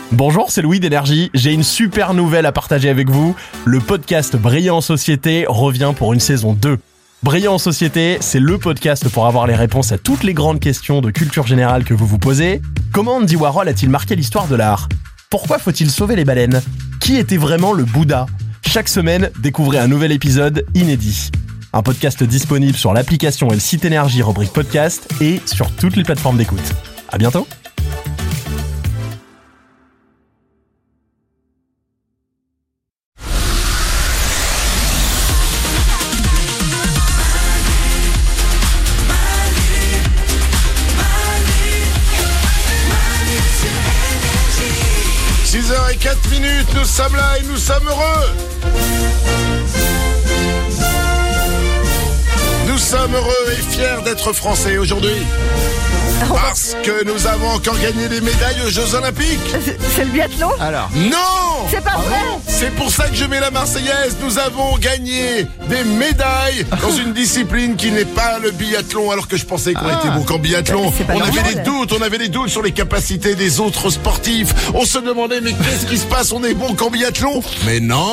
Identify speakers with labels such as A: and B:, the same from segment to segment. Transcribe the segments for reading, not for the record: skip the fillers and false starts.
A: Bonjour, c'est Louis d'Énergie. J'ai une super nouvelle à partager avec vous. Le podcast Brillant en Société revient pour une saison 2. Brillant en Société, c'est le podcast pour avoir les réponses à toutes les grandes questions de culture générale que vous vous posez. Comment Andy Warhol a-t-il marqué l'histoire de l'art ? Pourquoi faut-il sauver les baleines ? Qui était vraiment le Bouddha ? Chaque semaine, découvrez un nouvel épisode inédit. Un podcast disponible sur l'application et le site Énergie rubrique podcast et sur toutes les plateformes d'écoute. À bientôt.
B: Et 4 minutes, nous sommes là et nous sommes heureux. Nous sommes heureux et fiers d'être français aujourd'hui. Parce que nous avons encore gagné des médailles aux Jeux Olympiques.
C: C'est le biathlon ?
D: Alors.
B: Non !
C: C'est pas vrai !
B: C'est pour ça que je mets la Marseillaise. Nous avons gagné des médailles dans une discipline qui n'est pas le biathlon, alors que je pensais qu'on était bon qu'en biathlon. On avait des doutes sur les capacités des autres sportifs. On se demandait mais qu'est-ce qui se passe ? On est bon qu'en biathlon ? Mais non !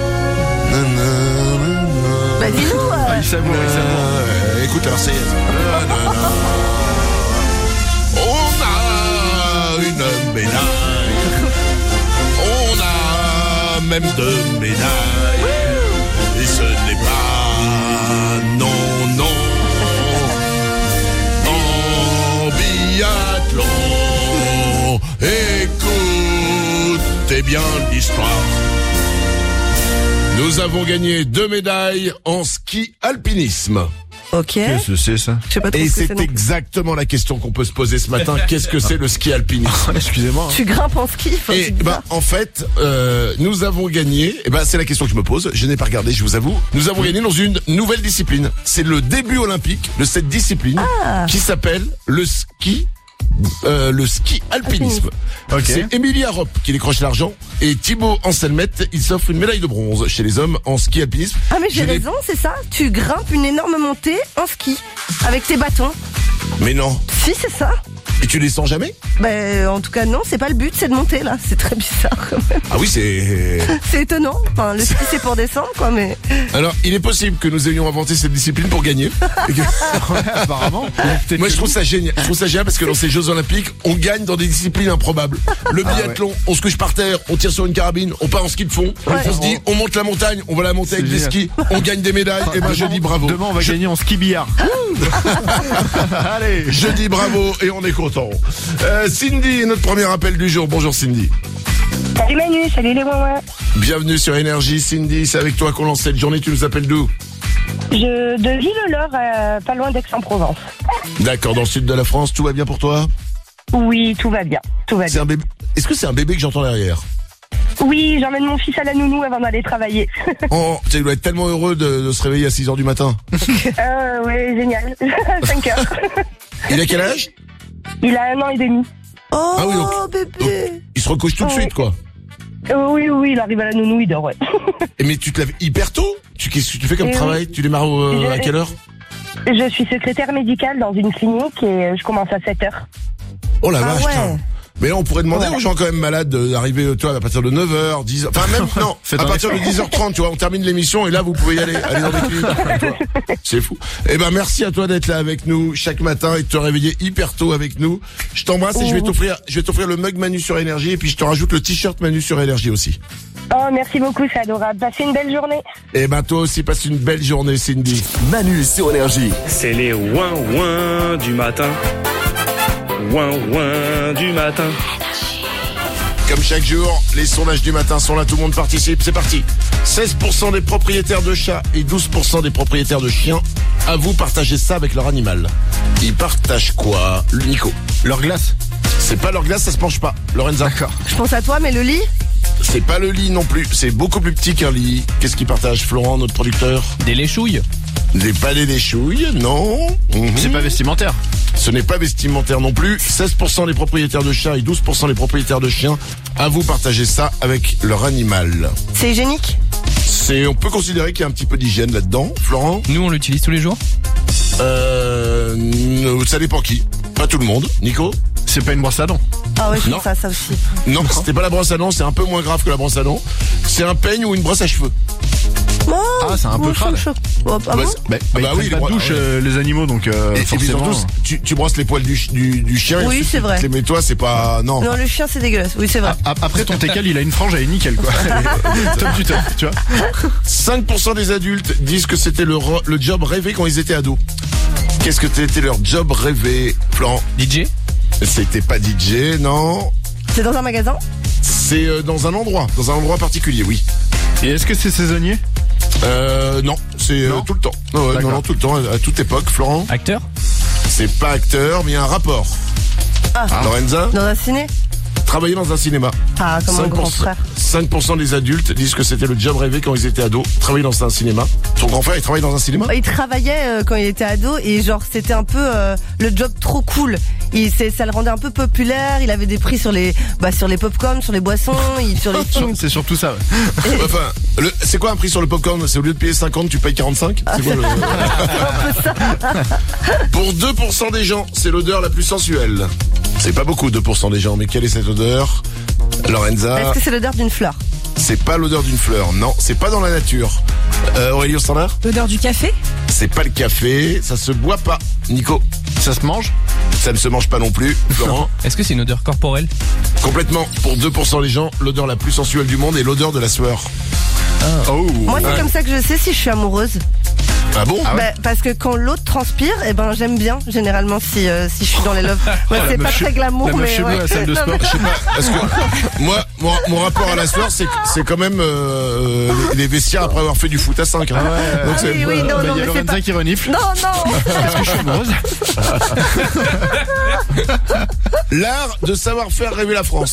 C: Bah dis-nous
D: Il savoure.
B: Écoute la Marseillaise. On a une médaille. On a même 2 médailles. Et ce n'est pas non. En biathlon. Écoutez bien l'histoire. Nous avons gagné 2 médailles en ski alpinisme.
C: Ok.
D: Qu'est-ce que c'est ça ?
C: Je sais pas trop
B: Et
C: ce que
B: c'est
C: c'est non plus.
B: exactement la question qu'on peut se poser ce matin. Qu'est-ce que c'est le ski alpinisme ?
D: Excusez-moi.
C: Tu grimpes en ski, faut
B: Et
C: que tu dis ça.
B: en fait, nous avons gagné. C'est la question que je me pose. Je n'ai pas regardé, je vous avoue. Nous avons gagné dans une nouvelle discipline. C'est le début olympique de cette discipline qui s'appelle le ski alpinisme.
D: Ok.
B: C'est Émilie Harrop qui décroche l'argent et Thibaut Anselmet, il s'offre une médaille de bronze chez les hommes en ski alpinisme.
C: Ah mais j'ai raison, c'est ça. Tu grimpes une énorme montée en ski avec tes bâtons.
B: Mais non.
C: Si, c'est ça.
B: Et tu les sens jamais ?
C: Bah en tout cas non, c'est pas le but, c'est de monter là. C'est très bizarre quand même.
B: Ah oui, c'est...
C: C'est étonnant. Enfin, le ski c'est pour descendre quoi, mais
B: Alors, il est possible que nous ayons inventé cette discipline pour gagner.
D: Apparemment.
B: Moi, je trouve ça génial. Je trouve ça génial parce que dans ces Jeux Olympiques, on gagne dans des disciplines improbables. Le biathlon, on se couche par terre, on tire sur une carabine, on part en ski de fond. On se dit, on monte la montagne, on va la monter
D: C'est
B: avec des
D: génial.
B: skis, on gagne des médailles. Et ben, je dis bravo.
D: Demain, on va gagner en ski billard. Allez.
B: Je dis bravo et on est content. Cindy est notre premier appel du jour. Bonjour Cindy.
E: Salut Manu, salut les mamans.
B: Bienvenue sur Énergie. Cindy, c'est avec toi qu'on lance cette journée. Tu nous appelles d'où ?
E: De Villeleur, pas loin d'Aix-en-Provence.
B: D'accord, dans le sud de la France, tout va bien pour toi ?
E: Oui, tout va bien, tout va
B: C'est
E: bien.
B: un bébé. Est-ce que c'est un bébé que j'entends derrière ?
E: Oui, j'emmène mon fils à la nounou avant d'aller travailler.
B: Oh, tu dois être tellement heureux de se réveiller à 6h du matin.
E: Ouais, génial. 5 heures.
B: Il a quel âge ?
E: Il a 1 an et demi.
C: oh
B: Ah oui, donc-
C: bébé.
B: Il se recouche tout de
E: Oh,
B: suite, quoi.
E: Oui, il arrive à la nounou, il dort, ouais.
B: Et mais tu te lèves hyper tôt ? Qu'est-ce que tu fais comme
E: Oui.
B: travail ? Tu démarres à quelle heure ?
E: Je suis secrétaire médicale dans une clinique et je commence à 7 heures.
B: Oh la
C: Ah
B: vache,
C: ouais.
B: putain. Mais là, on pourrait demander aux gens quand même malades d'arriver, toi, à partir de 9h, 10h, enfin même, non,
D: Faites
B: à
D: un
B: partir de 10h30, tu vois, on termine l'émission et là, vous pouvez y aller dans des cliniques. Toi. C'est fou. Eh ben, merci à toi d'être là avec nous chaque matin et de te réveiller hyper tôt avec nous. Je t'embrasse et je vais t'offrir le mug Manu sur Énergie et puis je te rajoute le t-shirt Manu sur Énergie aussi.
E: Oh, merci beaucoup, c'est adorable. Passez une belle journée.
B: Eh ben, toi aussi, passe une belle journée, Cindy.
F: Manu sur Énergie.
G: C'est les ouin-ouin du matin. Ouin-ouin du matin.
B: Comme chaque jour, les sondages du matin sont là, tout le monde participe, c'est parti. 16% des propriétaires de chats et 12% des propriétaires de chiens avouent partager ça avec leur animal. Ils partagent quoi, Nico ?
D: Leur glace.
B: C'est pas leur glace, ça se mange pas. Lorenza ?
D: D'accord.
C: Je pense à toi, mais le lit ?
B: C'est pas le lit non plus, c'est beaucoup plus petit qu'un lit. Qu'est-ce qu'ils partagent, Florent, notre producteur ?
A: Des léchouilles.
B: Des palais des chouilles, non.
D: C'est pas vestimentaire.
B: Ce n'est pas vestimentaire non plus. 16% des propriétaires de chats et 12% des propriétaires de chiens avouent partager ça avec leur animal.
C: C'est hygiénique ?
B: On peut considérer qu'il y a un petit peu d'hygiène là-dedans, Florent.
A: Nous, on l'utilise tous les jours ?
B: Ça dépend qui. Pas tout le monde. Nico ?
D: C'est pas une brosse à dents.
C: Ah ouais, je
B: Non.
C: pense à ça aussi.
B: Non, c'était pas la brosse à dents, c'est un peu moins grave que la brosse à dents. C'est un peigne ou une brosse à cheveux.
C: Oh,
D: Ah, c'est un peu crade.
C: Oh, ah bon
B: Bah
D: Ils
B: oui,
D: prennent pas de douche, les animaux, donc
B: Et puis
D: forcément.
B: surtout, tu brosses les poils du chien.
C: Oui,
B: et
C: c'est vrai.
B: Mais toi, c'est pas... Non.
C: Non, le chien c'est dégueulasse. Oui, c'est vrai.
D: Après, ton teckel, il a une frange, elle est nickel, quoi. Top du top, tu vois.
B: 5% des adultes disent que c'était le job rêvé quand ils étaient ados. Qu'est-ce que c'était leur job rêvé, Florent?
A: DJ?
B: C'était pas DJ, non.
C: C'est dans un magasin?
B: C'est dans un endroit particulier, oui.
D: Et est-ce que c'est saisonnier?
B: Non, c'est
D: Non
B: tout le temps. Non,
D: D'accord.
B: non, tout le temps, à toute époque, Florent.
A: Acteur?
B: C'est pas acteur, mais il y a un rapport. Lorenza,
C: Dans un ciné?
B: travailler dans un cinéma.
C: Ah, comme mon grand frère.
B: 5% des adultes disent que c'était le job rêvé quand ils étaient ados, travailler dans un cinéma. Ton grand frère, il travaille dans un cinéma?
C: Il travaillait quand il était ado et genre c'était un peu le job trop cool. Ça le rendait un peu populaire. Il avait des prix sur les pop-corn, sur les boissons, sur les films.
D: C'est surtout ça, ouais.
B: Enfin, c'est quoi un prix sur le popcorn? C'est au lieu de payer 50, tu payes 45? C'est quoi Pour 2% des gens, c'est l'odeur la plus sensuelle. C'est pas beaucoup, 2% des gens, mais quelle est cette odeur? Lorenza,
C: Est-ce que c'est l'odeur d'une fleur?
B: c'est pas l'odeur d'une fleur, non, c'est pas dans la nature. Aurélie Standard,
F: L'odeur du café?
B: c'est pas le café, ça se boit pas. Nico,
D: Ça se mange?
B: ça ne se mange pas non plus. Florent,
A: Est-ce que c'est une odeur corporelle?
B: complètement. Pour 2% des gens, l'odeur la plus sensuelle du monde est l'odeur de la sueur.
D: Oh.
C: Moi c'est comme ça que je sais si je suis amoureuse.
B: Ah bon?
C: Parce que quand l'autre transpire, j'aime bien généralement si je suis dans les love. Ouais, c'est pas très glamour,
D: la meuf
C: mais
D: cheveux à la salle de
C: Non,
D: sport.
C: mais-
B: Parce que moi, mon rapport à la sueur, c'est quand même les vestiaires après avoir fait du foot à 5. Hein. Donc
C: Ah
B: c'est-
C: oui, oui, non,
D: Il y a
C: mais c'est
D: Lorenza
C: pas...
D: qui renifle.
C: Non, non.
D: Est-ce que je suis amoureuse?
B: L'art de savoir faire rêver la France.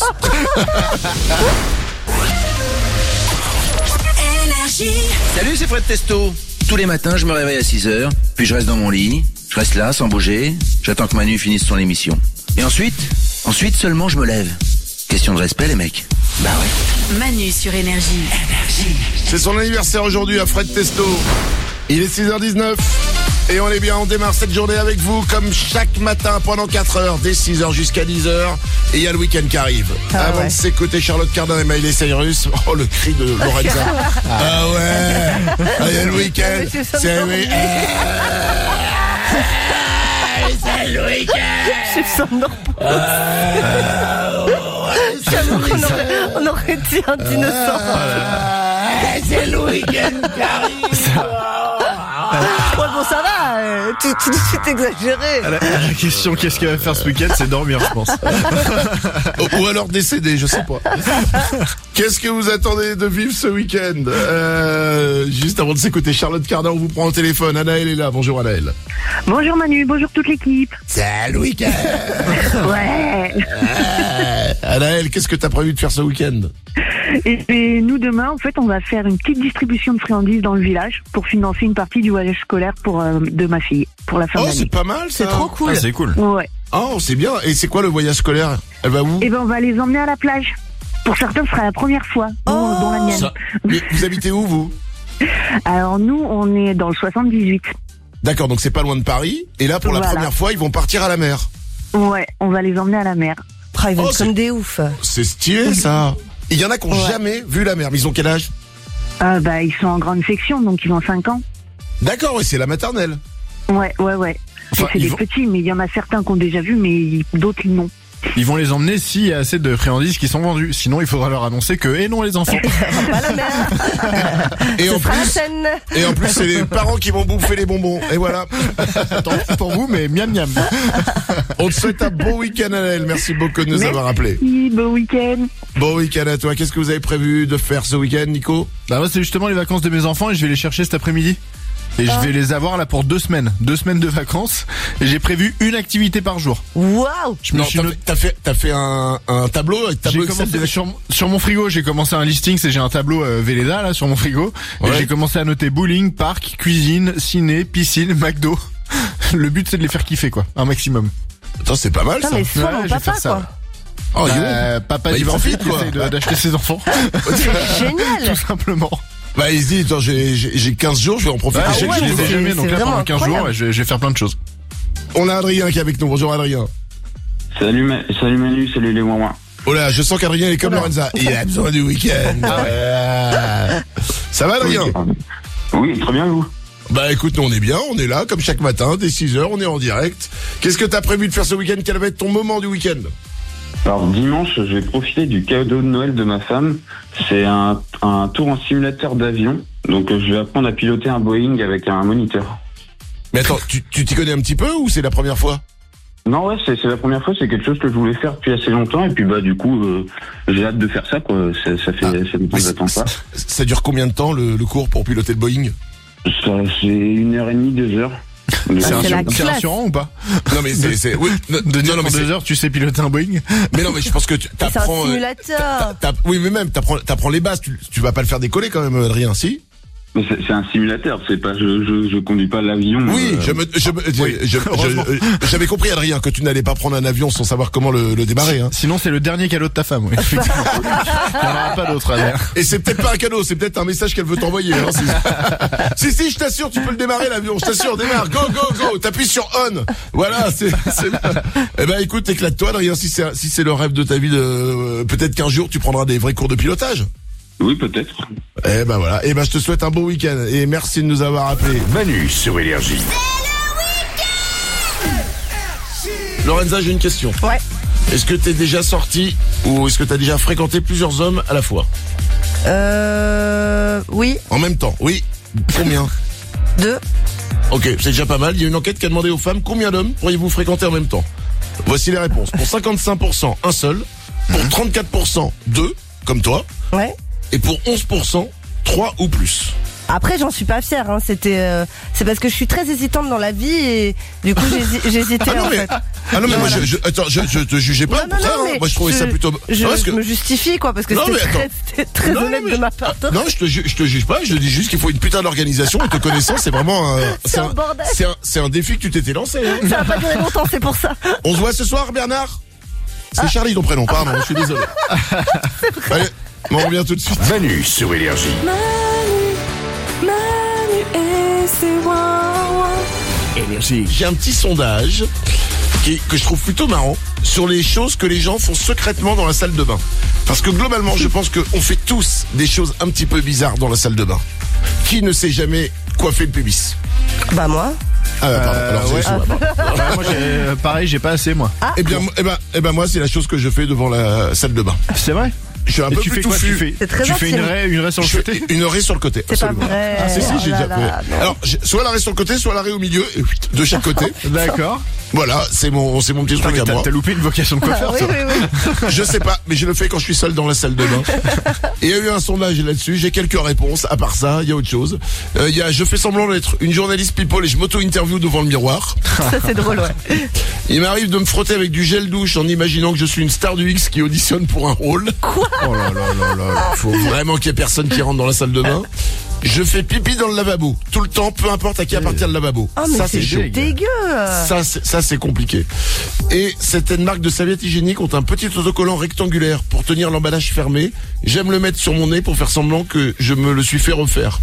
H: Salut, c'est Fred Testo. Tous les matins, je me réveille à 6h, puis je reste dans mon lit, je reste là sans bouger, j'attends que Manu finisse son émission. Et ensuite seulement je me lève. Question de respect les mecs. Bah ouais.
F: Manu sur Énergie.
B: C'est son anniversaire aujourd'hui à Fred Testo. Il est 6h19 et on est bien, on démarre cette journée avec vous comme chaque matin pendant 4 heures, dès 6h jusqu'à 10h. Et il y a le week-end qui arrive.
C: Ah
B: Avant
C: ouais.
B: de s'écouter Charlotte Cardin et Miley Cyrus, oh le cri de Lorenza. Ah ouais, ah, il y a le week-end.
C: Je suis
B: C'est
C: somnambule.
B: c'est le week-end.
C: Je suis somnambule. J'avoue qu'on aurait dit un innocent.
B: C'est le week-end qui arrive.
C: Ouais, bon, ça va. Tout de suite exagéré.
D: La question, qu'est-ce qu'elle va faire ce week-end? C'est dormir, je pense.
B: Ou alors décédé, je sais pas. Qu'est-ce que vous attendez de vivre ce week-end? Juste avant de s'écouter Charlotte Cardin, on vous prend au téléphone. Anaël est là. Bonjour Anaël.
E: Bonjour Manu, bonjour toute l'équipe.
B: C'est le week-end.
E: Ouais.
B: Anaël, qu'est-ce que t'as prévu de faire ce week-end?
E: Et puis, nous demain, en fait, on va faire une petite distribution de friandises dans le village pour financer une partie du voyage scolaire de ma fille pour la fin
B: Oh,
E: d'année.
B: c'est pas mal ça.
C: C'est trop cool.
D: Ah, c'est cool.
E: Ouais.
B: Oh, c'est bien. Et c'est quoi le voyage scolaire? Elle va où?
E: Et ben, on va les emmener à la plage. Pour certains, ce sera la première fois, dont la mienne.
B: Mais vous habitez où vous?
E: Alors nous, on est dans le 78.
B: D'accord, donc c'est pas loin de Paris. Et là, pour la
E: Voilà.
B: première fois, ils vont partir à la mer.
E: Ouais, on va les emmener à la mer.
C: Ils vont
B: Oh,
C: être comme des oufs.
B: C'est stylé ça. Il y en a qui n'ont
E: Ouais.
B: jamais vu la mer. Mais ils ont quel âge?
E: Ils sont en grande section, donc ils ont 5 ans.
B: D'accord, oui, c'est la maternelle.
E: Ouais.
D: Enfin,
E: Et c'est
D: ils
E: des
D: vont-
E: petits, mais il y en a certains qui ont déjà vu, mais d'autres non.
D: Ils vont les emmener s'il y a assez de friandises qui sont vendues. Sinon, il faudra leur annoncer que, non, les enfants.
C: Pas la mer.
B: Et
C: Ce
B: en
C: sera la
B: plus,
C: scène.
B: et en plus, c'est les parents qui vont bouffer les bonbons. Et voilà.
D: Tant pis pour vous, mais miam miam.
B: On te souhaite un bon week-end, Anaël. Merci beaucoup de nous
E: Merci.
B: avoir appelés.
E: Bon week-end.
B: Bon week-end à toi. Qu'est-ce que vous avez prévu de faire ce week-end, Nico?
D: Bah, moi, c'est justement les vacances de mes enfants et je vais les chercher cet après-midi. Et je vais les avoir là pour 2 semaines. 2 semaines de vacances. Et j'ai prévu une activité par jour.
C: Waouh.
D: Je me
B: Non,
D: suis noté-
B: t'as fait un tableau avec
D: J'ai
B: tableau
D: commencé
B: Excel.
D: sur mon frigo, j'ai commencé un listing, j'ai un tableau Véleda là sur mon frigo
B: Ouais.
D: et j'ai commencé à noter bowling, parc, cuisine, ciné, piscine, McDo. Le but c'est de les faire kiffer quoi, un maximum.
B: Attends, c'est pas mal
C: Putain,
B: ça.
C: mais sois
D: Ouais,
C: mon
D: je vais
C: papa,
D: faire ça,
C: quoi.
D: ouais.
B: Oh, dis donc.
D: Papa
B: Bah,
D: du
B: il va en
D: profite
B: fit, quoi.
D: d'acheter ses enfants,
C: C'est génial.
D: tout simplement.
B: Bah, il se dit, attends, j'ai 15 jours, je vais en profiter.
D: Ah
B: chaque
D: ouais, je
B: jour.
D: les ai
C: c'est-
D: jamais, donc
C: c'est
D: là pendant
C: vraiment
D: 15 jours,
C: incroyable.
D: je vais faire plein de choses.
B: On a Adrien qui est avec nous. Bonjour Adrien.
F: Salut Manu, salut les ouin-ouin.
B: Oh là, je sens qu'Adrien est comme Lorenza. Il a besoin du week-end. Ça va, Adrien?
F: Oui, très bien, vous?
B: Bah écoute, nous on est bien, on est là, comme chaque matin, dès 6h, on est en direct. Qu'est-ce que t'as prévu de faire ce week-end? Quel va être ton moment du week-end?
F: Alors dimanche, je vais profiter du cadeau de Noël de ma femme. C'est un tour en simulateur d'avion. Donc je vais apprendre à piloter un Boeing avec un moniteur.
B: Mais attends, tu t'y connais un petit peu ou c'est la première fois?
F: Non, ouais, c'est la première fois, c'est quelque chose que je voulais faire depuis assez longtemps. Et puis bah du coup, j'ai hâte de faire ça, quoi. Ça fait longtemps que j'attends ça.
B: Ça dure combien de temps le cours pour piloter le Boeing?
F: Ça, c'est 1h30, 2 heures.
D: C'est rassurant ou pas?
B: Non mais c'est oui,
D: de dire en 2 heures tu sais piloter un Boeing.
B: Mais non mais je pense que tu t'apprends.
C: C'est un simulateur.
B: Oui mais même t'apprends les bases. Tu vas pas le faire décoller quand même, Adrien, si?
F: Mais c'est un simulateur, c'est pas je conduis pas l'avion.
B: Oui, j'avais compris, Adrien, que tu n'allais pas prendre un avion sans savoir comment le démarrer. Hein.
D: Sinon c'est le dernier cadeau de ta femme. Oui. Il n'y en aura pas d'autre, Adrien.
B: Et c'est peut-être pas un cadeau, c'est peut-être un message qu'elle veut t'envoyer. Hein, si, je t'assure, tu peux le démarrer l'avion. Je t'assure, démarre, go, t'appuies sur on. Voilà, c'est. Eh ben écoute, éclate-toi, Adrien. Si c'est le rêve de ta vie, peut-être qu'un jour tu prendras des vrais cours de pilotage.
F: Oui, peut-être.
B: Eh ben voilà. Eh ben je te souhaite un beau week-end et merci de nous avoir appelés.
I: Manu sur Énergie.
B: Lorenza, j'ai une question.
C: Ouais.
B: Est-ce que t'es déjà sorti ou est-ce que t'as déjà fréquenté plusieurs hommes à la fois?
C: Oui.
B: En même temps, oui. Combien?
C: 2.
B: Ok, c'est déjà pas mal. Il y a une enquête qui a demandé aux femmes combien d'hommes pourriez-vous fréquenter en même temps. Voici les réponses. Pour 55%, un seul. Pour 34%, 2, comme toi.
C: Ouais.
B: Et pour 11%, 3 ou plus.
C: Après, j'en suis pas fière. Hein. C'est parce que je suis très hésitante dans la vie et du coup, j'hésitais en fait.
B: Ah non mais moi je te jugeais pas pour ça. Hein. Moi je trouvais ça plutôt.
C: Je me justifie quoi parce que c'était très honnête de ma part.
B: Non, je te juge pas. Je dis juste qu'il faut une putain d'organisation. Et te connaissant, c'est vraiment
C: c'est un bordel.
B: C'est un défi que tu t'étais lancé. Hein.
C: Ça va pas durer longtemps, c'est pour ça.
B: On se voit ce soir, Bernard. C'est Charlie ton prénom, pardon. Je suis désolé. Allez, on revient tout de suite.
I: Manu sur Énergie.
C: Et c'est
I: Énergie.
B: J'ai un petit sondage que je trouve plutôt marrant sur les choses que les gens font secrètement dans la salle de bain. Parce que globalement, je pense qu'on fait tous des choses un petit peu bizarres dans la salle de bain. Qui ne sait jamais coiffer le pubis?
C: Bah moi.
B: Ah bah pardon. Alors
D: Ouais, moi pareil, j'ai pas assez moi.
B: Eh ben moi c'est la chose que je fais devant la salle de bain.
D: C'est vrai?
B: Je suis un peu
D: tu
B: plus
D: fais quoi?
B: touffu.
D: Tu fais une raie sur le côté?
B: Une raie sur le côté.
C: C'est pas
B: absolument.
C: vrai.
B: Ah, si, j'ai déjà fait. Alors, soit la raie sur le côté, soit la raie au milieu, et de chaque côté.
D: D'accord.
B: Voilà, c'est mon petit truc à moi.
D: T'as loupé une vocation de coiffeur,
C: oui, oui.
B: Je sais pas, mais je le fais quand je suis seul dans la salle de bain. Et il y a eu un sondage là-dessus, j'ai quelques réponses. À part ça, il y a autre chose. Je fais semblant d'être une journaliste people et je m'auto-interview devant le miroir.
C: Ça c'est drôle, ouais.
B: Il m'arrive de me frotter avec du gel douche en imaginant que je suis une star du X qui auditionne pour un rôle.
C: Quoi?
B: Oh là là là là. Faut vraiment qu'il y ait personne qui rentre dans la salle de bain. Je fais pipi dans le lavabo tout le temps, peu importe à qui appartient le lavabo.
C: Oh mais
B: ça
C: c'est dégueu.
B: Ça c'est compliqué. Et certaines marques de serviettes hygiéniques ont un petit autocollant rectangulaire pour tenir l'emballage fermé. J'aime le mettre sur mon nez pour faire semblant que je me le suis fait refaire.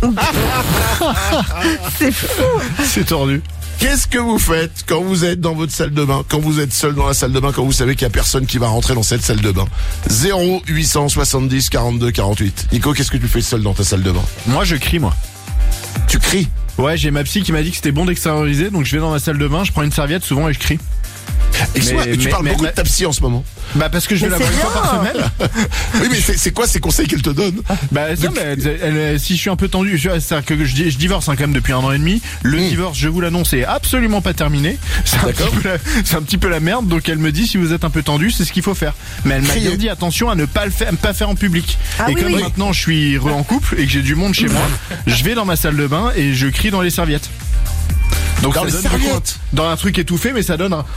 C: C'est fou.
D: C'est tordu.
B: Qu'est-ce que vous faites quand vous êtes dans votre salle de bain, quand vous êtes seul dans la salle de bain, quand vous savez qu'il y a personne qui va rentrer dans cette salle de bain? 0870 42 48. Nico, qu'est-ce que tu fais seul dans ta salle de bain?
D: Moi je crie moi.
B: Tu cries?
D: Ouais, j'ai ma psy qui m'a dit que c'était bon d'extérioriser, donc je vais dans ma salle de bain, je prends une serviette souvent et je crie.
B: Et tu parles beaucoup de ta psy en ce moment.
D: Bah parce que je vais la voir une fois par semaine.
B: Oui mais c'est quoi ces conseils qu'elle te donne?
D: Bah non, mais si je suis un peu tendu, c'est-à-dire que je divorce quand même depuis 1 an et demi. Le divorce, je vous l'annonce, est absolument pas terminé. C'est un petit peu la merde. Donc elle me dit si vous êtes un peu tendu, c'est ce qu'il faut faire. Mais elle m'a bien dit attention à ne pas le faire en public. Et comme maintenant je suis en couple et que j'ai du monde chez moi, je vais dans ma salle de bain et je crie dans les serviettes. Donc
B: dans
D: ça
B: les
D: donne
B: serviettes.
D: Dans un truc étouffé, mais ça donne un.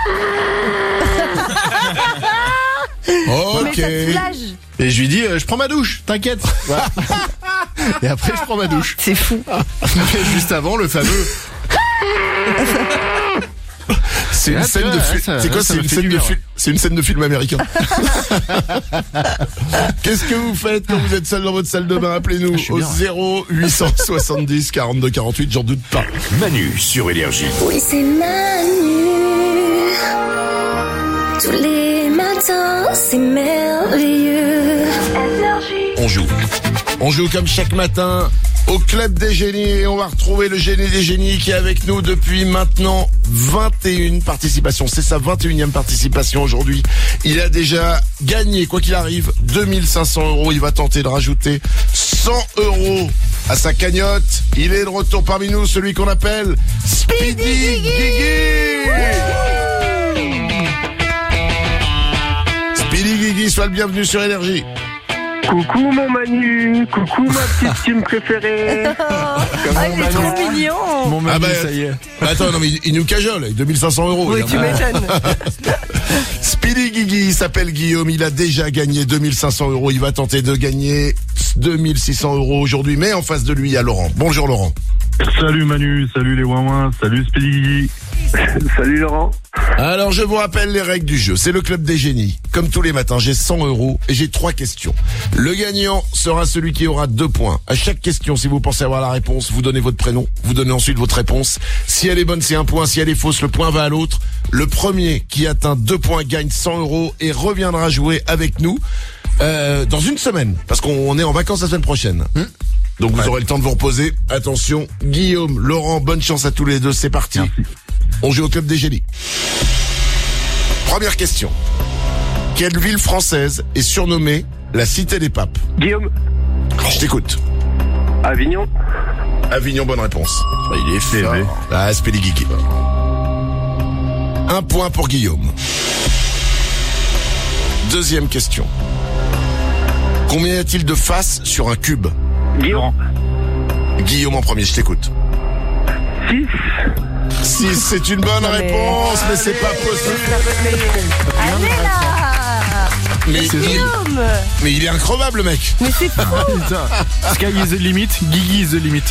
B: Ok.
C: Mais ça te soulage.
D: Et je lui dis, je prends ma douche, t'inquiète. Voilà. Et après, je prends ma douche.
C: C'est fou.
D: Juste avant, le fameux.
B: C'est une scène de film. C'est quoi? C'est une scène de film américain. Qu'est-ce que vous faites quand vous êtes seul dans votre salle de bain? Appelez-nous au 0870 42 48. J'en doute pas.
I: Manu sur Énergie.
J: Oui, c'est Manu Tous les matins, c'est merveilleux.
B: On joue comme chaque matin au Club des Génies et on va retrouver le génie des génies qui est avec nous depuis maintenant 21 participations. C'est sa 21e participation aujourd'hui. Il a déjà gagné, quoi qu'il arrive, 2500 €. Il va tenter de rajouter 100 € à sa cagnotte. Il est de retour parmi nous, celui qu'on appelle Speedy Guigui. Speedy Guigui, sois le bienvenu sur Énergie.
K: Coucou mon Manu, coucou ma petite team préférée.
C: Il est trop mignon.
D: Mon Manu, ça y est.
B: Attends, non mais il nous cajole avec 2500 €.
C: Oui, tu m'étonnes.
B: Speedy Guigui, il s'appelle Guillaume, il a déjà gagné 2500 €. Il va tenter de gagner 2600 € aujourd'hui, mais en face de lui, il y a Laurent. Bonjour Laurent.
K: Salut Manu, salut les ouin-ouin, salut Speedy Guigui. Salut Laurent.
B: Alors je vous rappelle les règles du jeu, c'est le Club des Génies. Comme tous les matins, j'ai 100 € et j'ai 3 questions. Le gagnant sera celui qui aura 2 points. À chaque question, si vous pensez avoir la réponse, vous donnez votre prénom, vous donnez ensuite votre réponse. Si elle est bonne, c'est 1 point, si elle est fausse, le point va à l'autre. Le premier qui atteint 2 points gagne 100 € et reviendra jouer avec nous dans une semaine, parce qu'on est en vacances la semaine prochaine. Donc vous aurez le temps de vous reposer. Attention, Guillaume, Laurent, bonne chance à tous les deux, c'est parti.
K: Merci.
B: On joue au Club des Génies. Première question. Quelle ville française est surnommée la Cité des Papes?
K: Guillaume.
B: Je t'écoute.
K: Avignon.
B: Avignon, bonne réponse. Il est fort. Ah, Speedy Guigui. 1 point pour Guillaume. Deuxième question. Combien y a-t-il de faces sur un cube?
K: Guillaume.
B: Guillaume en premier, je t'écoute. 6, c'est une bonne réponse, mais c'est pas possible.
C: Allez là. Guillaume.
B: Mais il est increvable le mec.
C: Mais c'est fou.
D: Sky is the limit, Guigui is the limit.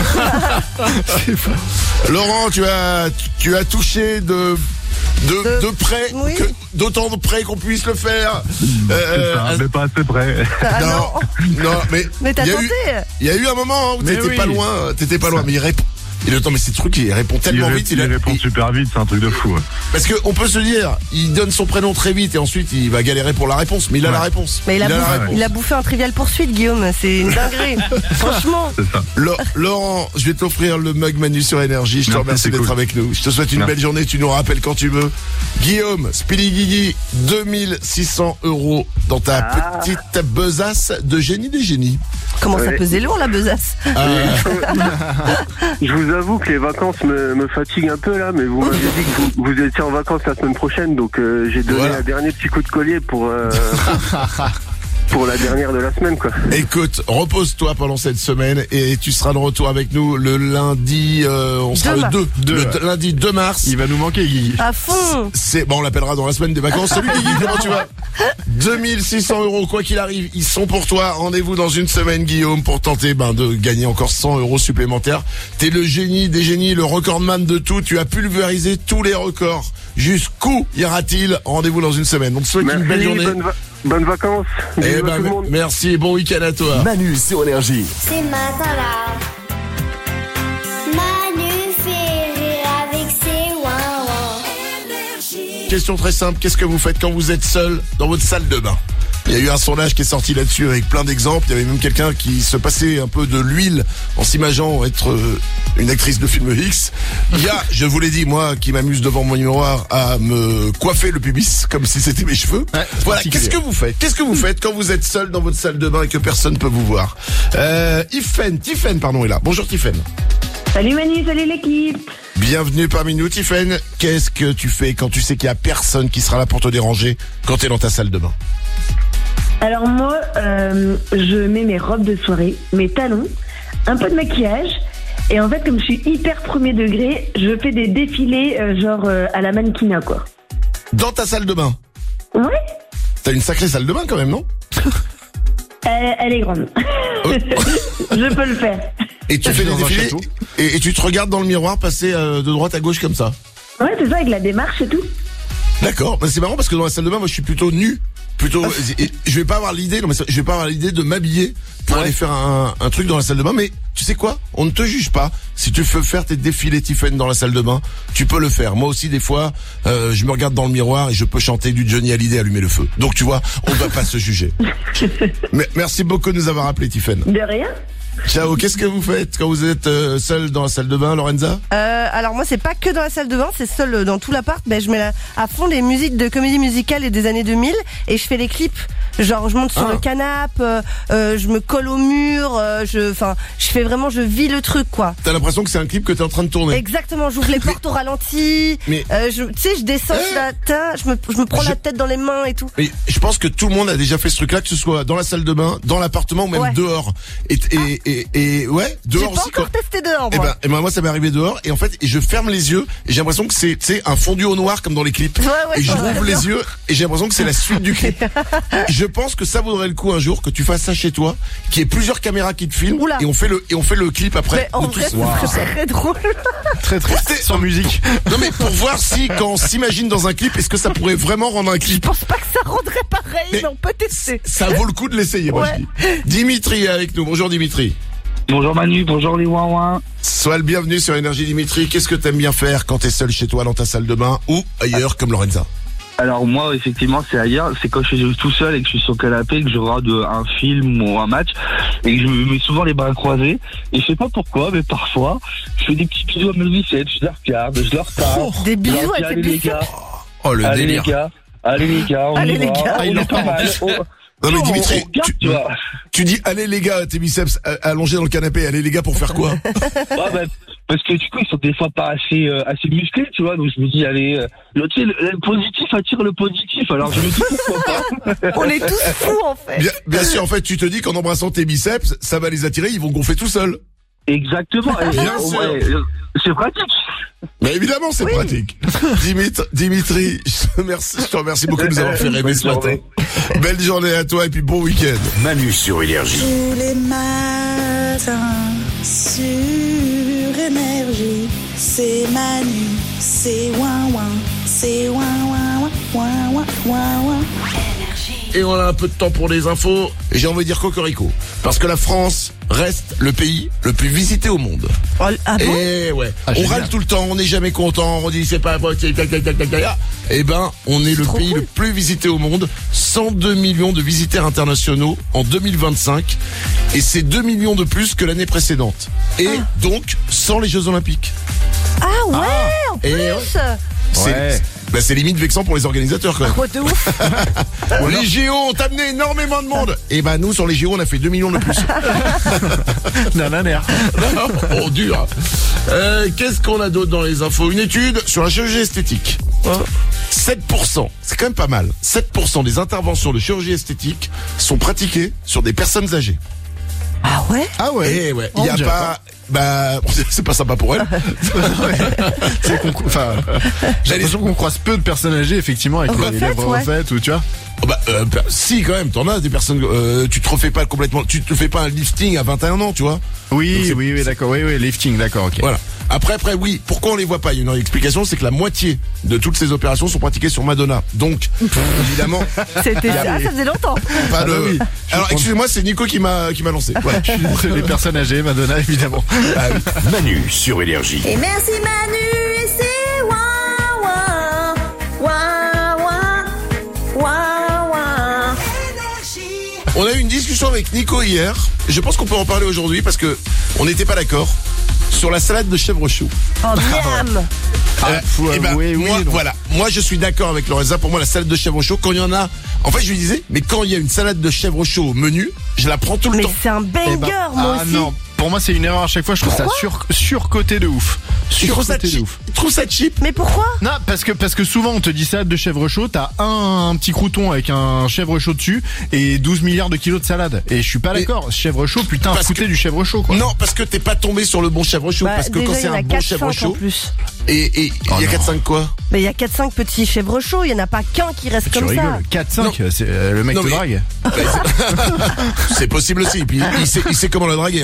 B: Laurent, tu as touché de près,
C: oui.
B: d'autant de près qu'on puisse le faire.
K: Mais pas assez près.
B: Non, mais
C: t'as tenté.
B: Il y a eu un moment où t'étais pas loin, mais il répond. Mais ces trucs, il répond tellement vite.
K: Il répond super vite, c'est un truc de fou. Ouais.
B: Parce que on peut se dire, il donne son prénom très vite et ensuite il va galérer pour la réponse, mais il a la réponse.
C: Mais il a bouffé un Trivial Poursuite, Guillaume, c'est une dinguerie. Franchement.
K: C'est ça.
B: Laurent, je vais t'offrir le mug Manu sur Énergie. Je te remercie d'être avec nous. Je te souhaite une belle journée. Tu nous rappelles quand tu veux. Guillaume, Speedy Guigui, 2600 € dans ta petite besace de génie des génies.
C: Comment ça pesait lourd la besace?
K: Je vous avoue que les vacances me fatiguent un peu là, mais vous m'avez dit que vous étiez en vacances la semaine prochaine, donc j'ai donné un dernier petit coup de collier pour la dernière de la semaine, quoi.
B: Écoute, repose-toi pendant cette semaine et tu seras de retour avec nous le lundi, on sera le lundi 2 mars.
D: Il va nous manquer, Guigui.
C: À fond.
B: On l'appellera dans la semaine des vacances. Salut Guigui, comment tu vas? 2600 €, quoi qu'il arrive, ils sont pour toi. Rendez-vous dans une semaine, Guillaume, pour tenter de gagner encore 100 € supplémentaires. T'es le génie des génies, le recordman de tout. Tu as pulvérisé tous les records. Jusqu'où ira-t-il? Rendez-vous dans une semaine. Donc, souhaite une belle journée.
K: Bonnes vacances. Tout le monde.
B: Merci et bon week-end à toi.
I: Manu sur Énergie.
J: C'est matin-là. Manu fait rire avec ses ouin-ouin.
B: Question très simple. Qu'est-ce que vous faites quand vous êtes seul dans votre salle de bain? Il y a eu un sondage qui est sorti là-dessus avec plein d'exemples. Il y avait même quelqu'un qui se passait un peu de l'huile en s'imaginant être une actrice de film X. Il y a, je vous l'ai dit, moi qui m'amuse devant mon miroir à me coiffer le pubis comme si c'était mes cheveux. Ouais, voilà, qu'est-ce que vous faites? Qu'est-ce que vous faites quand vous êtes seul dans votre salle de bain et que personne peut vous voir? Tiffen est là. Bonjour Tiffen.
E: Salut Manu, salut l'équipe.
B: Bienvenue parmi nous Tiffen. Qu'est-ce que tu fais quand tu sais qu'il y a personne qui sera là pour te déranger quand tu es dans ta salle de bain?
E: Alors moi, je mets mes robes de soirée, mes talons, un peu de maquillage. Et en fait, comme je suis hyper premier degré, je fais des défilés à la mannequinat, quoi.
B: Dans ta salle de bain?
E: Ouais.
B: T'as une sacrée salle de bain quand même, non?
E: Elle est grande. Je peux le faire.
B: Et tu fais des défilés et tu te regardes dans le miroir passer de droite à gauche comme ça?
E: Ouais, c'est ça, avec la démarche et tout.
B: D'accord, c'est marrant parce que dans la salle de bain, moi je suis plutôt nu. plutôt, je vais pas avoir l'idée, non mais je vais pas avoir l'idée de m'habiller pour aller faire un truc dans la salle de bain, mais tu sais quoi? On ne te juge pas. Si tu veux faire tes défilés Tiffen dans la salle de bain, tu peux le faire. Moi aussi, des fois, je me regarde dans le miroir et je peux chanter du Johnny Hallyday, allumer le feu. Donc tu vois, on ne va pas se juger. Mais merci beaucoup de nous avoir appelé, Tiffen.
E: De rien.
B: Ciao, qu'est-ce que vous faites quand vous êtes seul dans la salle de bain, Lorenza?
C: Alors moi c'est pas que dans la salle de bain, c'est seul dans tout l'appart. Je mets à fond les musiques de comédie musicale et des années 2000 et je fais les clips. Genre je monte sur le canapé, je me colle au mur, je vis le truc quoi.
B: T'as l'impression que c'est un clip que t'es en train de tourner?
C: Exactement, j'ouvre les portes au ralenti, je descends, je me prends la tête dans les mains et tout.
B: Mais je pense que tout le monde a déjà fait ce truc-là, que ce soit dans la salle de bain, dans l'appartement ou même dehors. Et ouais, dehors aussi.
C: J'ai pas encore testé dehors, moi.
B: Et ben moi ça m'est arrivé dehors et en fait je ferme les yeux et j'ai l'impression que c'est un fondu au noir comme dans les clips. Et je rouvre les yeux et j'ai l'impression que c'est la suite du clip. Je pense que ça vaudrait le coup un jour que tu fasses ça chez toi, qu'il y ait plusieurs caméras qui te filment et on fait le clip après.
C: Mais en vrai, c'est très drôle.
D: Très sans musique.
B: Non mais pour voir si quand on s'imagine dans un clip, est-ce que ça pourrait vraiment rendre un clip?
C: Je pense pas que ça rendrait pareil, mais on peut tester.
B: Ça vaut le coup de l'essayer, moi je dis. Dimitri est avec nous. Bonjour Dimitri.
L: Bonjour Manu, bonjour les ouin-ouin.
B: Sois le bienvenu sur Énergie Dimitri. Qu'est-ce que t'aimes bien faire quand t'es seul chez toi dans ta salle de bain ou ailleurs comme Lorenza?
L: Alors moi effectivement c'est ailleurs, c'est quand je suis tout seul et que je suis sur le canapé, que je regarde un film ou un match et que je me mets souvent les bras croisés et je sais pas pourquoi mais parfois je fais des petits bisous à mes biceps, je leur regarde, je leur parle.
C: Des bisous à tes biceps.
B: Oh le délire.
L: Allez les gars, on est pas mal.
B: Non mais Dimitri, tu dis allez les gars, tes biceps allongés dans le canapé, allez les gars pour faire quoi?
L: Parce que du coup ils sont des fois pas assez musclés, tu vois, donc je me dis allez, le positif attire le positif, alors je me dis pourquoi pas.
C: On est tous fous en fait.
B: Bien sûr, en fait tu te dis qu'en embrassant tes biceps, ça va les attirer, ils vont gonfler tout seuls.
L: Exactement,
B: bien sûr.
L: C'est pratique.
B: Mais évidemment c'est pratique. Dimitri, je te remercie beaucoup de nous avoir fait rêver ce matin. Belle journée à toi et puis bon week-end.
I: Manu sur Énergie.
M: Tous les matins sur Énergie, c'est Manu, c'est ouin-ouin, c'est ouin-ouin, ouin-ouin, ouin-ouin.
B: Et on a un peu de temps pour les infos. Et j'ai envie de dire cocorico. Parce que la France reste le pays le plus visité au monde.
C: Ah bon?
B: Et ouais. On râle tout le temps, on n'est jamais content, on dit c'est pas possible, eh ben, on est le pays le plus visité au monde. 102 millions de visiteurs internationaux en 2025. Et c'est 2 millions de plus que l'année précédente. Et donc, sans les Jeux Olympiques.
C: Ah ouais, en plus.
B: C'est limite vexant pour les organisateurs quand même.
C: Quoi de ouf.
B: Les JO ont amené énormément de monde. Et ben nous sur les JO on a fait 2 millions de plus. Oh dur. Qu'est-ce qu'on a d'autre dans les infos? Une étude sur la chirurgie esthétique. 7%, c'est quand même pas mal. 7% des interventions de chirurgie esthétique sont pratiquées sur des personnes âgées.
C: Ah ouais?
B: Ah ouais. Et ouais, il y a pas c'est pas sympa pour elle.
D: J'ai l'impression qu'on croise peu de personnes âgées effectivement avec les lèvres refaites ou tu vois.
B: Si quand même, t'en as des personnes. Tu te refais pas complètement. Tu te fais pas un lifting à 21 ans, tu vois.
D: Oui, d'accord. Oui, lifting, d'accord, ok.
B: Voilà. Après, oui. Pourquoi on les voit pas? Il y a une explication, c'est que la moitié de toutes ces opérations sont pratiquées sur Madonna. Donc, évidemment.
C: Ça faisait longtemps.
B: Alors, excusez-moi, c'est Nico qui m'a lancé. Voilà.
D: Les personnes âgées, Madonna, évidemment.
I: Manu sur Énergie.
M: Et merci Manu, et c'est ouin-ouin, ouin-ouin, ouin-ouin.
B: On a eu une discussion avec Nico hier. Je pense qu'on peut en parler aujourd'hui parce que on n'était pas d'accord sur la salade de chèvre chaud.
C: Oh miam.
B: Moi je suis d'accord avec Lorenza. Pour moi la salade de chèvre chaud, quand il y en a, en fait je lui disais, mais quand il y a une salade de chèvre chaud au menu, je la prends tout le temps.
C: Mais c'est un banger, moi aussi.
D: Non. Pour moi, c'est une erreur à chaque fois. Je trouve ça surcoté de ouf.
B: Tu trouves ça cheap?
C: Mais pourquoi?
D: Non, parce que souvent on te dit salade de chèvre chaud, t'as un petit crouton avec un chèvre chaud dessus et 12 milliards de kilos de salade. Et je suis pas d'accord. Chèvre chaud, putain, foutez du chèvre chaud quoi.
B: Non, parce que t'es pas tombé sur le bon chèvre chaud. Parce que
C: déjà,
B: quand c'est un bon chèvre chaud. Et il y a 4-5 quoi?
C: Mais il y a 4-5 petits chèvres chauds, il y en a pas qu'un qui reste comme ça.
D: 4-5, c'est le mec te drague.
B: C'est possible aussi. Et puis il sait comment la draguer, hein. La bouffe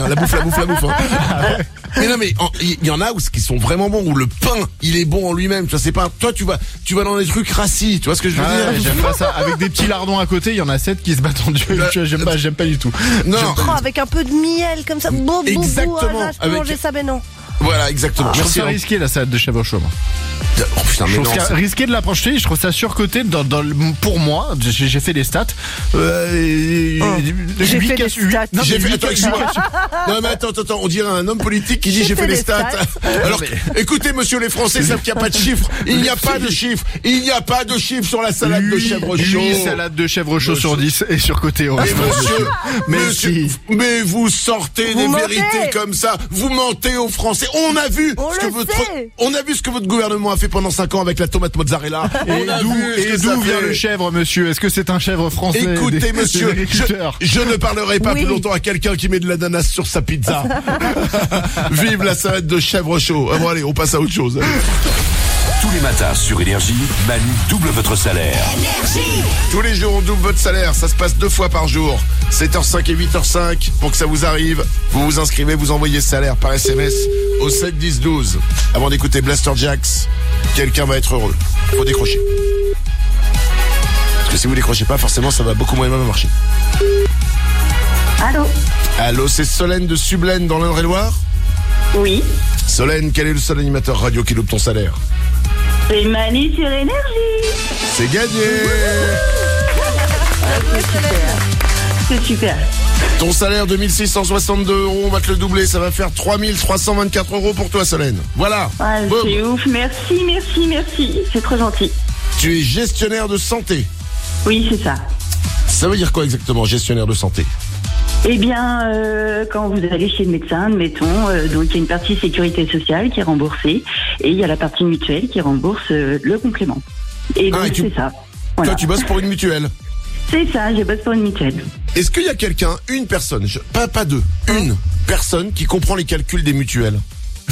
B: bouffe la bouffe. Hein. Mais non, mais il y en a qui sont vraiment bons, où le pain, il est bon en lui-même. Tu vois, c'est pas. Toi, tu vas dans des trucs rassis. Tu vois ce que je veux dire?
D: J'aime pas ça. Avec des petits lardons à côté, il y en a 7 qui se battent en duel. J'aime pas du tout.
B: Non.
C: Avec un peu de miel comme ça.
B: Exactement.
C: Je peux manger ça, ben non.
B: Voilà, exactement.
D: Je trouve ça risqué la salade de chèvre chaud.
B: Oh putain, mais non,
D: risqué de l'approcher, je trouve ça surcoté pour moi. J'ai fait des stats.
C: J'ai fait des stats.
B: Non mais attends, on dirait un homme politique qui dit j'ai fait des stats. Alors écoutez monsieur, les Français savent qu'il n'y a pas de chiffres. Il n'y a pas de chiffres. Il n'y a pas de chiffres sur la salade de chèvre chaud.
D: 8 salades de chèvre chaud sur 10 et surcoté au reste.
B: Mais vous sortez des vérités comme ça. Vous mentez aux Français. On a vu ce que votre gouvernement a fait pendant 5 ans avec la tomate mozzarella.
D: Et d'où vient le chèvre, monsieur? Est-ce que c'est un chèvre français?
B: Écoutez, monsieur, je ne parlerai pas plus longtemps à quelqu'un qui met de l'ananas sur sa pizza. Vive la salade de chèvre chaud. Bon, allez, on passe à autre chose.
I: Tous les matins sur Énergie, Manu double votre salaire.
B: Tous les jours, on double votre salaire. Ça se passe 2 fois par jour. 7h05 et 8h05. Pour que ça vous arrive, vous vous inscrivez, vous envoyez salaire par SMS au 7 10 12. Avant d'écouter Blaster Jacks, quelqu'un va être heureux. Faut décrocher. Parce que si vous décrochez pas, forcément, ça va beaucoup moins marcher. Allô, c'est Solène de Sublaine dans l'Indre-et-Loire?
E: Oui.
B: Solène, quel est le seul animateur radio qui loupe ton salaire?
E: C'est Manu sur Énergie.
B: C'est gagné.
E: C'est super.
B: Ton salaire de 1662 €, on va te le doubler, ça va faire 3324 € pour toi Solène. Voilà.
E: C'est ouf, merci. C'est trop gentil.
B: Tu es gestionnaire de santé?
E: Oui, c'est ça.
B: Ça veut dire quoi exactement, gestionnaire de santé?
E: Eh bien, quand vous allez chez le médecin, admettons, donc il y a une partie sécurité sociale qui est remboursée et il y a la partie mutuelle qui rembourse le complément. Et donc c'est ça. Voilà.
B: Toi, tu bosses pour une mutuelle?
E: C'est ça, je bosse pour une mutuelle.
B: Est-ce qu'il y a quelqu'un, une personne, pas deux, une personne qui comprend les calculs des mutuelles?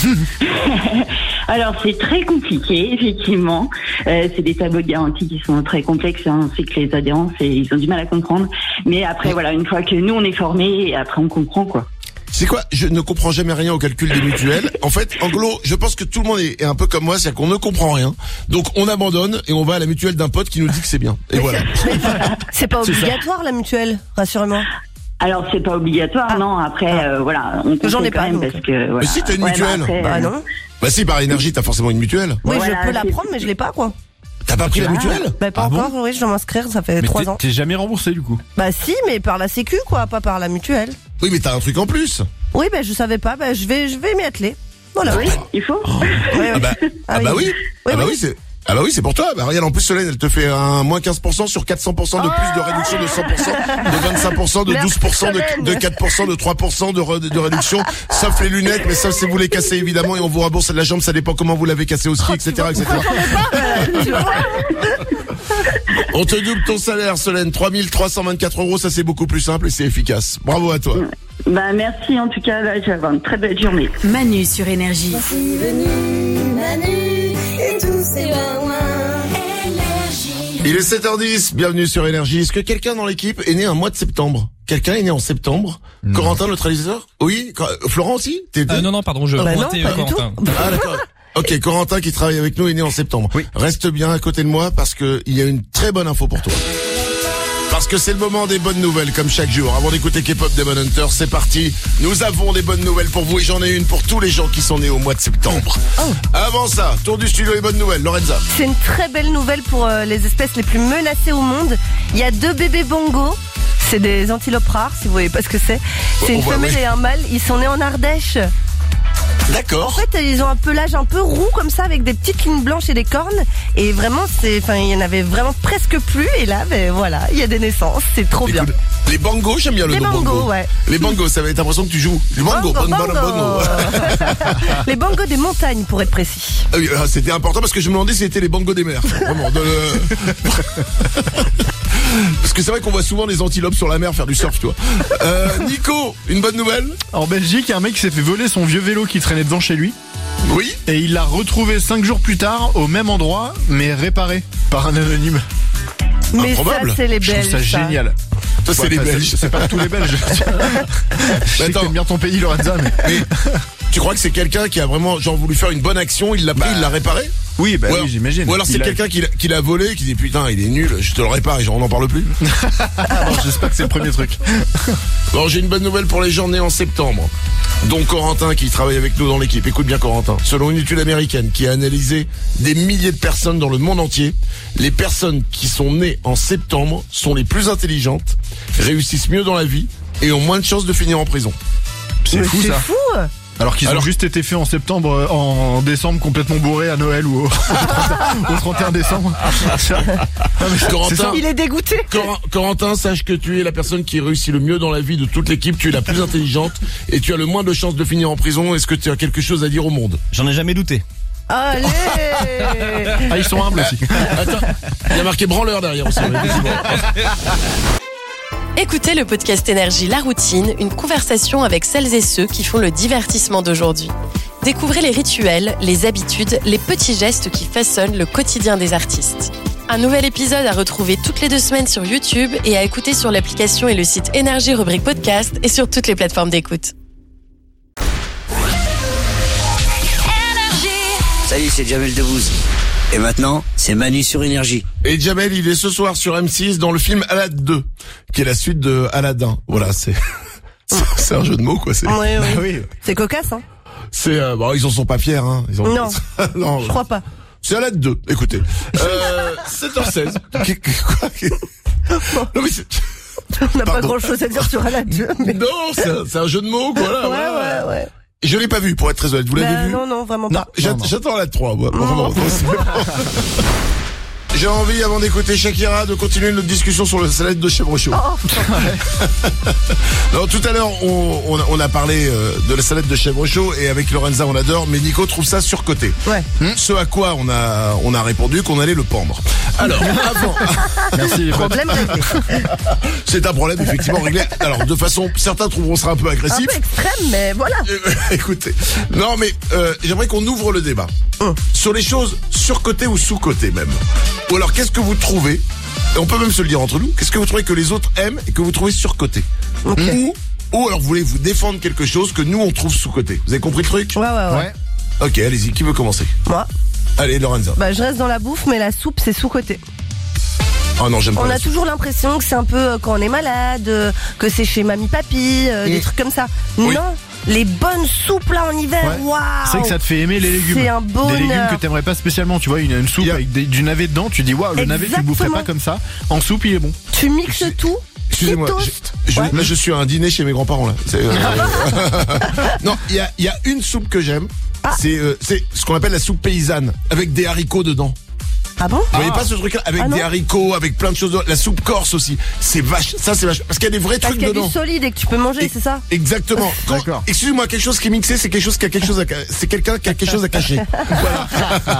E: Alors c'est très compliqué, effectivement. C'est des tableaux de garantie qui sont très complexes. On sait que les adhérents, ils ont du mal à comprendre. Mais après, voilà, une fois que nous on est formés, après on comprend quoi.
B: C'est quoi? Je ne comprends jamais rien au calcul des mutuelles. En fait, en gros, je pense que tout le monde est un peu comme moi, c'est-à-dire qu'on ne comprend rien. Donc on abandonne et on va à la mutuelle d'un pote qui nous dit que c'est bien. Et voilà.
C: C'est pas obligatoire la mutuelle, rassurez-moi.
E: Alors c'est pas obligatoire, non. Après, voilà, on comprend quand même parce que. Voilà.
B: Mais si t'as une mutuelle.
C: Bah non.
B: Bah si, par Énergie, t'as forcément une mutuelle.
C: Oui, je peux la prendre, mais je l'ai pas quoi.
B: T'as pas pris la mutuelle?
C: Bah pas encore, oui, je dois m'inscrire, ça fait 3 ans.
D: T'es jamais remboursé du coup?
C: Bah si, mais par la sécu quoi, pas par la mutuelle.
B: Oui, mais t'as un truc en plus.
C: Oui, bah je savais pas, bah je vais m'y atteler. Voilà.
E: Oui, il faut.
B: Ah bah oui, c'est pour toi. Bah regarde, en plus Solène, elle te fait un moins 15% sur 400% de plus de réduction de 100%, de 25%, de 12%, de 4%, de 3% de réduction, sauf les lunettes, mais ça c'est vous les cassez évidemment et on vous rembourse de la jambe, ça dépend comment vous l'avez cassé au ski, etc. On te double ton salaire, Solène, 3324 €, ça c'est beaucoup plus simple et c'est efficace. Bravo à toi.
E: Bah merci en tout cas, là, je vais avoir une très belle journée.
N: Manu sur Énergie.
J: Voici venu Manu et tous ses Énergie.
B: Il est 7h10, bienvenue sur Énergie. Est-ce que quelqu'un dans l'équipe est né un mois de septembre? Quelqu'un est né en septembre? Corentin, notre réalisateur? Oui. Florent aussi?
O: Non, pardon, je pointais Corentin.
B: Ah d'accord. Ok, Corentin qui travaille avec nous est né en septembre. Oui. Reste bien à côté de moi parce que il y a une très bonne info pour toi. Parce que c'est le moment des bonnes nouvelles comme chaque jour. Avant d'écouter K-pop Demon Hunter, c'est parti. Nous avons des bonnes nouvelles pour vous et j'en ai une pour tous les gens qui sont nés au mois de septembre. Avant ça, tour du studio et bonnes nouvelles. Lorenza.
C: C'est une très belle nouvelle pour les espèces les plus menacées au monde. Il y a 2 bébés bongos. C'est des antilopes rares, si vous voyez pas ce que c'est. C'est une femelle et un mâle. Ils sont nés en Ardèche.
B: D'accord.
C: En fait, ils ont un pelage un peu roux comme ça avec des petites lignes blanches et des cornes. Et vraiment, il y en avait vraiment presque plus. Et là, voilà, il y a des naissances. C'est trop bien.
B: Les bongos, j'aime bien le nom bongo.
C: Bongos, ouais.
B: Les bongos, ça va être l'impression que tu joues. Les bongos, bongo.
C: Les bongos des montagnes, pour être précis.
B: C'était important parce que je me demandais si c'était les bongos des mers. Vraiment. Parce que c'est vrai qu'on voit souvent des antilopes sur la mer faire du surf, toi. Nico, une bonne nouvelle.
D: En Belgique, il y a un mec qui s'est fait voler son vieux vélo qui traînait devant chez lui.
B: Oui.
D: Et il l'a retrouvé 5 jours plus tard au même endroit, mais réparé par un anonyme.
C: Mais
B: improbable.
C: Ça, c'est les Belges.
D: Je trouve ça génial.
B: Toi, c'est les Belges.
D: C'est pas tous les Belges. Je sais que t'aimes bien ton pays, Lorenza, mais...
B: Tu crois que c'est quelqu'un qui a vraiment genre voulu faire une bonne action, il l'a pris, il l'a réparé?
D: Oui, bah oui, j'imagine.
B: Ou alors c'est quelqu'un qui l'a volé, qui dit putain, il est nul, je te le répare et genre on n'en parle plus.
D: Non, j'espère que c'est le premier truc.
B: Bon, j'ai une bonne nouvelle pour les gens nés en septembre. Donc Corentin qui travaille avec nous dans l'équipe. Écoute bien Corentin. Selon une étude américaine qui a analysé des milliers de personnes dans le monde entier, les personnes qui sont nées en septembre sont les plus intelligentes, réussissent mieux dans la vie et ont moins de chances de finir en prison.
D: C'est fou ça.
C: C'est fou.
D: Alors qu'ils ont juste été faits en septembre, en décembre complètement bourrés à Noël ou au 31 décembre.
B: Corentin,
C: il est dégoûté.
B: Corentin, sache que tu es la personne qui réussit le mieux dans la vie de toute l'équipe. Tu es la plus intelligente et tu as le moins de chances de finir en prison. Est-ce que tu as quelque chose à dire au monde?
O: J'en ai jamais douté.
C: Allez.
D: Ah, ils sont humbles aussi.
B: Attends, il y a marqué branleur derrière aussi.
N: Écoutez le podcast Énergie La Routine, une conversation avec celles et ceux qui font le divertissement d'aujourd'hui. Découvrez les rituels, les habitudes, les petits gestes qui façonnent le quotidien des artistes. Un nouvel épisode à retrouver toutes les 2 semaines sur YouTube et à écouter sur l'application et le site Énergie rubrique podcast et sur toutes les plateformes d'écoute.
P: Salut, c'est Jamel Debbouze. Et maintenant, c'est Manu sur Énergie.
B: Et Jamel, il est ce soir sur M6 dans le film Aladdin 2, qui est la suite de Aladdin. Voilà, c'est un jeu de mots, quoi.
C: Oui. C'est cocasse, hein.
B: C'est, bon, ils en sont pas fiers, hein.
C: Non.
B: Non,
C: je crois pas.
B: C'est Aladdin 2, écoutez. 7h16. Non, mais
C: on n'a pas grand chose à dire sur Aladdin 2. Mais...
B: Non, c'est un jeu de mots, quoi. Là,
C: ouais.
B: Je l'ai pas vu, pour être très honnête. Vous l'avez vu?
C: Non, vraiment pas.
B: J'attends la 3, moi. J'ai envie, avant d'écouter Shakira, de continuer notre discussion sur le salade de chèvre chaud. Non, tout à l'heure, on a parlé de la salade de chèvre chaud et avec Lorenza, on adore, mais Nico trouve ça surcoté.
C: Ouais.
B: Ce à quoi on a répondu qu'on allait le pendre. Alors, avant...
D: Merci.
C: Problème réglé.
B: C'est un problème effectivement réglé. Alors, de façon, certains trouveront ça un peu agressif.
C: Un peu extrême, mais voilà.
B: Écoutez, non mais j'aimerais qu'on ouvre le débat sur les choses surcotées ou sous-cotées même. Ou alors, qu'est-ce que vous trouvez, et on peut même se le dire entre nous, qu'est-ce que vous trouvez que les autres aiment et que vous trouvez surcoté?
C: Okay.
B: Ou alors, vous voulez vous défendre quelque chose que nous, on trouve sous-coté. Vous avez compris le truc?
C: Ouais.
B: Ok, allez-y, qui veut commencer?
C: Moi.
B: Allez, Lorenza.
C: Bah, je reste dans la bouffe, mais la soupe, c'est sous-coté.
B: Oh non, j'aime pas.
C: On a toujours l'impression que c'est un peu quand on est malade, que c'est chez mamie-papy, des trucs comme ça.
B: Oui.
C: Non. Les bonnes soupes là en hiver, waouh!
D: C'est vrai que ça te fait aimer les légumes.
C: C'est un bonheur.
D: Des légumes que t'aimerais pas spécialement, tu vois, une soupe avec du navet dedans, tu dis waouh, le navet tu le boufferais pas comme ça. En soupe, il est bon.
C: Tu mixes tout.
B: Excusez-moi, là je suis à un dîner chez mes grands-parents là. Non, il y a une soupe que j'aime. C'est ce qu'on appelle la soupe paysanne avec des haricots dedans.
C: Ah bon?
B: Vous voyez pas ce truc-là avec des haricots, avec plein de choses. La soupe corse aussi. C'est vache. Ça c'est vache. Parce qu'il y a des vrais trucs dedans.
C: Parce qu'il y a du solide et que tu peux manger, c'est ça?
B: Exactement. D'accord. Excusez-moi, quelque chose qui est mixé, c'est quelque chose qui a quelque chose c'est quelqu'un qui a quelque chose à cacher. Voilà.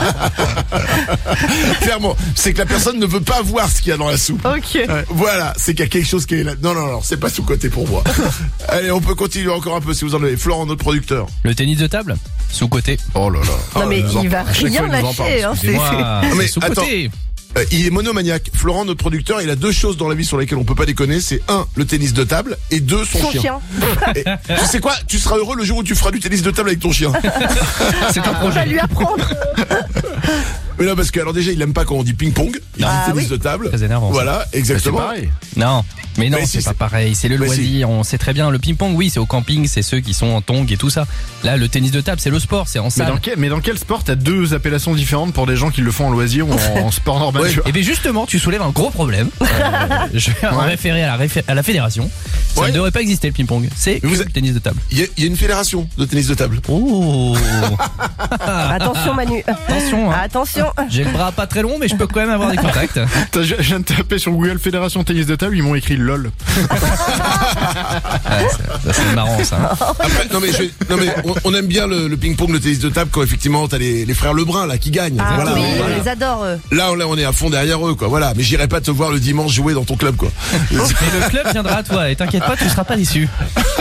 B: Clairement, c'est que la personne ne veut pas voir ce qu'il y a dans la soupe.
C: Ok.
B: Ouais. Voilà, c'est qu'il y a quelque chose qui est là. Non, c'est pas sous-côté pour moi. Allez, on peut continuer encore un peu si vous en avez. Florent, notre producteur.
O: Le tennis de table? Sous-côté.
B: Oh là là.
C: Non mais il va rien lâcher, hein.
B: Mais attends, il est monomaniaque. Florent, notre producteur, il a 2 choses dans la vie sur lesquelles on peut pas déconner. C'est 1, le tennis de table, et 2, son chien. Et, tu sais quoi? Tu seras heureux le jour où tu feras du tennis de table avec ton chien.
O: C'est un projet.
C: On va lui apprendre.
B: Mais non, parce que alors déjà, il aime pas quand on dit ping-pong. Il dit tennis de table.
O: Très énervant.
B: Voilà, exactement.
D: C'est pareil.
O: Non. Mais non,
B: Mais
O: c'est
B: si,
O: pas pareil. C'est le loisir. On sait très bien. Le ping-pong, oui, c'est au camping. C'est ceux qui sont en tongs et tout ça. Là, le tennis de table, c'est le sport. C'est en salle.
D: Mais dans quel sport t'as 2 appellations différentes pour des gens qui le font en loisir ou en sport normal?
B: Ouais.
O: Et bien justement, tu soulèves un gros problème. Je vais en référer à la fédération. Ça ne devrait pas exister le ping-pong. C'est le tennis de table.
B: Il y a une fédération de tennis de table.
O: Oh.
C: Attention Manu.
O: Attention. Hein.
C: Attention.
O: J'ai le bras pas très long, mais je peux quand même avoir des contacts.
D: Je viens de taper sur Google Fédération Tennis de Table, ils m'ont écrit LOL.
O: C'est marrant ça.
B: Après, on aime bien le ping-pong, le tennis de table quand effectivement t'as les frères Lebrun là qui gagnent.
C: Ah
B: voilà,
C: oui,
B: voilà.
C: on les adore eux.
B: Là, on est à fond derrière eux, quoi. Voilà. Mais j'irai pas te voir le dimanche jouer dans ton club, quoi.
O: Mais le club viendra à toi et t'inquiète pas, tu seras pas déçu.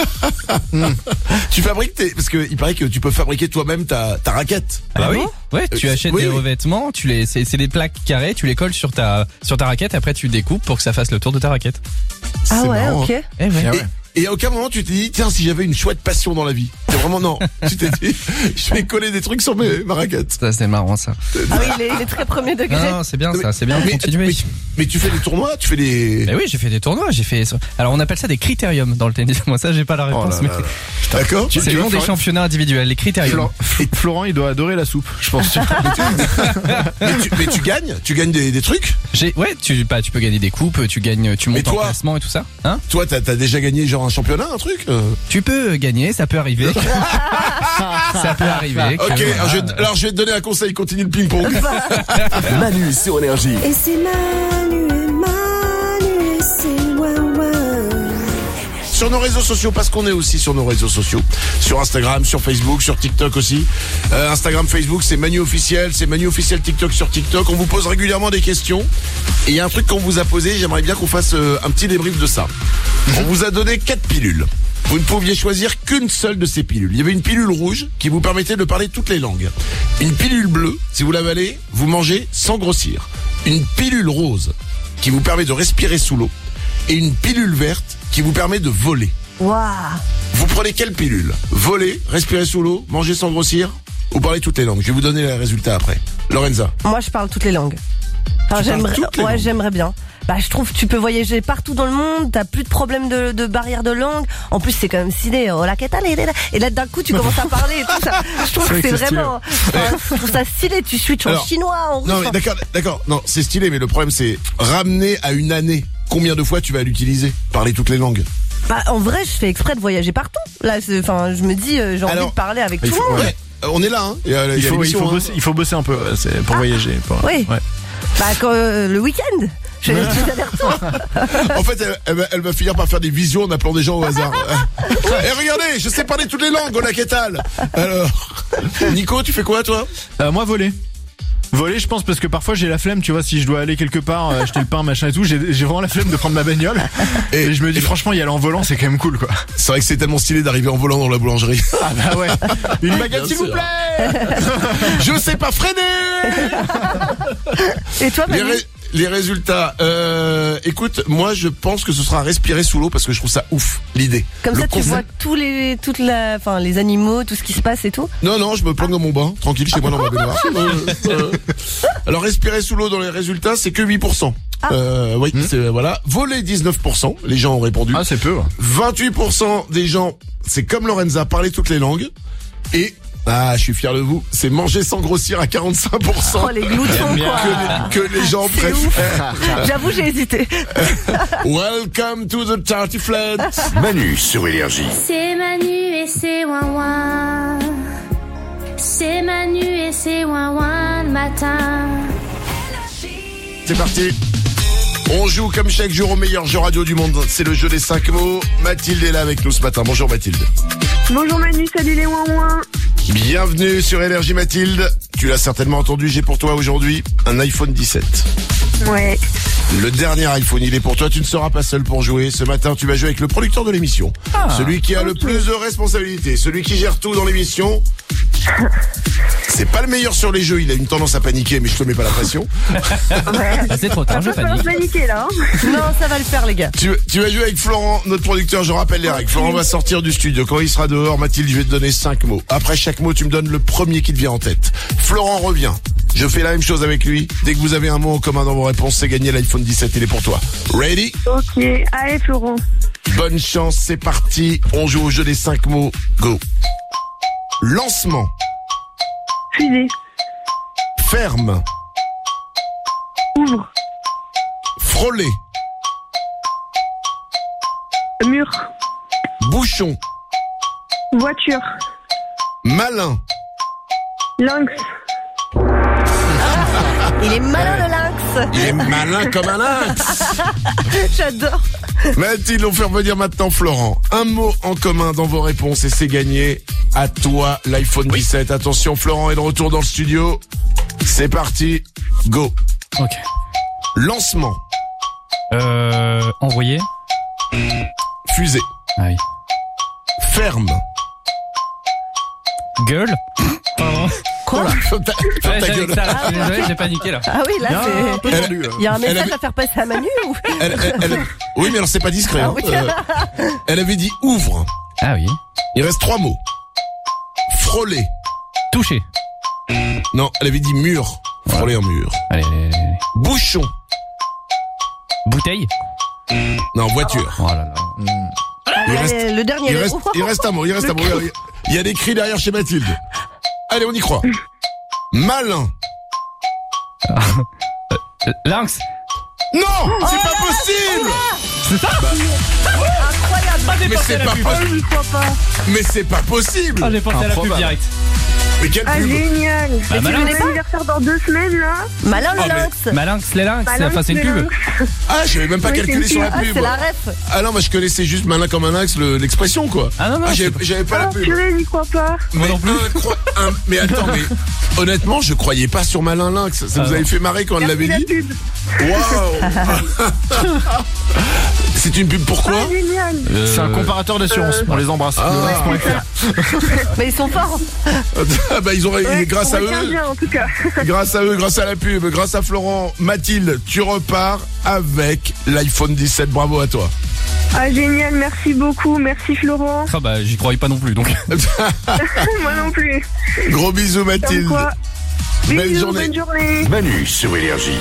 B: Tu fabriques parce que il paraît que tu peux fabriquer toi-même ta raquette.
O: Ah oui. Ouais, tu achètes des revêtements, c'est des plaques carrées, tu les colles sur ta raquette, après tu découpes pour que ça fasse le tour de ta raquette.
C: Ah ouais,
B: marrant,
C: ok.
B: Hein. Et à aucun moment tu t'es dit tiens si j'avais une chouette passion dans la vie. C'est vraiment non. Tu t'es dit je vais coller des trucs sur ma raquette.
O: Ça c'est marrant ça.
C: Ah oui, il est très premier degré.
O: Non, c'est bien ça, c'est bien de continuer.
B: Mais tu fais des tournois, tu fais des.
O: Mais oui, j'ai fait des tournois, Alors on appelle ça des critériums dans le tennis. Moi ça j'ai pas la réponse.
B: Oh là là. D'accord.
O: C'est le nom des championnats individuels, les critériums.
D: Florent il doit adorer la soupe, je pense.
B: mais tu gagnes des trucs.
O: Ouais, tu peux gagner des coupes, tu montes en classement et tout ça. Hein?
B: Toi t'as déjà gagné genre un championnat, un truc
O: Tu peux gagner, ça peut arriver. Ça peut arriver.
B: Ok, alors je vais te donner un conseil, continue le ping-pong.
I: Manu sur Énergie.
M: Et c'est Manu, et c'est Wawa.
B: Sur nos réseaux sociaux, parce qu'on est aussi sur nos réseaux sociaux. Sur Instagram, sur Facebook, sur TikTok aussi. Instagram, Facebook, c'est Manu officiel. C'est Manu officiel TikTok sur TikTok. On vous pose régulièrement des questions. Et il y a un truc qu'on vous a posé, j'aimerais bien qu'on fasse un petit débrief de ça. On vous a donné 4 pilules. Vous ne pouviez choisir qu'une seule de ces pilules. Il y avait une pilule rouge qui vous permettait de parler toutes les langues. Une pilule bleue, si vous l'avalez, vous mangez sans grossir. Une pilule rose qui vous permet de respirer sous l'eau. Et une pilule verte qui vous permet de voler.
C: Waouh.
B: Vous prenez quelle pilule? Voler, respirer sous l'eau, manger sans grossir ou parler toutes les langues? Je vais vous donner les résultats après. Lorenza.
C: Moi je parle toutes les langues. Enfin, j'aimerais bien. Bah, je trouve que tu peux voyager partout dans le monde, t'as plus de problème de barrière de langue. En plus, c'est quand même stylé. Oh, la quête, et là, d'un coup, tu commences à parler et tout ça. Je trouve que c'est vraiment, je trouve ça stylé. Tu switches en chinois, en russe.
B: Non, mais d'accord. Non, c'est stylé, mais le problème, c'est ramener à une année. Combien de fois tu vas l'utiliser? Parler toutes les langues.
C: Bah, en vrai, je fais exprès de voyager partout. Là, je me dis, j'ai envie de parler avec tout le monde.
B: Ouais. On est là, hein.
D: Il faut bosser un peu, c'est pour voyager.
C: Oui. Ouais. Bah, le week-end. Je vais des allers-retours.
B: En fait, elle va finir par faire des visions en appelant des gens au hasard. Et regardez, je sais parler toutes les langues, Ola Ketal. Alors, Nico, tu fais quoi, toi?
D: Moi, voler. Voler, je pense, parce que parfois j'ai la flemme, tu vois, si je dois aller quelque part, acheter le pain, machin et tout, j'ai vraiment la flemme de prendre ma bagnole. Et je me dis, franchement, y aller en volant, c'est quand même cool, quoi.
B: C'est vrai que c'est tellement stylé d'arriver en volant dans la boulangerie.
D: Ah bah ouais. Une baguette, s'il vous plaît.
B: Je sais pas freiner.
C: Et toi, Manu?
B: Les résultats, écoute, moi je pense que ce sera respirer sous l'eau parce que je trouve ça ouf, l'idée.
C: Comme ça tu vois les animaux, tout ce qui se passe et tout?
B: Non, je me plonge dans mon bain, tranquille, chez moi dans ma baignoire. Alors respirer sous l'eau dans les résultats, c'est que 8%. Oui, voilà. Voler 19%, les gens ont répondu.
D: Ah, c'est peu.
B: 28% des gens, c'est comme Lorenza, parler toutes les langues. Et je suis fier de vous. C'est manger sans grossir à 45%.
C: Oh, les gloutons, quoi.
B: Que les gens préfèrent.
C: J'avoue, j'ai hésité.
B: Welcome to the Tartiflette.
I: Manu sur Énergie.
J: C'est Manu et c'est Ouin-Ouin. C'est Manu et c'est Ouin-Ouin le matin.
B: C'est parti. On joue comme chaque jour au meilleur jeu radio du monde. C'est le jeu des 5 mots. Mathilde est là avec nous ce matin. Bonjour Mathilde.
E: Bonjour Manu, salut les Ouin-Ouin.
B: Bienvenue sur Énergie Mathilde. Tu l'as certainement entendu, j'ai pour toi aujourd'hui un iPhone 17.
E: Ouais.
B: Le dernier iPhone, il est pour toi, tu ne seras pas seul pour jouer. Ce matin, tu vas jouer avec le producteur de l'émission. Celui qui a le plus de responsabilités, celui qui gère tout dans l'émission. C'est pas le meilleur sur les jeux, il a une tendance à paniquer, mais je te mets pas la pression.
O: C'est trop tard, je panique.
E: Paniquer là.
C: Non, ça va le faire les gars.
B: Tu vas jouer avec Florent, notre producteur, je rappelle les règles. Florent va sortir du studio. Quand il sera dehors, Mathilde, je vais te donner 5 mots. Après chaque mot, tu me donnes le premier qui te vient en tête. Florent revient. Je fais la même chose avec lui. Dès que vous avez un mot en commun dans vos réponses, c'est gagné, l'iPhone 17, il est pour toi. Ready?
E: Ok, allez Florent.
B: Bonne chance, c'est parti. On joue au jeu des 5 mots. Go. Lancement.
E: Fusée.
B: Ferme.
E: Ouvre.
B: Frôler.
E: Mur.
B: Bouchon.
E: Voiture.
B: Malin.
E: Lynx.
C: Il est malin le lynx.
B: Il est malin comme un lynx.
C: J'adore.
B: Mathilde, on fait revenir maintenant Florent. Un mot en commun dans vos réponses et c'est gagné. À toi, l'iPhone 17. Attention, Florent est de retour dans le studio. C'est parti. Go.
O: Ok.
B: Lancement.
O: Envoyer.
B: Fusée.
O: Ah oui.
B: Ferme.
O: Gueule. Pardon.
C: Quoi?
B: Ferme ta gueule.
O: Je suis désolé, j'ai paniqué là.
C: Ah oui, là, c'est... Il y a un message à faire passer à Manu ou...
B: Oui, mais alors c'est pas discret.
C: Ah
B: Hein.
C: oui.
B: Elle avait dit ouvre.
O: Ah oui.
B: Il reste 3 mots. Frôler.
O: Toucher.
B: Non, elle avait dit mur. Frôler un mur.
O: Allez.
B: Bouchon.
O: Bouteille.
B: Non, voiture.
O: Oh là là.
C: Le dernier.
B: Il reste un mot. Il y a des cris derrière chez Mathilde. Allez, on y croit. Malin.
O: Lynx.
B: Non, c'est pas possible.
O: C'est ça?
C: Incroyable.
B: Mais c'est pas possible. Mais c'est pas possible.
O: Ah, j'ai pensé à la pub direct.
B: Mais quelle
E: Ah,
B: pub?
E: génial.
O: Bah,
E: C'est
O: malin.
E: mon anniversaire dans 2 semaines, là.
C: Malin le
B: Ah, mais-
C: lynx.
O: Malinx, les lynx.
E: Malinx,
O: Enfin, c'est une
E: les
O: pub.
E: lynx.
B: Ah, je n'avais même pas
E: Oui,
B: calculé
E: c'est
B: sur la
C: Ah,
B: pub.
C: c'est la ref.
B: Ah non, moi je connaissais juste malin comme un lynx, l'expression quoi.
O: Ah non,
B: j'avais pas la
E: Ah,
B: pub.
E: purée, j'y crois pas.
O: Moi non plus.
B: Mais attends, mais honnêtement, je croyais pas sur malin lynx. Ça vous avait fait marrer quand elle l'avait
E: Merci
B: dit?
E: la pub.
B: Waouh. C'est une pub pourquoi?
E: Ah, génial.
D: C'est un comparateur d'assurance. On les embrasse.
B: Ah.
D: Lynx.fr.
C: Mais ils sont forts.
B: Ah bah ils ont grâce à
E: on retient
B: eux.
E: bien, en tout cas.
B: Grâce à eux, grâce à la pub, grâce à Florent, Mathilde, tu repars avec l'iPhone 17. Bravo à toi.
E: Ah, génial, merci beaucoup. Merci, Florent.
O: Ah bah, j'y croyais pas non plus, donc.
E: Moi non plus.
B: Gros bisous
E: Comme
B: Mathilde.
E: quoi.
B: Belle
E: Bisous,
B: journée.
E: bonne journée.
I: Manu sur Énergie.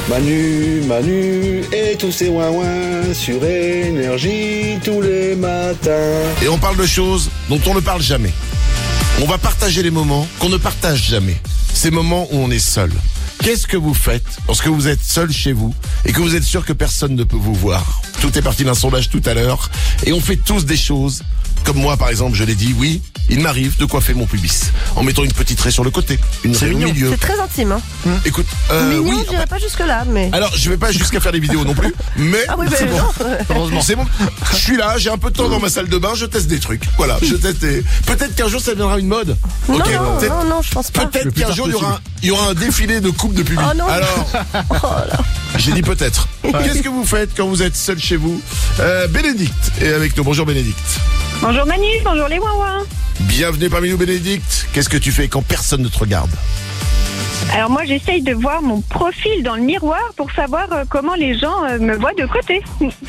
Q: Manu et tous ses ouin-ouin sur Énergie tous les matins.
B: Et on parle de choses dont on ne parle jamais. On va partager les moments qu'on ne partage jamais. Ces moments où on est seul. Qu'est-ce que vous faites lorsque vous êtes seul chez vous et que vous êtes sûr que personne ne peut vous voir? Tout est parti d'un sondage tout à l'heure et on fait tous des choses. Comme moi par exemple, je l'ai dit, oui, il m'arrive de coiffer mon pubis en mettant une petite raie sur le côté, une raie au milieu.
C: C'est très intime, hein.
B: Écoute,
C: Mignon,
B: oui.
C: je dirais pas jusque là, mais.
B: Alors, je vais pas jusqu'à faire des vidéos non plus, mais
C: Ah oui,
B: c'est
C: bah,
B: bon.
C: non.
B: Heureusement. C'est bon. Je suis là, j'ai un peu de temps dans ma salle de bain, je teste des trucs. Voilà, je teste des... Peut-être qu'un jour ça deviendra une mode.
C: Non,
B: Ok,
C: non,
B: peut-être-
C: non, je pense pas.
B: Peut-être qu'un jour il y aura un défilé de coupes de pubis.
C: Oh non.
B: Alors, j'ai dit peut-être. Qu'est-ce que vous faites quand vous êtes seul chez vous? Bénédicte est avec nous. Bonjour Bénédicte.
E: Bonjour Manu, bonjour les ouin-ouin.
B: Bienvenue parmi nous Bénédicte. Qu'est-ce que tu fais quand personne ne te regarde?
E: Alors moi j'essaye de voir mon profil dans le miroir pour savoir comment les gens me voient de côté.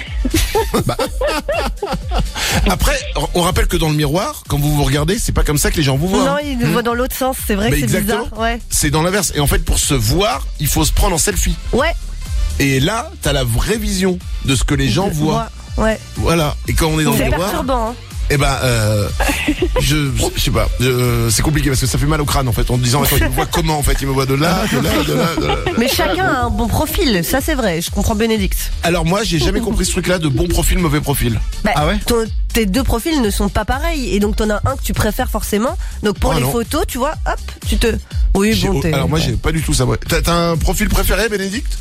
B: Après, on rappelle que dans le miroir, quand vous vous regardez, c'est pas comme ça que les gens vous voient.
C: Non, ils nous voient dans l'autre sens. C'est vrai
B: Mais
C: que c'est
B: exactement.
C: bizarre. Ouais.
B: C'est dans l'inverse. Et en fait, pour se voir, il faut se prendre en selfie.
C: Ouais.
B: Et là, t'as la vraie vision de ce que les gens voient.
C: Ouais.
B: Voilà. Et quand on est dans le
C: C'est
B: miroir,
C: perturbant, hein.
B: eh ben, je sais pas. C'est compliqué parce que ça fait mal au crâne en fait. En te disant, attends, il me voit comment en fait? Il me voit de là, de là, de là, de là.
C: Mais chacun a un bon profil, ça c'est vrai, je comprends Bénédicte.
B: Alors moi, j'ai jamais compris ce truc-là de bon profil, mauvais profil.
C: Bah, tes deux profils ne sont pas pareils et donc t'en as un que tu préfères forcément. Donc pour
B: Oh
C: les
B: non.
C: photos, tu vois, hop, tu te... Oui, bon, t'es...
B: Alors moi, j'ai pas du tout ça. Ouais. T'as un profil préféré, Bénédicte?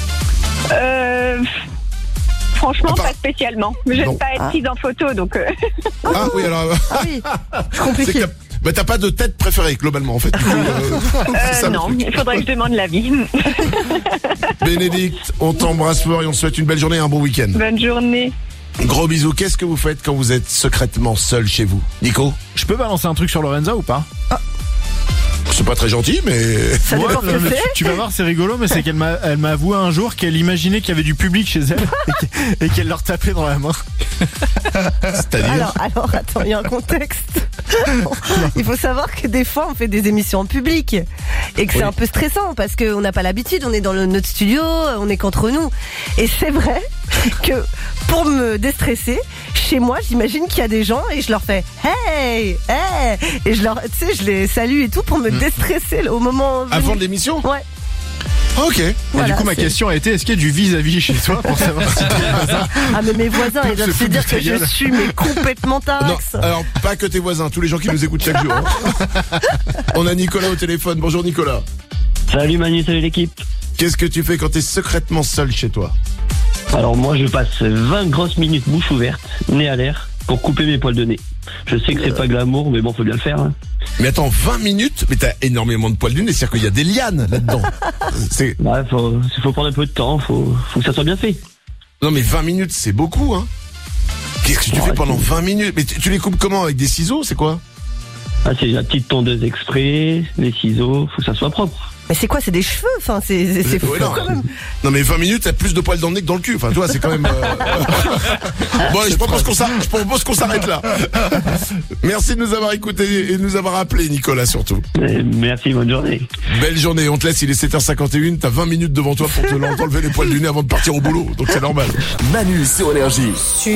E: Franchement, pas spécialement.
B: Non.
E: J'aime pas être prise en photo, donc...
B: Ah oui, alors...
C: Ah oui, c'est compliqué.
B: C'est que bah, t'as pas de tête préférée globalement en fait. Du coup, c'est ça, le
E: non,
B: truc.
E: il faudrait que je demande l'avis.
B: Bénédicte, on t'embrasse fort et on te souhaite une belle journée et un bon week-end.
E: Bonne journée.
B: Gros bisous. Qu'est-ce que vous faites quand vous êtes secrètement seul chez vous? Nico?
D: Je peux balancer un truc sur Lorenza ou pas?
B: C'est pas très gentil, mais...
C: Ça dépend ce que
D: mais
C: c'est.
D: tu vas voir, c'est rigolo, mais c'est qu'elle m'a avoué un jour qu'elle imaginait qu'il y avait du public chez elle et qu'elle leur tapait dans la main.
B: C'est-à-dire?
C: Alors, attends, il y a un contexte. Il faut savoir que des fois, on fait des émissions en public et que c'est un peu stressant parce qu'on n'a pas l'habitude, on est dans notre studio, on est qu'entre nous. Et c'est vrai que pour me déstresser, chez moi, j'imagine qu'il y a des gens et je leur fais hey, hey, et je leur, tu sais, je les salue et tout pour me déstresser au moment venu.
B: Avant l'émission?
C: Ouais.
B: Ok.
C: Voilà,
D: du coup, ma
C: c'est-
D: question a été, est-ce qu'il y a du vis-à-vis chez toi pour savoir si t'es voisin?
C: Ah mais mes voisins, ils doivent
D: Se
C: se
D: foutent
C: dire
D: de ta
C: que je
D: gueule.
C: suis mais complètement
B: Non,
C: tarax.
B: alors pas que tes voisins, tous les gens qui nous écoutent chaque jour. hein. On a Nicolas au téléphone. Bonjour Nicolas.
R: Salut Manu, salut l'équipe.
B: Qu'est-ce que tu fais quand t'es secrètement seul chez toi?
R: Alors moi je passe 20 grosses minutes bouche ouverte, nez à l'air, pour couper mes poils de nez. Je sais que c'est pas glamour, mais bon, faut bien le faire. Hein.
B: Mais attends, 20 minutes? Mais t'as énormément de poils du nez, c'est-à-dire qu'il y a des lianes là-dedans.
R: Ouais, faut prendre un peu de temps, faut que ça soit bien fait.
B: Non mais 20 minutes, c'est beaucoup, hein. Qu'est-ce que tu fais pendant 20 minutes? Mais tu les coupes comment? Avec des ciseaux, c'est quoi?
R: Ah, c'est la petite tondeuse exprès, les ciseaux, faut que ça soit propre.
C: Mais c'est quoi? C'est des cheveux? Enfin, c'est fou quand même.
B: Non mais 20 minutes, t'as plus de poils dans le nez que dans le cul. Enfin, tu vois, c'est quand même... Bon, je propose qu'on s'arrête là. Merci de nous avoir écoutés et de nous avoir appelés, Nicolas, surtout.
R: Merci, bonne journée.
B: Belle journée, on te laisse, il est 7h51, t'as 20 minutes devant toi pour t'enlever les poils du nez avant de partir au boulot, donc c'est normal.
I: Manu sur Énergie.
M: Sur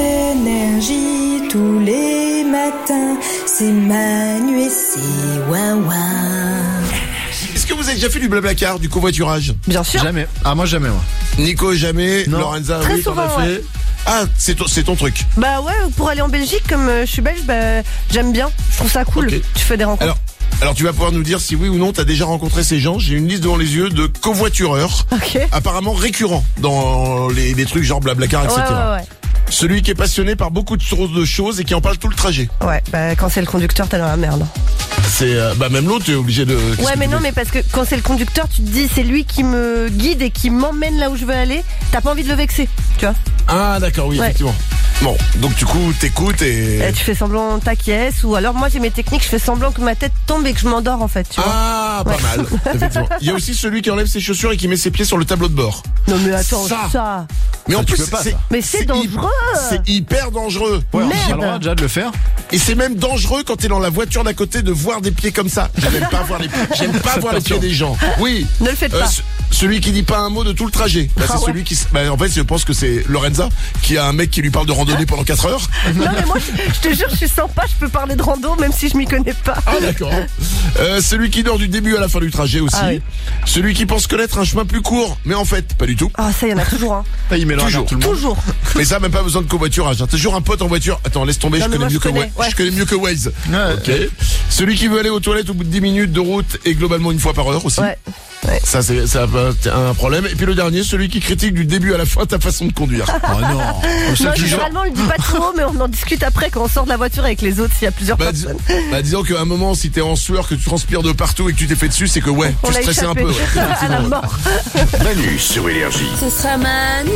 M: Énergie, tous les matins, c'est Manu et c'est Ouin-Ouin.
B: Est-ce que vous avez déjà fait du blablacar, du covoiturage?
C: Bien sûr.
D: Jamais. Ah, moi jamais, moi.
B: Nico, jamais.
D: Non.
B: Lorenza,
C: Très
B: oui, t'en
C: souvent,
B: as fait.
C: ouais.
B: Ah, c'est ton truc.
C: Bah ouais, pour aller en Belgique, comme je suis belge, bah j'aime bien. Je trouve ça cool.
B: Okay.
C: Tu fais des rencontres.
B: Alors tu vas pouvoir nous dire si oui ou non t'as déjà rencontré ces gens. J'ai une liste devant les yeux de covoitureurs, apparemment récurrents dans les trucs genre blablacar, etc.
C: Ouais.
B: Celui qui est passionné par beaucoup de choses et qui en parle tout le trajet.
C: Ouais, bah quand c'est le conducteur, t'es dans la merde.
B: C'est même l'autre, t'es obligé de...
C: Ouais, mais non, mais parce que quand c'est le conducteur, tu te dis c'est lui qui me guide et qui m'emmène là où je veux aller. T'as pas envie de le vexer, tu vois.
B: Ah d'accord, oui, effectivement. Bon, donc du coup t'écoutes et
C: tu fais semblant t'acquiesces, ou alors moi j'ai mes techniques, je fais semblant que ma tête tombe et que je m'endors en fait, tu vois.
B: Ah, pas mal, effectivement. Il y a aussi celui qui enlève ses chaussures et qui met ses pieds sur le tableau de bord.
C: Non mais attends, ça.
B: Mais en plus,
C: c'est dangereux.
B: C'est hyper dangereux.
D: Ouais, on a le droit déjà de le faire.
B: Et c'est même dangereux quand t'es dans la voiture d'à côté de voir des pieds comme ça. J'aime pas voir les pieds. J'aime pas voir les pieds des gens. Oui.
C: Ne le faites pas.
B: Celui qui dit pas un mot de tout le trajet. Bah, c'est celui qui. Bah, en fait, je pense que c'est Lorenza qui a un mec qui lui parle de randonnée pendant 4 heures.
C: Non mais moi, je te jure, je suis sympa. Je peux parler de rando même si je m'y connais pas.
B: Ah d'accord. Celui qui dort du début à la fin du trajet aussi. Ah, oui. Celui qui pense connaître un chemin plus court, mais en fait, pas du tout.
C: Ah ça, y en a toujours un.
B: Ah, il met le regard tout le monde.
C: Toujours.
B: Mais ça, même pas besoin de covoiturage. Hein. T'as toujours un pote en voiture. Attends, laisse tomber. Je connais mieux que Waze. Ok. Celui qui veut aller aux toilettes au bout de 10 minutes de route et globalement une fois par heure aussi.
C: Ouais.
B: Ça c'est un problème. Et puis le dernier, celui qui critique du début à la fin ta façon de conduire. Oh non.
C: Non, généralement on le dit pas trop, mais on en discute après quand on sort de la voiture avec les autres s'il y a plusieurs personnes.
B: Disons qu'à un moment, si t'es en sueur, que tu transpires de partout et que tu t'es fait dessus, c'est que tu stressais un peu.
C: À la mort.
I: Manu sur Énergie.
J: Ce sera Manu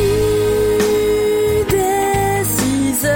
J: dès 6h.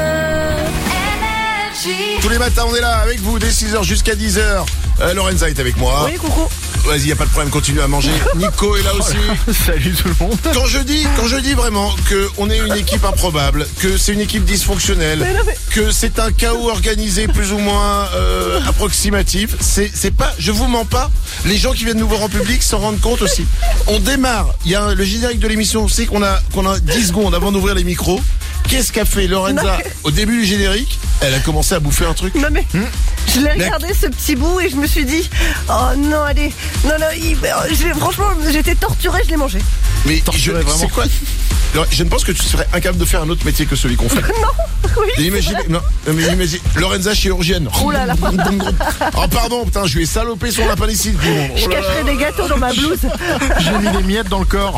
J: Énergie.
B: Tous les matins, on est là avec vous dès 6h jusqu'à 10h. Lorenza est avec moi.
C: Oui, coucou.
B: Vas-y, y a pas de problème, continue à manger. Nico est là aussi.
D: Salut tout le monde.
B: Quand je dis vraiment que on est une équipe improbable, que c'est une équipe dysfonctionnelle, que c'est un chaos organisé plus ou moins approximatif, c'est pas, je vous mens pas. Les gens qui viennent nous voir en public s'en rendent compte aussi. On démarre, il y a le générique de l'émission, on sait qu'on a 10 secondes avant d'ouvrir les micros. Qu'est-ce qu'a fait Lorenza au début du générique? Elle a commencé à bouffer un truc.
C: Non mais je l'ai regardé ce petit bout et je me suis dit oh non allez franchement j'étais torturée, je l'ai mangé.
B: Mais c'est quoi? Alors, je ne pense que tu serais incapable de faire un autre métier que celui qu'on fait.
C: Non, oui.
B: Imagine, Lorenza chirurgienne.
C: Oh là là.
B: Oh pardon, putain, je lui ai salopé son appendicite.
C: Je cacherai des gâteaux dans ma blouse.
D: J'ai mis des miettes dans le corps.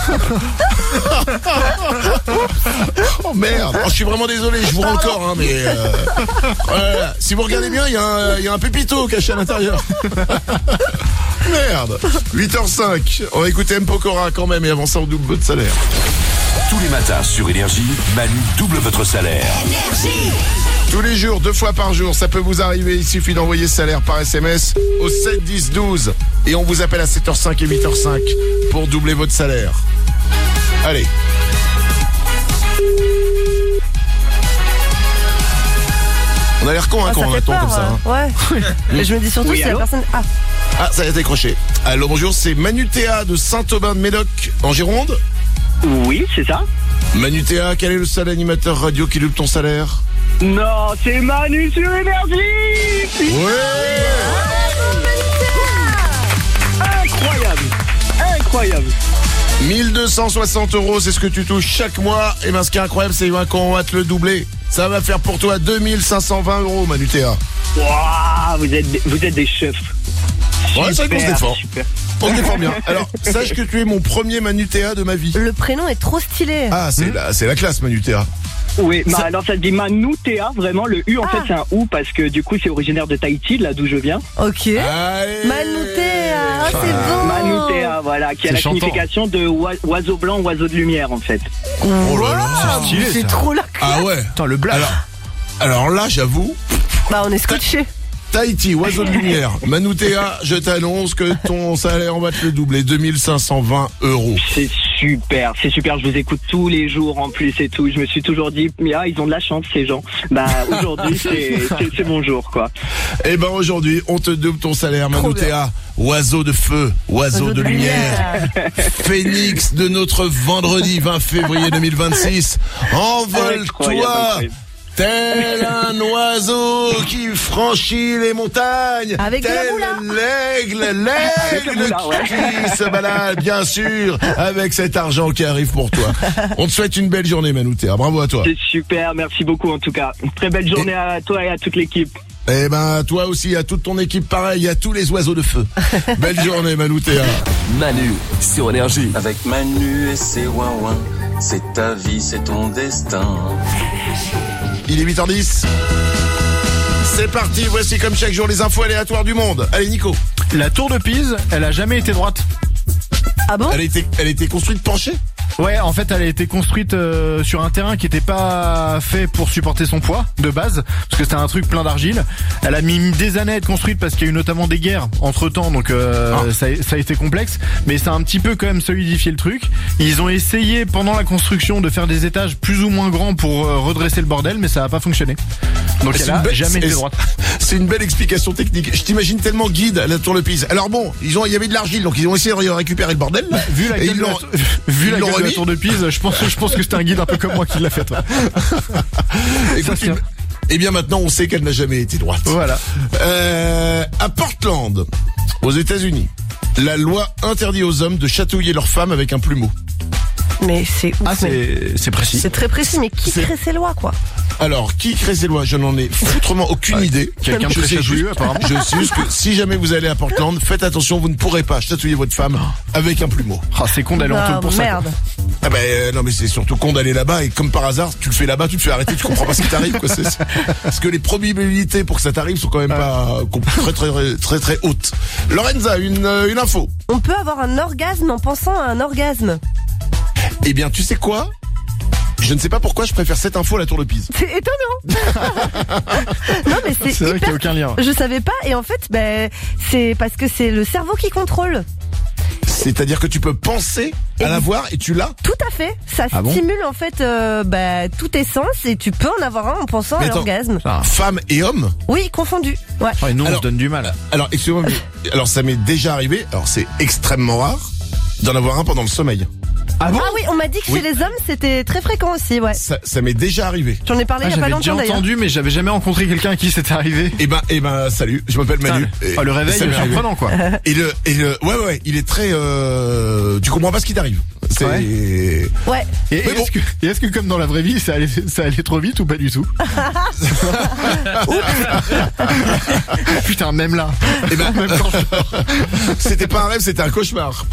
B: Oh merde, je suis vraiment désolé, je vous rends le corps, hein, mais voilà. Si vous regardez bien, il y a un pépito caché à l'intérieur. Merde. 8h05, on va écouter M. Pokora quand même et avant ça on double votre salaire.
I: Tous les matins sur Énergie, Manu double votre salaire.
J: Énergie.
B: Tous les jours, 2 fois par jour, ça peut vous arriver. Il suffit d'envoyer salaire par SMS au 7 10 12 et on vous appelle à 7h05 et 8h05 pour doubler votre salaire. Allez. On a l'air con quand on attend comme ça. Hein.
C: Ouais. Mais je me dis surtout si la personne...
B: Ah, ça a été décroché. Alors bonjour, c'est Manu Théa de Saint-Aubin-de-Médoc en Gironde.
R: Oui, c'est ça.
B: Manu Théa, quel est le seul animateur radio qui double ton salaire?
R: Non, c'est Manu sur Énergie.
B: Ouais.
R: Incroyable.
B: 1260 €, c'est ce que tu touches chaque mois. Et ben ce qui est incroyable, c'est qu'on va te le doubler. Ça va faire pour toi 2520 €, Manu Théa.
R: Waouh, vous êtes des chefs.
B: Ouais, ça nous défend.
R: Super.
B: On se défend bien. Alors, sache que tu es mon premier Manutea de ma vie.
C: Le prénom est trop stylé.
B: Ah, c'est la classe, Manutea.
S: Oui, alors ça se dit Manutea, vraiment. Le U, en fait, c'est un OU parce que du coup, c'est originaire de Tahiti, là d'où je viens.
C: Ok. Manutea, c'est bon.
S: Manutea, voilà, qui a la signification de oiseau blanc, oiseau de lumière, en fait.
B: Oh là là,
C: c'est stylé. C'est trop la classe.
B: Ah ouais.
D: Attends, le blague.
B: Alors là, j'avoue.
C: Bah, on est scotché.
B: Tahiti, oiseau de lumière. Manutea, je t'annonce que ton salaire, on va te le doubler. 2520 €.
S: C'est super, je vous écoute tous les jours en plus et tout. Je me suis toujours dit, ils ont de la chance ces gens. Bah aujourd'hui, c'est mon jour quoi.
B: Eh ben aujourd'hui, on te double ton salaire, Manutea. Oiseau de feu, oiseau de lumière. Phénix de notre vendredi 20 février 2026. Envole-toi. Tel un oiseau qui franchit les montagnes.
C: Avec
B: tel l'aigle qui se balade, bien sûr, avec cet argent qui arrive pour toi. On te souhaite une belle journée, Manutea. Bravo à toi.
S: C'est super, merci beaucoup en tout cas. Très belle journée à toi et à toute l'équipe.
B: Eh ben, toi aussi, à toute ton équipe, pareil, à tous les oiseaux de feu. Belle journée, Manutea.
I: Manu, sur Énergie.
T: Avec Manu et ses ouin-ouin, c'est ta vie, c'est ton destin.
B: Il est 8h10. C'est parti, voici comme chaque jour les infos aléatoires du monde. Allez, Nico.
D: La tour de Pise, elle a jamais été droite.
C: Ah bon ?
B: Elle a été construite penchée ?
D: Ouais, en fait, elle a été construite sur un terrain qui était pas fait pour supporter son poids de base, parce que c'était un truc plein d'argile. Elle a mis des années à être construite parce qu'il y a eu notamment des guerres entre-temps, donc ça a été complexe, mais ça a un petit peu quand même solidifié le truc. Ils ont essayé pendant la construction de faire des étages plus ou moins grands pour redresser le bordel, mais ça a pas fonctionné. Donc elle a jamais été droite.
B: C'est une belle explication technique. Je t'imagine tellement guide à la tour de Pise. Alors bon, il y avait de l'argile, donc ils ont essayé de récupérer le bordel.
D: Vu la gueule de la tour de Pise, je pense que c'était un guide un peu comme moi qui l'a fait.
B: Et bien maintenant, on sait qu'elle n'a jamais été droite.
D: Voilà.
B: À Portland, aux États-Unis, la loi interdit aux hommes de chatouiller leurs femmes avec un plumeau.
C: Mais c'est ouf.
D: Ah, c'est précis.
C: C'est très précis, mais qui crée ces lois, quoi ?
B: Alors, qui crée ces lois ? Je n'en ai foutrement aucune idée.
D: Quelqu'un de très chatouilleux, apparemment.
B: Je sais juste que si jamais vous allez à Portland, faites attention, vous ne pourrez pas chatouiller votre femme avec un plumeau.
D: Ah, c'est con d'aller en taule pour
C: merde.
B: Ça. Ah ben non, mais c'est surtout con d'aller là-bas et comme par hasard, tu le fais là-bas, tu te fais arrêter, tu comprends pas ce qui t'arrive, quoi. Parce que les probabilités pour que ça t'arrive sont quand même pas très hautes. Lorenza, une info.
C: On peut avoir un orgasme en pensant à un orgasme.
B: Eh bien, tu sais quoi ? Je ne sais pas pourquoi je préfère cette info à la tour de Pise.
C: C'est étonnant. Non mais c'est
D: vrai qu'il n'y a aucun lien.
C: Je savais pas et en fait c'est parce que c'est le cerveau qui contrôle.
B: C'est-à-dire que tu peux penser à l'avoir et tu l'as ?
C: Tout à fait. Ça stimule en fait tous tes sens et tu peux en avoir un en pensant à l'orgasme.
B: Femme et homme ?
C: Oui, confondus. Ouais.
D: Oh, et nous on se donne du mal.
B: Alors excusez-moi, mais alors ça m'est déjà arrivé. Alors c'est extrêmement rare d'en avoir un pendant le sommeil.
C: Ah oui, on m'a dit que chez les hommes c'était très fréquent aussi, ouais.
B: Ça m'est déjà arrivé.
C: J'en ai parlé il y a pas longtemps d'ailleurs.
D: J'avais déjà entendu, mais j'avais jamais rencontré quelqu'un à qui c'était arrivé.
B: Eh ben, salut, je m'appelle Manu.
D: Le réveil est surprenant, quoi.
B: Et ouais, il est très, tu comprends pas ce qui t'arrive. C'est...
C: Ouais.
D: Et est-ce que comme dans la vraie vie, ça allait trop vite ou pas du tout? Putain, même là.
B: Eh ben, même quand c'était pas un rêve, c'était un cauchemar.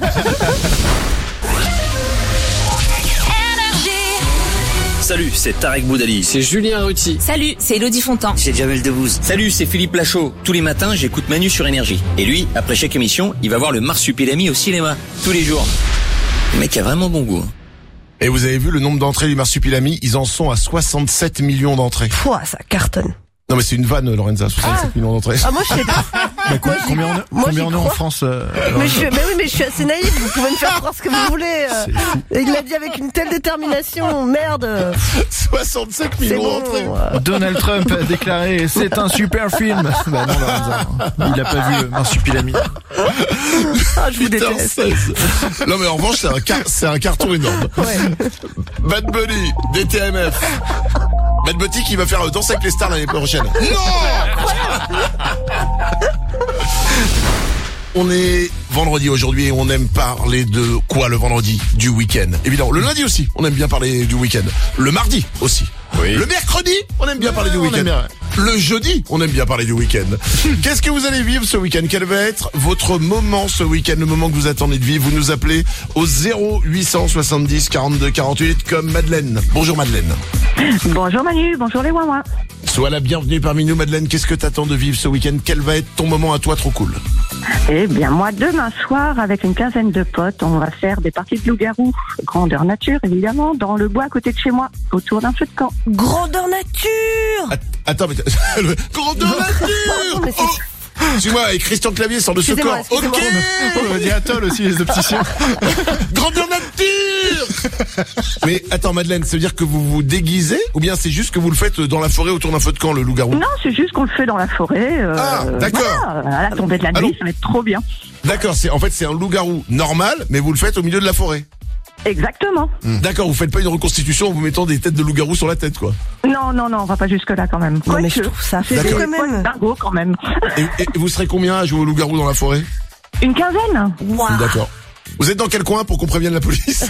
U: Salut, c'est Tarek Boudali.
V: C'est Julien Ruti.
W: Salut, c'est Elodie Fontan.
P: C'est Jamel Debbouze.
U: Salut, c'est Philippe Lachaud. Tous les matins, j'écoute Manu sur Énergie. Et lui, après chaque émission, il va voir le Marsupilami au cinéma. Tous les jours. Le mec a vraiment bon goût.
B: Et vous avez vu le nombre d'entrées du Marsupilami? Ils en sont à 67 millions d'entrées.
C: Pouah, ça cartonne.
B: Non mais c'est une vanne, Lorenza, 67 millions d'entrées.
C: Ah, moi je sais pas.
D: Combien on est en France
C: mais je suis assez naïf, vous pouvez me faire croire ce que vous voulez. Il l'a dit avec une telle détermination, merde.
B: 67 millions d'entrées.
D: Donald Trump a déclaré c'est un super film. Bah non, Lorenza, il a pas vu le Marsupilami.
C: Ah, je vous déteste.
B: Non mais en revanche c'est un carton énorme. Ouais. Bad Bunny, DTMF. Bad Bunny qui va faire Danser avec les stars l'année prochaine. Non. On est vendredi aujourd'hui et on aime parler de quoi le vendredi? Du week-end. Évidemment, le lundi aussi, on aime bien parler du week-end. Le mardi aussi. Oui. Le mercredi, on aime bien parler du week-end. le jeudi. On aime bien parler du week-end. Qu'est-ce que vous allez vivre ce week-end? Quel va être votre moment ce week-end, le moment que vous attendez de vivre? Vous nous appelez au 0870 42 48 comme Madeleine. Bonjour Madeleine.
G: Bonjour Manu, bonjour les Wawa.
B: Sois la bienvenue parmi nous Madeleine. Qu'est-ce que t'attends de vivre ce week-end? Quel va être ton moment à toi trop cool?
G: Eh bien moi, demain soir, avec une quinzaine de potes, on va faire des parties de loup-garou. Grandeur nature, évidemment, dans le bois à côté de chez moi, autour d'un feu de camp.
C: Grandeur nature.
B: Attends, mais grandeur nature. Excuse-moi, avec Christian Clavier sort de ce corps. Ok.
D: On a dit Atoll aussi, les opticiens.
B: Grandeur nature. Mais attends Madeleine, ça veut dire que vous vous déguisez ou bien c'est juste que vous le faites dans la forêt autour d'un feu de camp, le loup-garou?
G: Non, c'est juste qu'on le fait dans la forêt.
B: Ah, d'accord.
G: Voilà, à la tombée de la nuit, ça va être trop bien.
B: D'accord, c'est un loup-garou normal, mais vous le faites au milieu de la forêt.
G: Exactement.
B: D'accord, vous faites pas une reconstitution en vous mettant des têtes de loup-garou sur la tête, quoi.
G: Non, on va pas jusque là quand même.
C: Non, mais je trouve ça
G: c'est
C: quand même
G: dingo quand même.
B: Et vous serez combien à jouer au loup-garou dans la forêt?
G: Une quinzaine.
C: Wow.
B: D'accord. Vous êtes dans quel coin pour qu'on prévienne la police?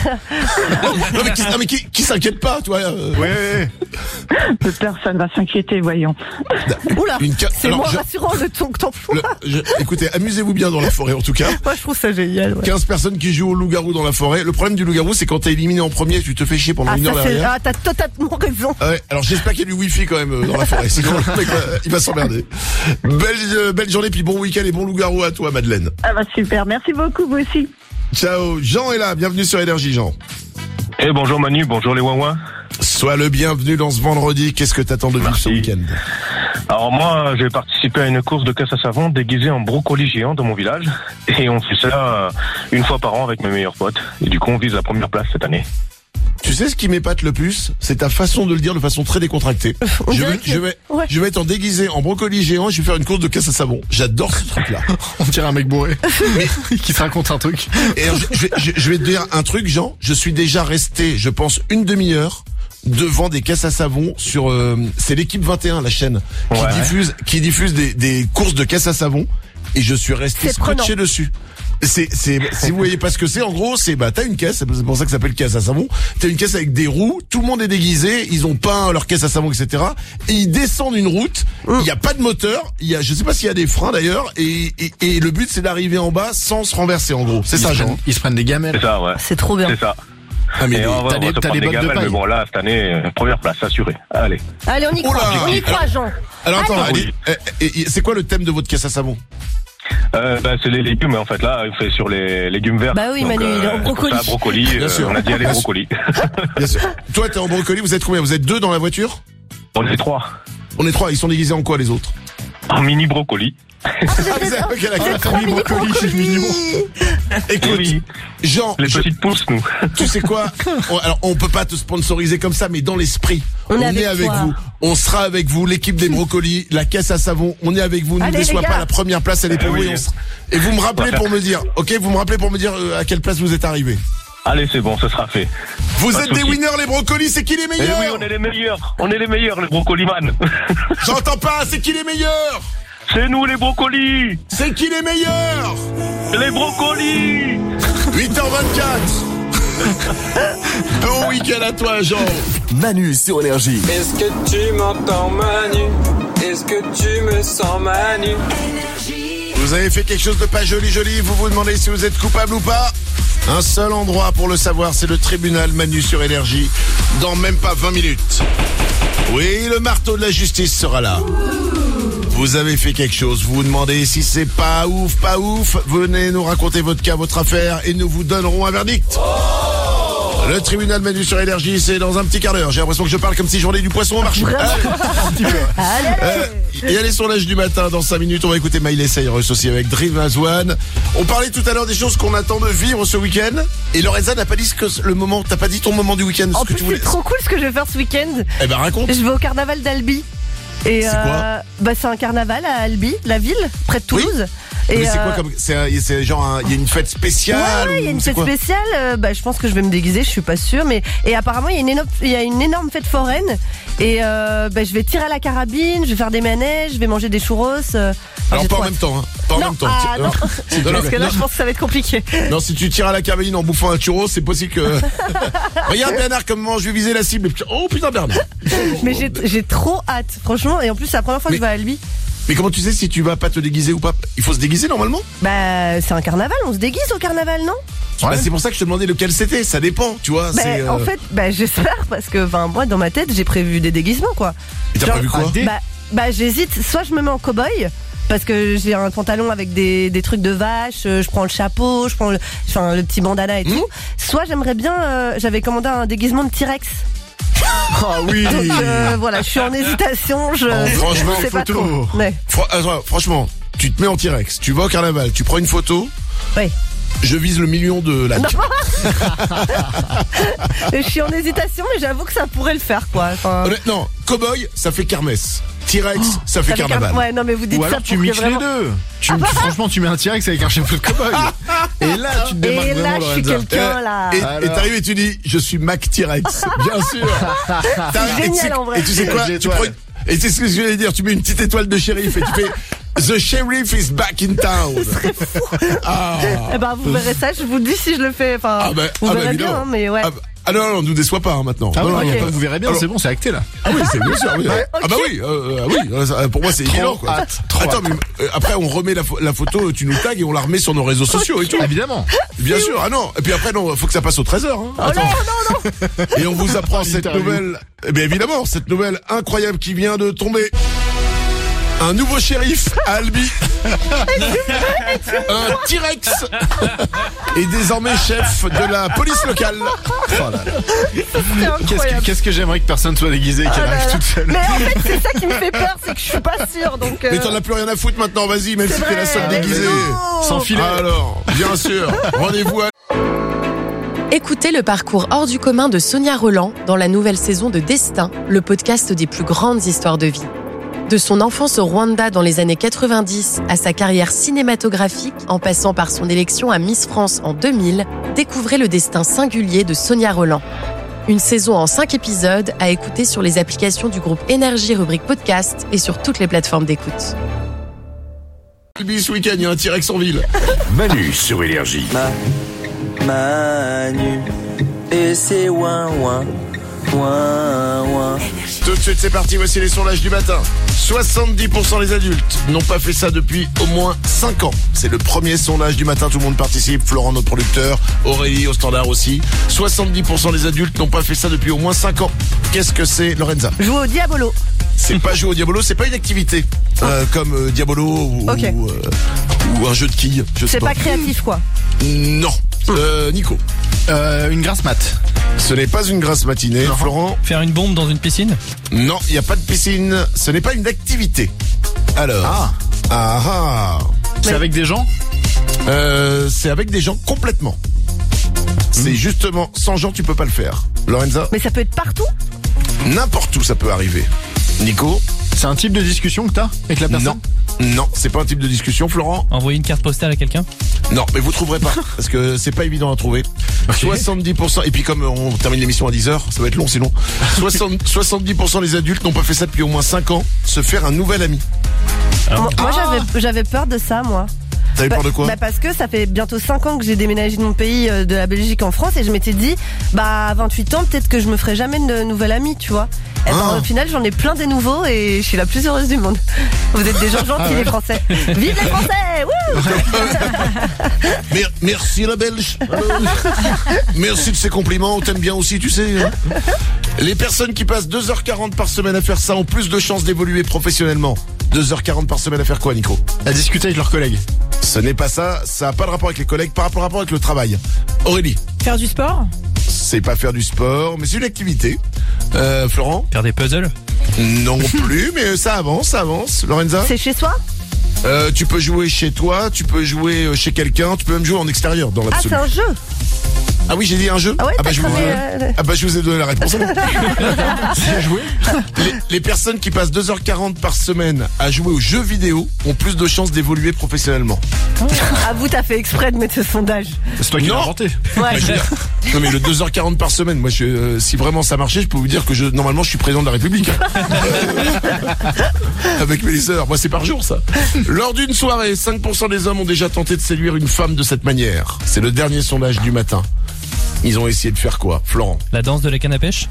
B: Non mais qui s'inquiète pas, toi?
D: Ouais.
G: Personne va s'inquiéter, voyons.
C: Oula, c'est moins rassurant le ton que t'emploies.
B: Écoutez, amusez-vous bien dans la forêt en tout cas.
C: Moi je trouve ça génial. Ouais.
B: 15 personnes qui jouent au loup-garou dans la forêt. Le problème du loup-garou, c'est quand t'es éliminé en premier, tu te fais chier pendant une heure derrière.
C: Ah, t'as totalement raison.
B: Ouais, alors j'espère qu'il y a du wifi quand même dans la forêt. Sinon le mec il va s'emmerder. Belle journée puis bon week-end et bon loup-garou à toi Madeleine.
G: Ah bah super, merci beaucoup vous aussi.
B: Ciao, Jean est là, bienvenue sur Énergie Jean.
V: Bonjour Manu, bonjour les Wawa.
B: Sois le bienvenu dans ce vendredi, qu'est-ce que t'attends de vivre ce week-end?
V: Alors moi, j'ai participé à une course de caisse à savon déguisée en brocoli géant dans mon village. Et on fait ça une fois par an avec mes meilleurs potes. Et du coup, on vise la première place cette année.
B: Tu sais ce qui m'épate le plus? C'est ta façon de le dire de façon très décontractée. Je vais être déguisé en brocoli géant et je vais faire une course de caisse à savon. J'adore ce truc-là.
D: On dirait un mec bourré qui te raconte un truc.
B: Et alors, je vais te dire un truc, Jean. Je suis déjà resté, je pense, une demi-heure devant des caisses à savon sur c'est l'équipe 21, la chaîne qui diffuse des courses de caisse à savon et je suis resté scotché dessus. Si vous voyez pas ce que c'est, en gros, t'as une caisse, c'est pour ça que ça s'appelle caisse à savon. T'as une caisse avec des roues, tout le monde est déguisé, ils ont peint leur caisse à savon, etc. Et ils descendent une route, il y a pas de moteur, je sais pas s'il y a des freins d'ailleurs, et le but c'est d'arriver en bas sans se renverser en gros. C'est ça, Jean.
D: Ils se prennent des gamelles.
V: C'est ça, ouais.
C: C'est trop bien.
V: C'est ça.
B: Ah mais
V: t'as des bottes de paille. Mais bon là, cette année, première place assurée. Allez,
C: on y croit, Jean.
B: Alors attends, c'est quoi le thème de votre caisse à savon?
V: C'est les légumes en fait. Là, on fait sur les légumes verts.
C: Bah oui, Manu, il est en brocoli.
V: Ça, brocoli.
B: Bien sûr.
V: On a dit allez brocoli.
B: Bien sûr. Toi, t'es en brocoli. Vous êtes combien? Vous êtes 2 dans la voiture?
V: On est 3.
B: On est 3. Ils sont déguisés en quoi les autres?
V: En mini brocoli.
B: Mini brocoli, c'est mignon. Écoute, Jean,
V: les petites pousses, nous.
B: Tu sais quoi? Alors, on peut pas te sponsoriser comme ça, mais dans l'esprit, on est avec vous. On sera avec vous, l'équipe des brocolis, la caisse à savon. On est avec vous. Ne déçois pas, la première place, elle est pour vous. Et vous me rappelez pour me dire, à quelle place vous êtes arrivé.
V: Allez, c'est bon, ce sera fait.
B: Vous êtes des winners, les brocolis, c'est qui les meilleurs?
V: Oui, on est les meilleurs. On est les meilleurs, les brocolimans.
B: J'entends pas, c'est qui les meilleurs?
V: C'est nous, les brocolis.
B: C'est qui les meilleurs?
V: Les brocolis.
B: 8h24. Bon week-end à toi, Jean.
I: Manu sur Énergie.
T: Est-ce que tu m'entends, Manu? Est-ce que tu me sens, Manu?
B: Vous avez fait quelque chose de pas joli, vous vous demandez si vous êtes coupable ou pas? Un seul endroit pour le savoir, c'est le tribunal Manu sur Énergie, dans même pas 20 minutes. Oui, le marteau de la justice sera là. Vous avez fait quelque chose, vous vous demandez si c'est pas ouf, venez nous raconter votre cas, votre affaire, et nous vous donnerons un verdict. Le tribunal Manu sur Énergie, c'est dans un petit quart d'heure. J'ai l'impression que je parle comme si j'en ai du poisson au marché. Et allez sur l'âge du matin, dans 5 minutes, on va écouter Miley Cyrus aussi avec Dream as One. On parlait tout à l'heure des choses qu'on attend de vivre ce week-end. Et Lorenza n'a pas dit t'as pas dit ton moment du week-end.
C: En plus, c'est trop cool ce que je vais faire ce week-end.
B: Eh ben, raconte.
C: Je vais au carnaval d'Albi. Et
B: c'est quoi?
C: C'est un carnaval à Albi, la ville, près de Toulouse.
B: Mais c'est quoi comme c'est genre il y a une fête spéciale?
C: Ouais, il y a une fête spéciale. Je pense que je vais me déguiser, je suis pas sûre, mais et apparemment il y a une énorme fête foraine et je vais tirer à la carabine, je vais faire des manèges, je vais manger des churros.
B: Alors pas en même temps, hein. Pas en même temps.
C: Non, parce que là je pense que ça va être compliqué.
B: Non, si tu tires à la carabine en bouffant un churro, c'est possible que. Regarde Bernard comment je vais viser la cible. Oh putain Bernard.
C: Mais j'ai trop hâte, franchement, et en plus c'est la première fois que je vais à lui.
B: Mais comment tu sais si tu vas pas te déguiser ou pas? Il faut se déguiser normalement?
C: C'est un carnaval, on se déguise au carnaval, non?
B: Ouais. C'est pour ça que je te demandais lequel c'était, ça dépend, tu vois.
C: En fait, j'espère, parce que moi dans ma tête j'ai prévu des déguisements quoi.
B: Et t'as prévu quoi?
C: J'hésite, soit je me mets en cow-boy, parce que j'ai un pantalon avec des trucs de vache, je prends le chapeau, je prends le petit bandana et tout. Soit j'aimerais bien, j'avais commandé un déguisement de T-Rex.
B: Ah oui.
C: Donc voilà, je suis en hésitation.
B: Franchement,
C: sais pas trop. Ouais.
B: Franchement, tu te mets en T-Rex, tu vas au carnaval, tu prends une photo.
C: Oui.
B: Je vise le million de likes.
C: Je suis en hésitation, mais j'avoue que ça pourrait le faire, quoi.
B: Honnêtement, cowboy, ça fait kermesse. T-Rex, ça fait carnaval.
C: Ouais, non, mais vous dites
D: ou alors
C: ça
D: tu mixes les deux. Franchement, tu mets un T-Rex avec un chapeau de cowboy. Et là, tu te démarques
C: et
D: vraiment,
C: là, je suis quelqu'un, là.
B: Et t'arrives et tu dis, je suis Mac T-Rex. Bien sûr.
C: C'est génial, en vrai.
B: Et tu sais quoi? Et c'est ce que je voulais dire. Tu mets une petite étoile de shérif et tu fais The sheriff is back in town.
C: Ce serait fou. Vous verrez ça, je vous le dis si je le fais. Vous verrez bien, hein, mais ouais.
B: Non, nous déçois pas maintenant.
D: Vous verrez bien, c'est bon, c'est acté là.
B: Ah oui, c'est bien sûr. Oui. Oui. Pour moi, c'est évident, quoi. Attends, mais après, on remet la photo, tu nous tags et on la remet sur nos réseaux sociaux et tout.
D: Évidemment.
B: Bien sûr. Ah non. Et puis après, non, faut que ça passe au Trésor. Hein.
C: Oh non.
B: Et on vous apprend cette nouvelle. Eh bien évidemment, cette nouvelle incroyable qui vient de tomber. Un nouveau shérif à Albi. Un T-Rex est désormais chef de la police locale. Oh là là.
D: Qu'est-ce que j'aimerais que personne soit déguisé et qu'elle arrive toute seule.
C: Mais en fait, c'est ça qui me fait peur, c'est que je suis pas sûre. Donc
B: Mais t'en as plus rien à foutre maintenant, vas-y, même si t'es la seule déguisée.
D: Sans filet.
B: Alors, bien sûr, rendez-vous à...
N: Écoutez le parcours hors du commun de Sonia Rolland dans la nouvelle saison de Destin, le podcast des plus grandes histoires de vie. De son enfance au Rwanda dans les années 90 à sa carrière cinématographique en passant par son élection à Miss France en 2000, découvrez le destin singulier de Sonia Rolland. Une saison en 5 épisodes à écouter sur les applications du groupe Énergie rubrique podcast et sur toutes les plateformes d'écoute.
B: Ce week-end, il y a un T-Rex en ville.
I: Manu sur Énergie.
T: Manu et c'est ouin ouin.
B: Tout de suite c'est parti, voici les sondages du matin. 70% des adultes n'ont pas fait ça depuis au moins 5 ans. C'est le premier sondage du matin, tout le monde participe. Florent notre producteur, Aurélie au standard aussi. 70% des adultes n'ont pas fait ça depuis au moins 5 ans. Qu'est-ce que c'est, Lorenza?
C: Jouer au Diabolo.
B: C'est pas jouer au Diabolo, c'est pas une activité comme Diabolo ou un jeu de quilles.
C: C'est pas créatif quoi.
B: Non. Nico.
D: Une grasse mat.
B: Ce n'est pas une grasse matinée. Florent.
O: Faire une bombe dans une piscine?
B: Non, il n'y a pas de piscine. Ce n'est pas une activité. Alors.
D: C'est avec des gens?
B: C'est avec des gens complètement. C'est justement, sans gens tu peux pas le faire. Lorenza?
C: Mais ça peut être partout?
B: N'importe où ça peut arriver. Nico?
D: C'est un type de discussion que t'as avec la personne?
B: Non, c'est pas un type de discussion, Florent.
O: Envoyer une carte postale à quelqu'un?
B: Non, mais vous trouverez pas, parce que c'est pas évident à trouver. 70%, et puis comme on termine l'émission à 10h, ça va être long sinon. 70% des adultes n'ont pas fait ça depuis au moins 5 ans, se faire un nouvel ami.
C: Moi j'avais peur de ça, moi.
B: T'avais peur de quoi?
C: Parce que ça fait bientôt 5 ans que j'ai déménagé de mon pays, de la Belgique en France, et je m'étais dit, à 28 ans, peut-être que je me ferai jamais de nouvel ami, tu vois. Et au final, j'en ai plein des nouveaux et je suis la plus heureuse du monde. Vous êtes des gens gentils, les Français. Vive les Français!
B: Merci la Belge. Merci de ces compliments, on t'aime bien aussi, tu sais. Les personnes qui passent 2h40 par semaine à faire ça ont plus de chances d'évoluer professionnellement. 2h40 par semaine à faire quoi, Nico?
D: À discuter avec leurs collègues.
B: Ce n'est pas ça, ça n'a pas de rapport avec les collègues, par rapport avec le travail. Aurélie?
C: Faire du sport?
B: C'est pas faire du sport, mais c'est une activité. Florent?
O: Faire des puzzles?
B: Non plus, mais ça avance. Lorenza?
C: C'est chez soi?
B: Tu peux jouer chez toi, tu peux jouer chez quelqu'un, tu peux même jouer en extérieur dans l'absolu.
C: Ah, c'est un jeu?
B: Ah oui, j'ai dit un jeu.
C: Ah ouais,
B: je vous ai donné la réponse.
D: C'est joué.
B: Les personnes qui passent 2h40 par semaine à jouer aux jeux vidéo ont plus de chances d'évoluer professionnellement.
C: Ah, vous, t'as fait exprès de mettre ce sondage.
D: C'est toi qui l'as inventé.
C: Ouais.
B: Non mais le 2h40 par semaine, moi si vraiment ça marchait, je peux vous dire que normalement je suis président de la République. Avec mes heures, moi c'est par jour ça. Lors d'une soirée, 5% des hommes ont déjà tenté de séduire une femme de cette manière. C'est le dernier sondage du matin. Ils ont essayé de faire quoi, Florent?
O: La danse de la canne à pêche?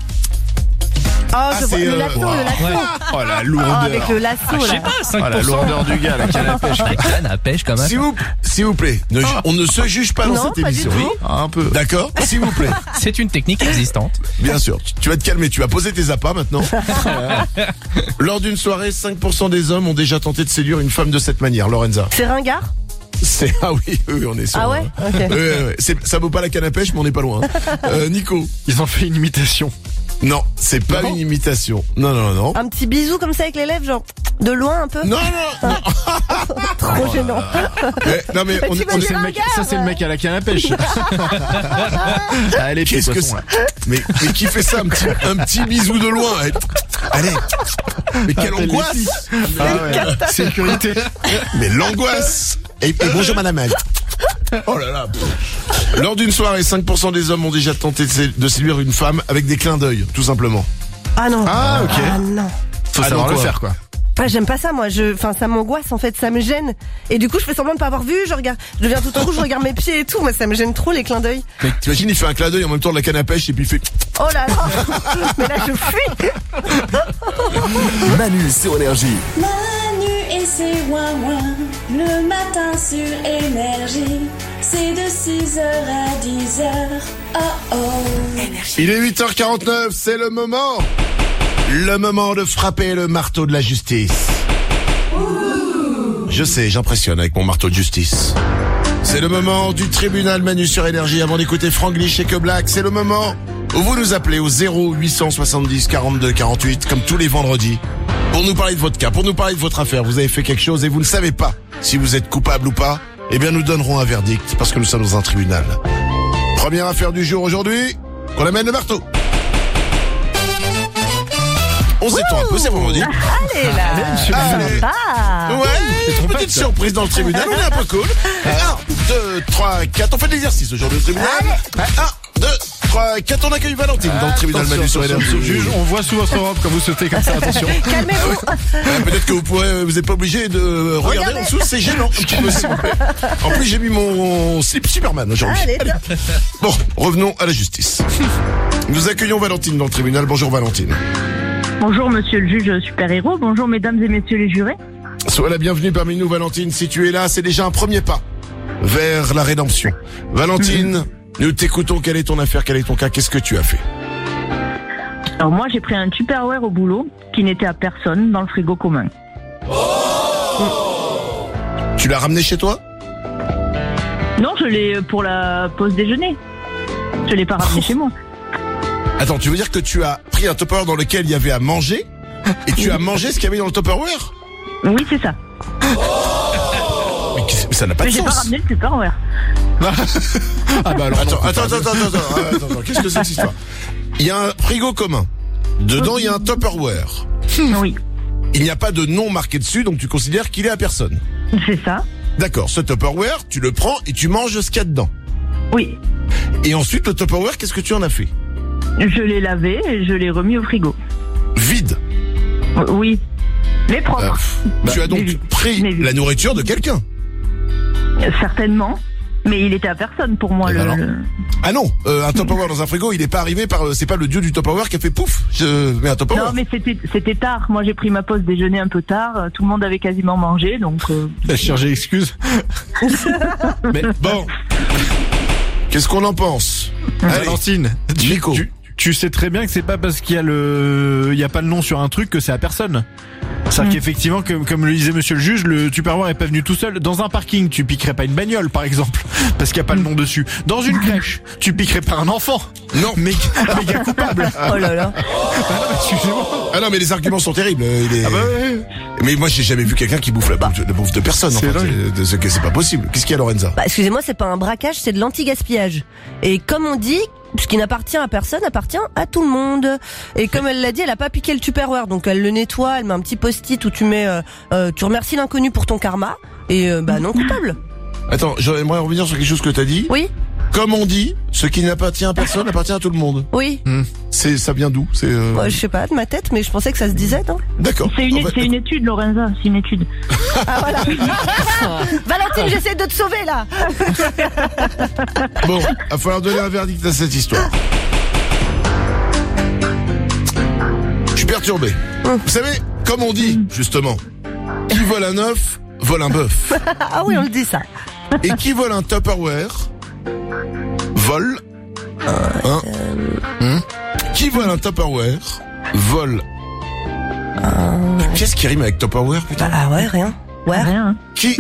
C: Le lasso.
D: Oh la lourdeur.
C: Avec le lasso,
O: Je sais pas, 5%.
D: La lourdeur du gars, la canne à pêche.
O: La canne à pêche quand même.
B: S'il vous plaît, on ne se juge pas dans cette émission.
D: Un peu.
B: D'accord? S'il vous plaît.
O: C'est une technique existante.
B: Bien sûr. Tu vas te calmer, tu vas poser tes appâts maintenant. Lors d'une soirée, 5% des hommes ont déjà tenté de séduire une femme de cette manière. Lorenza.
C: C'est ringard?
B: Ah oui, on est sûr.
C: Ah ouais? Ok.
B: Ça vaut pas la canne à pêche, mais on n'est pas loin. Nico.
D: Ils ont fait une imitation.
B: Non, c'est pas une imitation. Non.
C: Un petit bisou comme ça avec les lèvres, genre de loin un peu.
B: Non.
C: Trop gênant.
B: Non mais
D: ça c'est le mec à la canne à pêche. Allez,
B: qu'est-ce que c'est? Mais qui fait ça, un petit bisou de loin? Allez. Mais quelle angoisse!
D: Sécurité.
B: Mais l'angoisse! Et bonjour madame. Oh là là. Lors d'une soirée, 5% des hommes ont déjà tenté de séduire une femme avec des clins d'œil, tout simplement.
C: Ah non.
D: Ah ok.
C: Ah non.
D: Faut savoir le faire quoi.
C: Ah, j'aime pas ça, moi. Ça m'angoisse en fait, ça me gêne. Et du coup, je fais semblant de pas avoir vu. Je deviens tout en rouge, je regarde mes pieds et tout. Moi, ça me gêne trop les clins d'œil.
B: Mais t'imagines, il fait un clin d'œil en même temps de la canne à pêche et puis il fait.
C: Oh là là. Mais là, je fuis.
I: Manu sur Énergie.
M: Manu et ses ouin-ouin, le matin sur Énergie. C'est de 6h à 10h. Oh oh.
B: Il est 8h49, c'est le moment. Le moment de frapper le marteau de la justice. Je sais, j'impressionne avec mon marteau de justice. C'est le moment du tribunal Manu sur Énergie. Avant d'écouter Franglish et Que Black, c'est le moment où vous nous appelez au 0870 42 48 comme tous les vendredis pour nous parler de votre cas, pour nous parler de votre affaire. Vous avez fait quelque chose et vous ne savez pas si vous êtes coupable ou pas. Eh bien, nous donnerons un verdict parce que nous sommes dans un tribunal. Première affaire du jour aujourd'hui, qu'on amène le marteau. On s'étend un peu, c'est vendredi.
C: Allez là.
B: Ouais, une petite surprise dans le tribunal, on est un peu cool. 1, 2, 3, 4, on fait de l'exercice aujourd'hui au tribunal. 1, 2, 3, 4, on accueille Valentine dans le tribunal Manu sur Énergie.
D: Juge, on voit sous votre robe quand vous sautez comme ça, attention.
C: Calmez-vous.
B: Peut-être que vous n'êtes pas obligé de regarder en dessous, c'est gênant. Un petit peu, s'il vous plaît. En plus, j'ai mis mon slip Superman aujourd'hui.
C: Allez.
B: Bon, revenons à la justice. Nous accueillons Valentine dans le tribunal. Bonjour Valentine.
E: Bonjour monsieur le juge super-héros, bonjour mesdames et messieurs les jurés.
B: Sois la bienvenue parmi nous Valentine, si tu es là, c'est déjà un premier pas vers la rédemption. Valentine, nous t'écoutons, quelle est ton affaire, quel est ton cas, qu'est-ce que tu as fait?
E: Alors moi j'ai pris un Tupperware au boulot qui n'était à personne dans le frigo commun.
B: Tu l'as ramené chez toi?
E: Non, je l'ai pour la pause déjeuner. Je l'ai pas ramené chez moi.
B: Attends, tu veux dire que tu as pris un Tupperware dans lequel il y avait à manger et tu as mangé ce qu'il y avait dans le Tupperware?
E: Oui, c'est ça.
B: Mais ça n'a pas de
E: sens. J'ai pas ramené le Tupperware.
B: Ah bah alors attends, qu'est-ce que c'est que cette histoire? Il y a un frigo commun. Dedans, il y a un Tupperware.
E: Oui.
B: Il n'y a pas de nom marqué dessus, donc tu considères qu'il est à personne.
E: C'est ça.
B: D'accord, ce Tupperware, tu le prends et tu manges ce qu'il y a dedans.
E: Oui.
B: Et ensuite, le Tupperware, qu'est-ce que tu en as fait?
E: Je l'ai lavé et je l'ai remis au frigo.
B: Vide?
E: Oui. Mais propre.
B: Tu as donc pris la nourriture de quelqu'un?
E: Certainement. Mais il était à personne pour moi.
B: Ah non, un Tupperware dans un frigo, il n'est pas arrivé par... C'est pas le dieu du Tupperware qui a fait pouf, je mets un Tupperware.
E: Non mais c'était tard. Moi j'ai pris ma pause déjeuner un peu tard. Tout le monde avait quasiment mangé, donc...
D: T'as cherché excuse.
B: Mais bon, qu'est-ce qu'on en pense?
D: Valentine, tu sais très bien que c'est pas parce qu'il y a il y a pas le nom sur un truc que c'est à personne. C'est-à-dire qu'effectivement, comme le disait monsieur le juge, le Tupperware est pas venu tout seul. Dans un parking, tu piquerais pas une bagnole, par exemple, parce qu'il y a pas le nom dessus. Dans une crèche, tu piquerais pas un enfant.
B: Non.
D: Méga coupable.
C: Oh là là.
B: Excusez-moi. Ah non, mais les arguments sont terribles.
D: Ah bah ouais.
B: Mais moi, j'ai jamais vu quelqu'un qui bouffe la bouffe de personne. C'est pas possible. Qu'est-ce qu'il y a, Lorenza?
C: Bah, excusez-moi, c'est pas un braquage, c'est de l'anti-gaspillage. Et comme on dit, ce qui n'appartient à personne appartient à tout le monde. Et comme elle l'a dit, elle a pas piqué le Tupperware, donc elle le nettoie, elle met un petit post-it où tu mets, tu remercies l'inconnu pour ton karma. Et non coupable.
B: Attends, j'aimerais revenir sur quelque chose que t'as dit.
C: Oui.
B: Comme on dit, ce qui n'appartient à personne appartient à tout le monde.
C: Oui.
B: Ça vient d'où?
C: Je sais pas, de ma tête, mais je pensais que ça se disait, non?
B: D'accord.
A: C'est une étude, Lorenza, c'est une étude.
C: Ah voilà. Valentine, j'essaie de te sauver là.
B: Bon, il va falloir donner un verdict à cette histoire. Je suis perturbé. Vous savez, comme on dit, justement, qui vole un œuf, vole un bœuf.
C: Ah oui, on le dit ça.
B: Et qui vole un Tupperware, vole Qui vole un Tupperware, vole... Qu'est-ce qui rime avec Tupperware, putain?
C: Ah ouais, rien. Ouais, rien.
B: Qui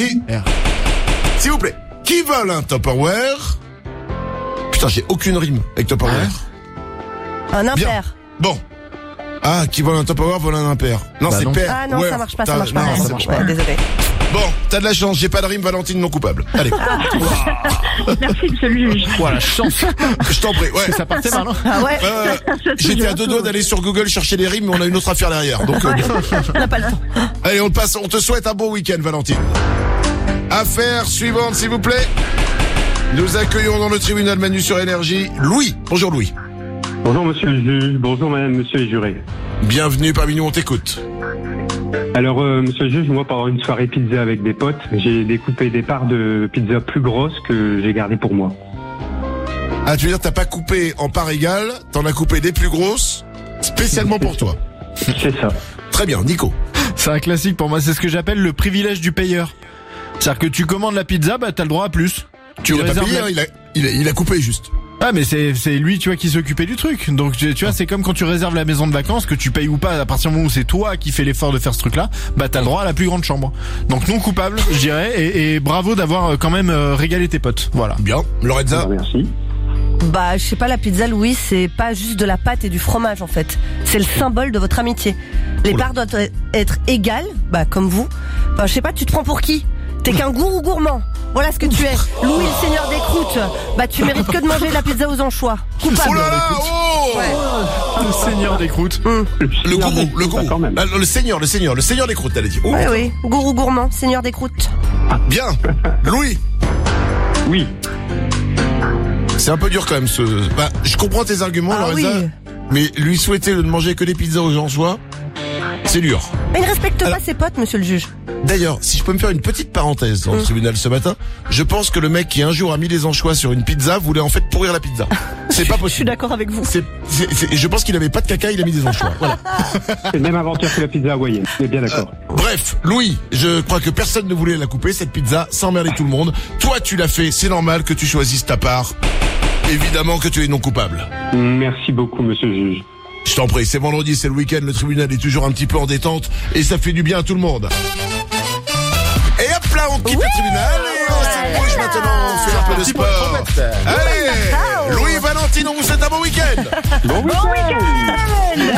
B: S'il vous plaît, qui vole un Tupperware? Putain, j'ai aucune rime avec Tupperware.
C: Un impair.
B: Bien. Bon. Ah, qui vole un Tupperware, vole un impair. Non, c'est pair.
C: Ah non, ça marche pas, ça marche pas.
B: Non, ça marche pas.
C: Désolé.
B: Bon, t'as de la chance, j'ai pas de rime, Valentine non coupable. Allez.
A: Merci, monsieur le juge.
B: Voilà, chance. Je t'en prie, ouais.
D: Ça partait mal, hein?
C: Ah ouais.
B: J'étais à 2 doigts d'aller sur Google chercher les rimes, mais on a une autre affaire derrière. Donc,
C: on n'a pas le temps.
B: Allez, on passe, on te souhaite un bon week-end, Valentine. Affaire suivante, s'il vous plaît. Nous accueillons dans le tribunal Manu sur Énergie, Louis. Bonjour, Louis.
H: Bonjour, monsieur le juge. Bonjour, madame, monsieur les jurés.
B: Bienvenue parmi nous, on t'écoute.
H: Alors, monsieur le juge, moi, pendant une soirée pizza avec des potes, j'ai découpé des parts de pizza plus grosses que j'ai gardées pour moi.
B: Ah, tu veux dire, t'as pas coupé en parts égales, t'en as coupé des plus grosses, spécialement pour toi.
H: C'est ça.
B: Très bien, Nico.
D: C'est un classique pour moi, c'est ce que j'appelle le privilège du payeur. C'est-à-dire que tu commandes la pizza, bah t'as le droit à plus.
B: Il a pas payé, il a coupé juste.
D: Ah mais c'est lui tu vois qui s'occupait du truc. Donc tu vois c'est comme quand tu réserves la maison de vacances, que tu payes ou pas, à partir du moment où c'est toi qui fais l'effort de faire ce truc là, bah t'as le droit à la plus grande chambre. Donc non coupable je dirais, et bravo d'avoir quand même régalé tes potes. Voilà.
B: Bien. Lorenza.
H: Merci.
C: Bah je sais pas, la pizza Louis, c'est pas juste de la pâte et du fromage en fait. C'est le symbole de votre amitié. Les parts doivent être égales, bah comme vous. Bah je sais pas, tu te prends pour qui? T'es qu'un gourou gourmand. Voilà ce que tu es. Louis, le seigneur des croûtes. Bah, tu mérites que de manger de la pizza aux anchois. Coupable.
B: Oh là là, oh
D: ouais. Le seigneur des croûtes.
B: Le gourou. Le seigneur des croûtes, t'allais dire.
C: Oui, oui. Gourou gourmand, seigneur des croûtes.
B: Bien. Louis.
H: Oui.
B: C'est un peu dur quand même Bah, je comprends tes arguments, Lorenza. Oui. Mais lui souhaiter de ne manger que des pizzas aux anchois, c'est dur.
C: Mais il ne respecte pas ses potes, monsieur le juge.
B: D'ailleurs, si je peux me faire une petite parenthèse dans le tribunal ce matin, je pense que le mec qui un jour a mis des anchois sur une pizza voulait en fait pourrir la pizza. C'est pas possible.
C: Je suis d'accord avec vous.
B: Je pense qu'il avait pas de caca, il a mis des anchois. Voilà.
H: C'est le même aventure que la pizza hawaïenne. On est bien d'accord.
B: Bref, Louis, je crois que personne ne voulait la couper, cette pizza, sans emmerder tout le monde. Toi, tu l'as fait, c'est normal que tu choisisses ta part. Évidemment que tu es non coupable.
H: Merci beaucoup, monsieur le juge.
B: Je t'en prie, c'est vendredi, c'est le week-end, le tribunal est toujours un petit peu en détente et ça fait du bien à tout le monde. Et hop là, on quitte le tribunal et on s'ébrouche maintenant, on fait un peu de sport. Allez, Louis, Valentine, on vous souhaite un bon week-end.
H: Bon week-end.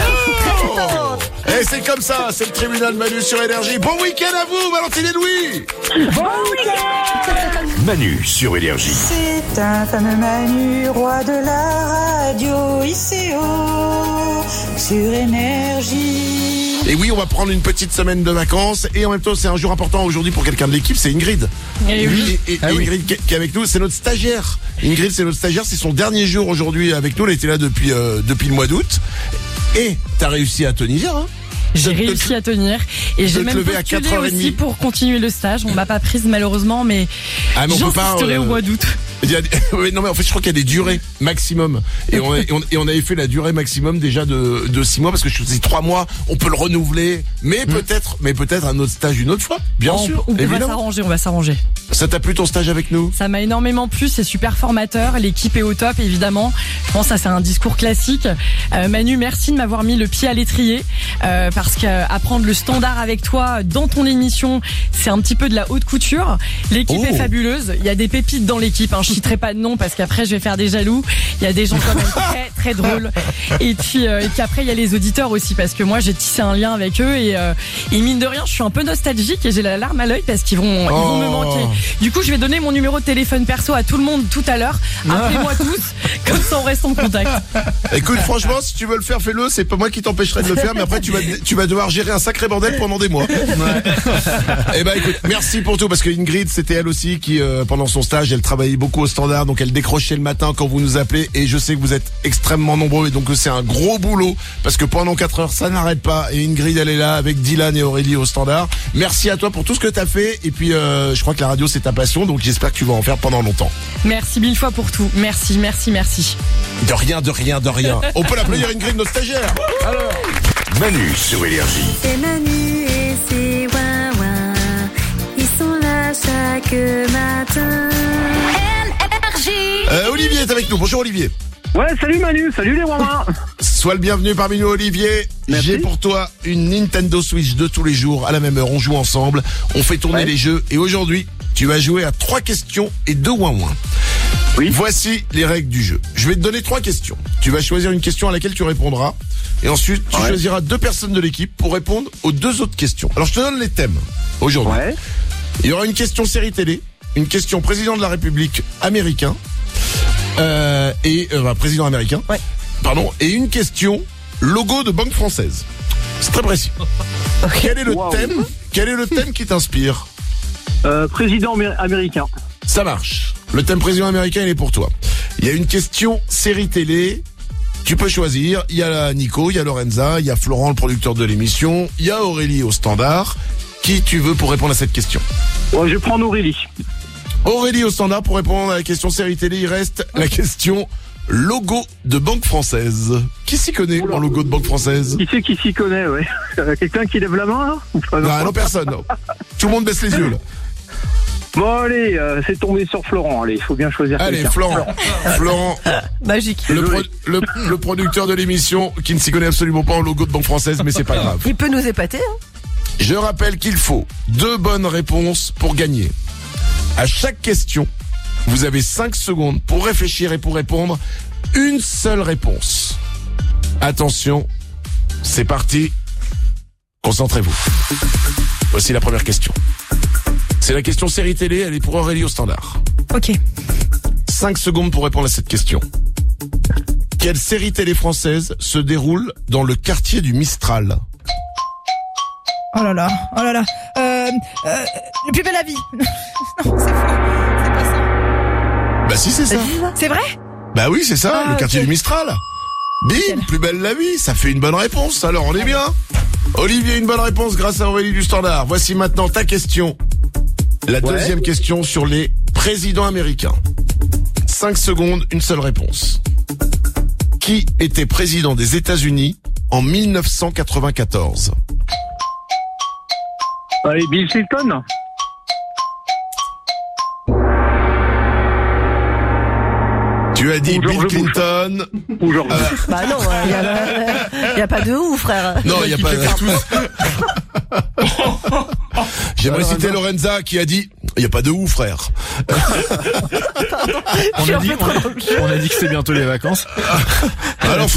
B: Et c'est comme ça, c'est le tribunal Manu sur Énergie. Bon week-end à vous, Valentine et Louis.
A: Bon week-end.
I: Manu sur Énergie.
M: C'est un fameux Manu, roi de la radio, ICO, sur Énergie.
B: Et oui, on va prendre une petite semaine de vacances et en même temps, c'est un jour important aujourd'hui pour quelqu'un de l'équipe, c'est Ingrid.
A: Oui.
B: Ingrid qui est avec nous, c'est notre stagiaire. Ingrid, c'est notre stagiaire, c'est son dernier jour aujourd'hui avec nous. Elle était là depuis le mois d'août. Et t'as réussi à tenir, hein?
W: J'ai réussi à tenir et j'ai même postulé aussi pour continuer le stage. On m'a pas prise malheureusement, mais j'insisterai au mois d'août.
B: Non mais en fait je crois qu'il y a des durées maximum et on avait fait la durée maximum déjà de 6 mois parce que je faisais 3 mois, on peut le renouveler, mais peut-être un autre stage une autre fois, bien sûr.
W: On va s'arranger.
B: Ça t'a plu ton stage avec nous?
W: Ça m'a énormément plu, c'est super formateur, l'équipe est au top évidemment. Je pense que ça c'est un discours classique. Manu, merci de m'avoir mis le pied à l'étrier parce qu'apprendre le standard avec toi dans ton émission, c'est un petit peu de la haute couture. L'équipe est fabuleuse, il y a des pépites dans l'équipe, je citerai pas de nom parce qu'après je vais faire des jaloux. Il y a des gens quand même très très drôles. Et puis après il y a les auditeurs aussi parce que moi j'ai tissé un lien avec eux et mine de rien je suis un peu nostalgique et j'ai la larme à l'œil parce qu'ils vont me manquer. Du coup je vais donner mon numéro de téléphone perso à tout le monde tout à l'heure. Appelez-moi tous, comme ça on reste en contact.
B: Écoute, franchement, si tu veux le faire, fais-le. C'est pas moi qui t'empêcherai de le faire, mais après tu vas devoir gérer un sacré bordel pendant des mois. Eh ben écoute, merci pour tout parce que Ingrid, c'était elle aussi qui pendant son stage, elle travaillait beaucoup au standard, donc elle décrochait le matin quand vous nous appelez et je sais que vous êtes extrêmement nombreux et donc c'est un gros boulot parce que pendant 4 heures ça n'arrête pas et Ingrid elle est là avec Dylan et Aurélie au standard. Merci à toi pour tout ce que t'as fait et puis je crois que la radio c'est ta passion, donc j'espère que tu vas en faire pendant longtemps.
W: Merci 1000 fois pour tout. Merci.
B: De rien. On peut l'applaudir Ingrid, notre stagiaire. Alors,
I: Manu sur Énergie.
J: C'est Manu et c'est Wawa. Ils sont là chaque matin. Énergie.
B: Olivier est avec nous. Bonjour Olivier.
F: Ouais, salut Manu, salut les Wawa.
B: Sois le bienvenu parmi nous Olivier. Merci. J'ai pour toi une Nintendo Switch de tous les jours à la même heure. On joue ensemble, on fait tourner les jeux et aujourd'hui, tu vas jouer à 3 questions et 2 ouin-ouin. Oui. Voici les règles du jeu. Je vais te donner 3 questions. Tu vas choisir une question à laquelle tu répondras. Et ensuite, tu choisiras 2 personnes de l'équipe pour répondre aux 2 autres questions. Alors, je te donne les thèmes aujourd'hui. Ouais. Il y aura une question série télé, une question président de la République américain, président américain. Ouais. Pardon. Et une question logo de banque française. C'est très précis. Okay. Quel est le thème qui t'inspire?
F: Président américain.
B: Ça marche. Le thème président américain, il est pour toi. Il y a une question série télé. Tu peux choisir. Il y a Nico, il y a Lorenza, il y a Florent, le producteur de l'émission. Il y a Aurélie au standard. Qui tu veux pour répondre à cette question?
F: Ouais, je vais prendre Aurélie.
B: Aurélie au standard pour répondre à la question série télé. Il reste la question logo de banque française. Qui s'y connaît en logo de banque française?
F: Qui c'est qui s'y connaît, ouais? Quelqu'un qui lève la main, là?
B: Non, personne. Non. Tout le monde baisse les yeux, là.
F: Bon allez, c'est tombé sur Florent, allez, il faut bien choisir quelqu'un.
B: Allez, Florent.
C: Magique.
B: Le producteur de l'émission qui ne s'y connaît absolument pas en logo de banque française, mais c'est pas grave.
C: Il peut nous épater, hein.
B: Je rappelle qu'il faut 2 bonnes réponses pour gagner. À chaque question, vous avez 5 secondes pour réfléchir et pour répondre une seule réponse. Attention, c'est parti. Concentrez-vous. Voici la première question. C'est la question série télé, elle est pour Aurélie au standard.
W: Ok.
B: 5 secondes pour répondre à cette question. Quelle série télé française se déroule dans le quartier du Mistral?
W: Oh là là. Le plus belle la vie. Non, c'est faux. C'est pas ça.
B: Bah si, c'est ça.
W: C'est vrai?
B: Bah oui, c'est ça, le quartier du Mistral. Bim, plus belle la vie, ça fait une bonne réponse, alors on est bien. Olivier, une bonne réponse grâce à Aurélie du standard. Voici maintenant ta question. La deuxième question sur les présidents américains. 5 secondes, une seule réponse. Qui était président des États-Unis en 1994?
F: Allez, Bill Clinton.
B: Tu as dit Bill Clinton.
F: Ou George Bush.
C: Bah non, y a pas de ou, frère.
B: Non, il y a pas de J'aimerais citer Lorenza qui a dit il y a pas de ou, frère.
D: On a dit que c'était bientôt les vacances.
B: Alors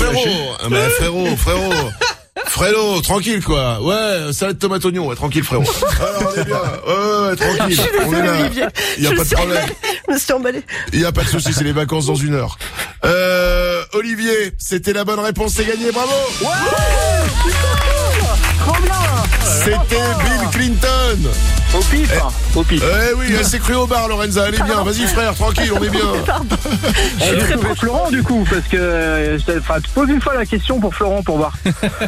B: frérot, tranquille quoi. Ouais, salade tomate oignon, ouais, tranquille frérot. Alors on est bien. Ouais, tranquille. On est là.
C: Olivier.
B: Il y a pas de problème.
C: Je me suis emballé.
B: Il y a pas de souci, c'est les vacances dans 1 heure. Olivier, c'était la bonne réponse, c'est gagné, bravo.
F: Ouais. Trop bien.
B: C'était Bill Clinton.
F: Au pif.
B: Eh oui, elle s'est crue au bar, Lorenza. Elle est bien. Vas-y, frère, tranquille, on est bien.
F: Je vais trouver Florent, du coup, parce que pose une fois la question pour Florent pour voir.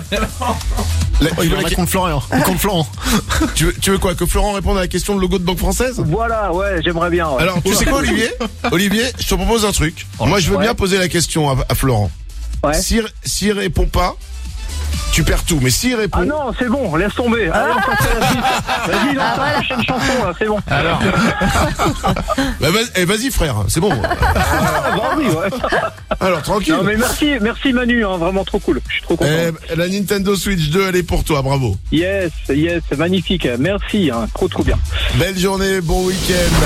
D: Il va contre Florent.
B: Tu veux quoi? Que Florent réponde à la question de logo de banque française?
F: Voilà, ouais, j'aimerais bien. Ouais.
B: Alors, tu sais quoi, Olivier, je te propose un truc. Moi, je veux bien poser la question à Florent. Ouais. S'il répond pas, tu perds tout. Mais s'il répond...
F: Ah non, c'est bon, laisse tomber. Allez, on passe à la suite. Vas-y, lance la prochaine chanson, là, c'est bon.
B: Alors. Vas-y frère, c'est bon.
F: Oui, ouais.
B: Alors tranquille.
F: Non mais merci Manu, hein, vraiment trop cool. Je suis trop content.
B: La Nintendo Switch 2, elle est pour toi, bravo.
F: Yes, magnifique. Merci, hein, trop bien.
B: Belle journée, bon week-end.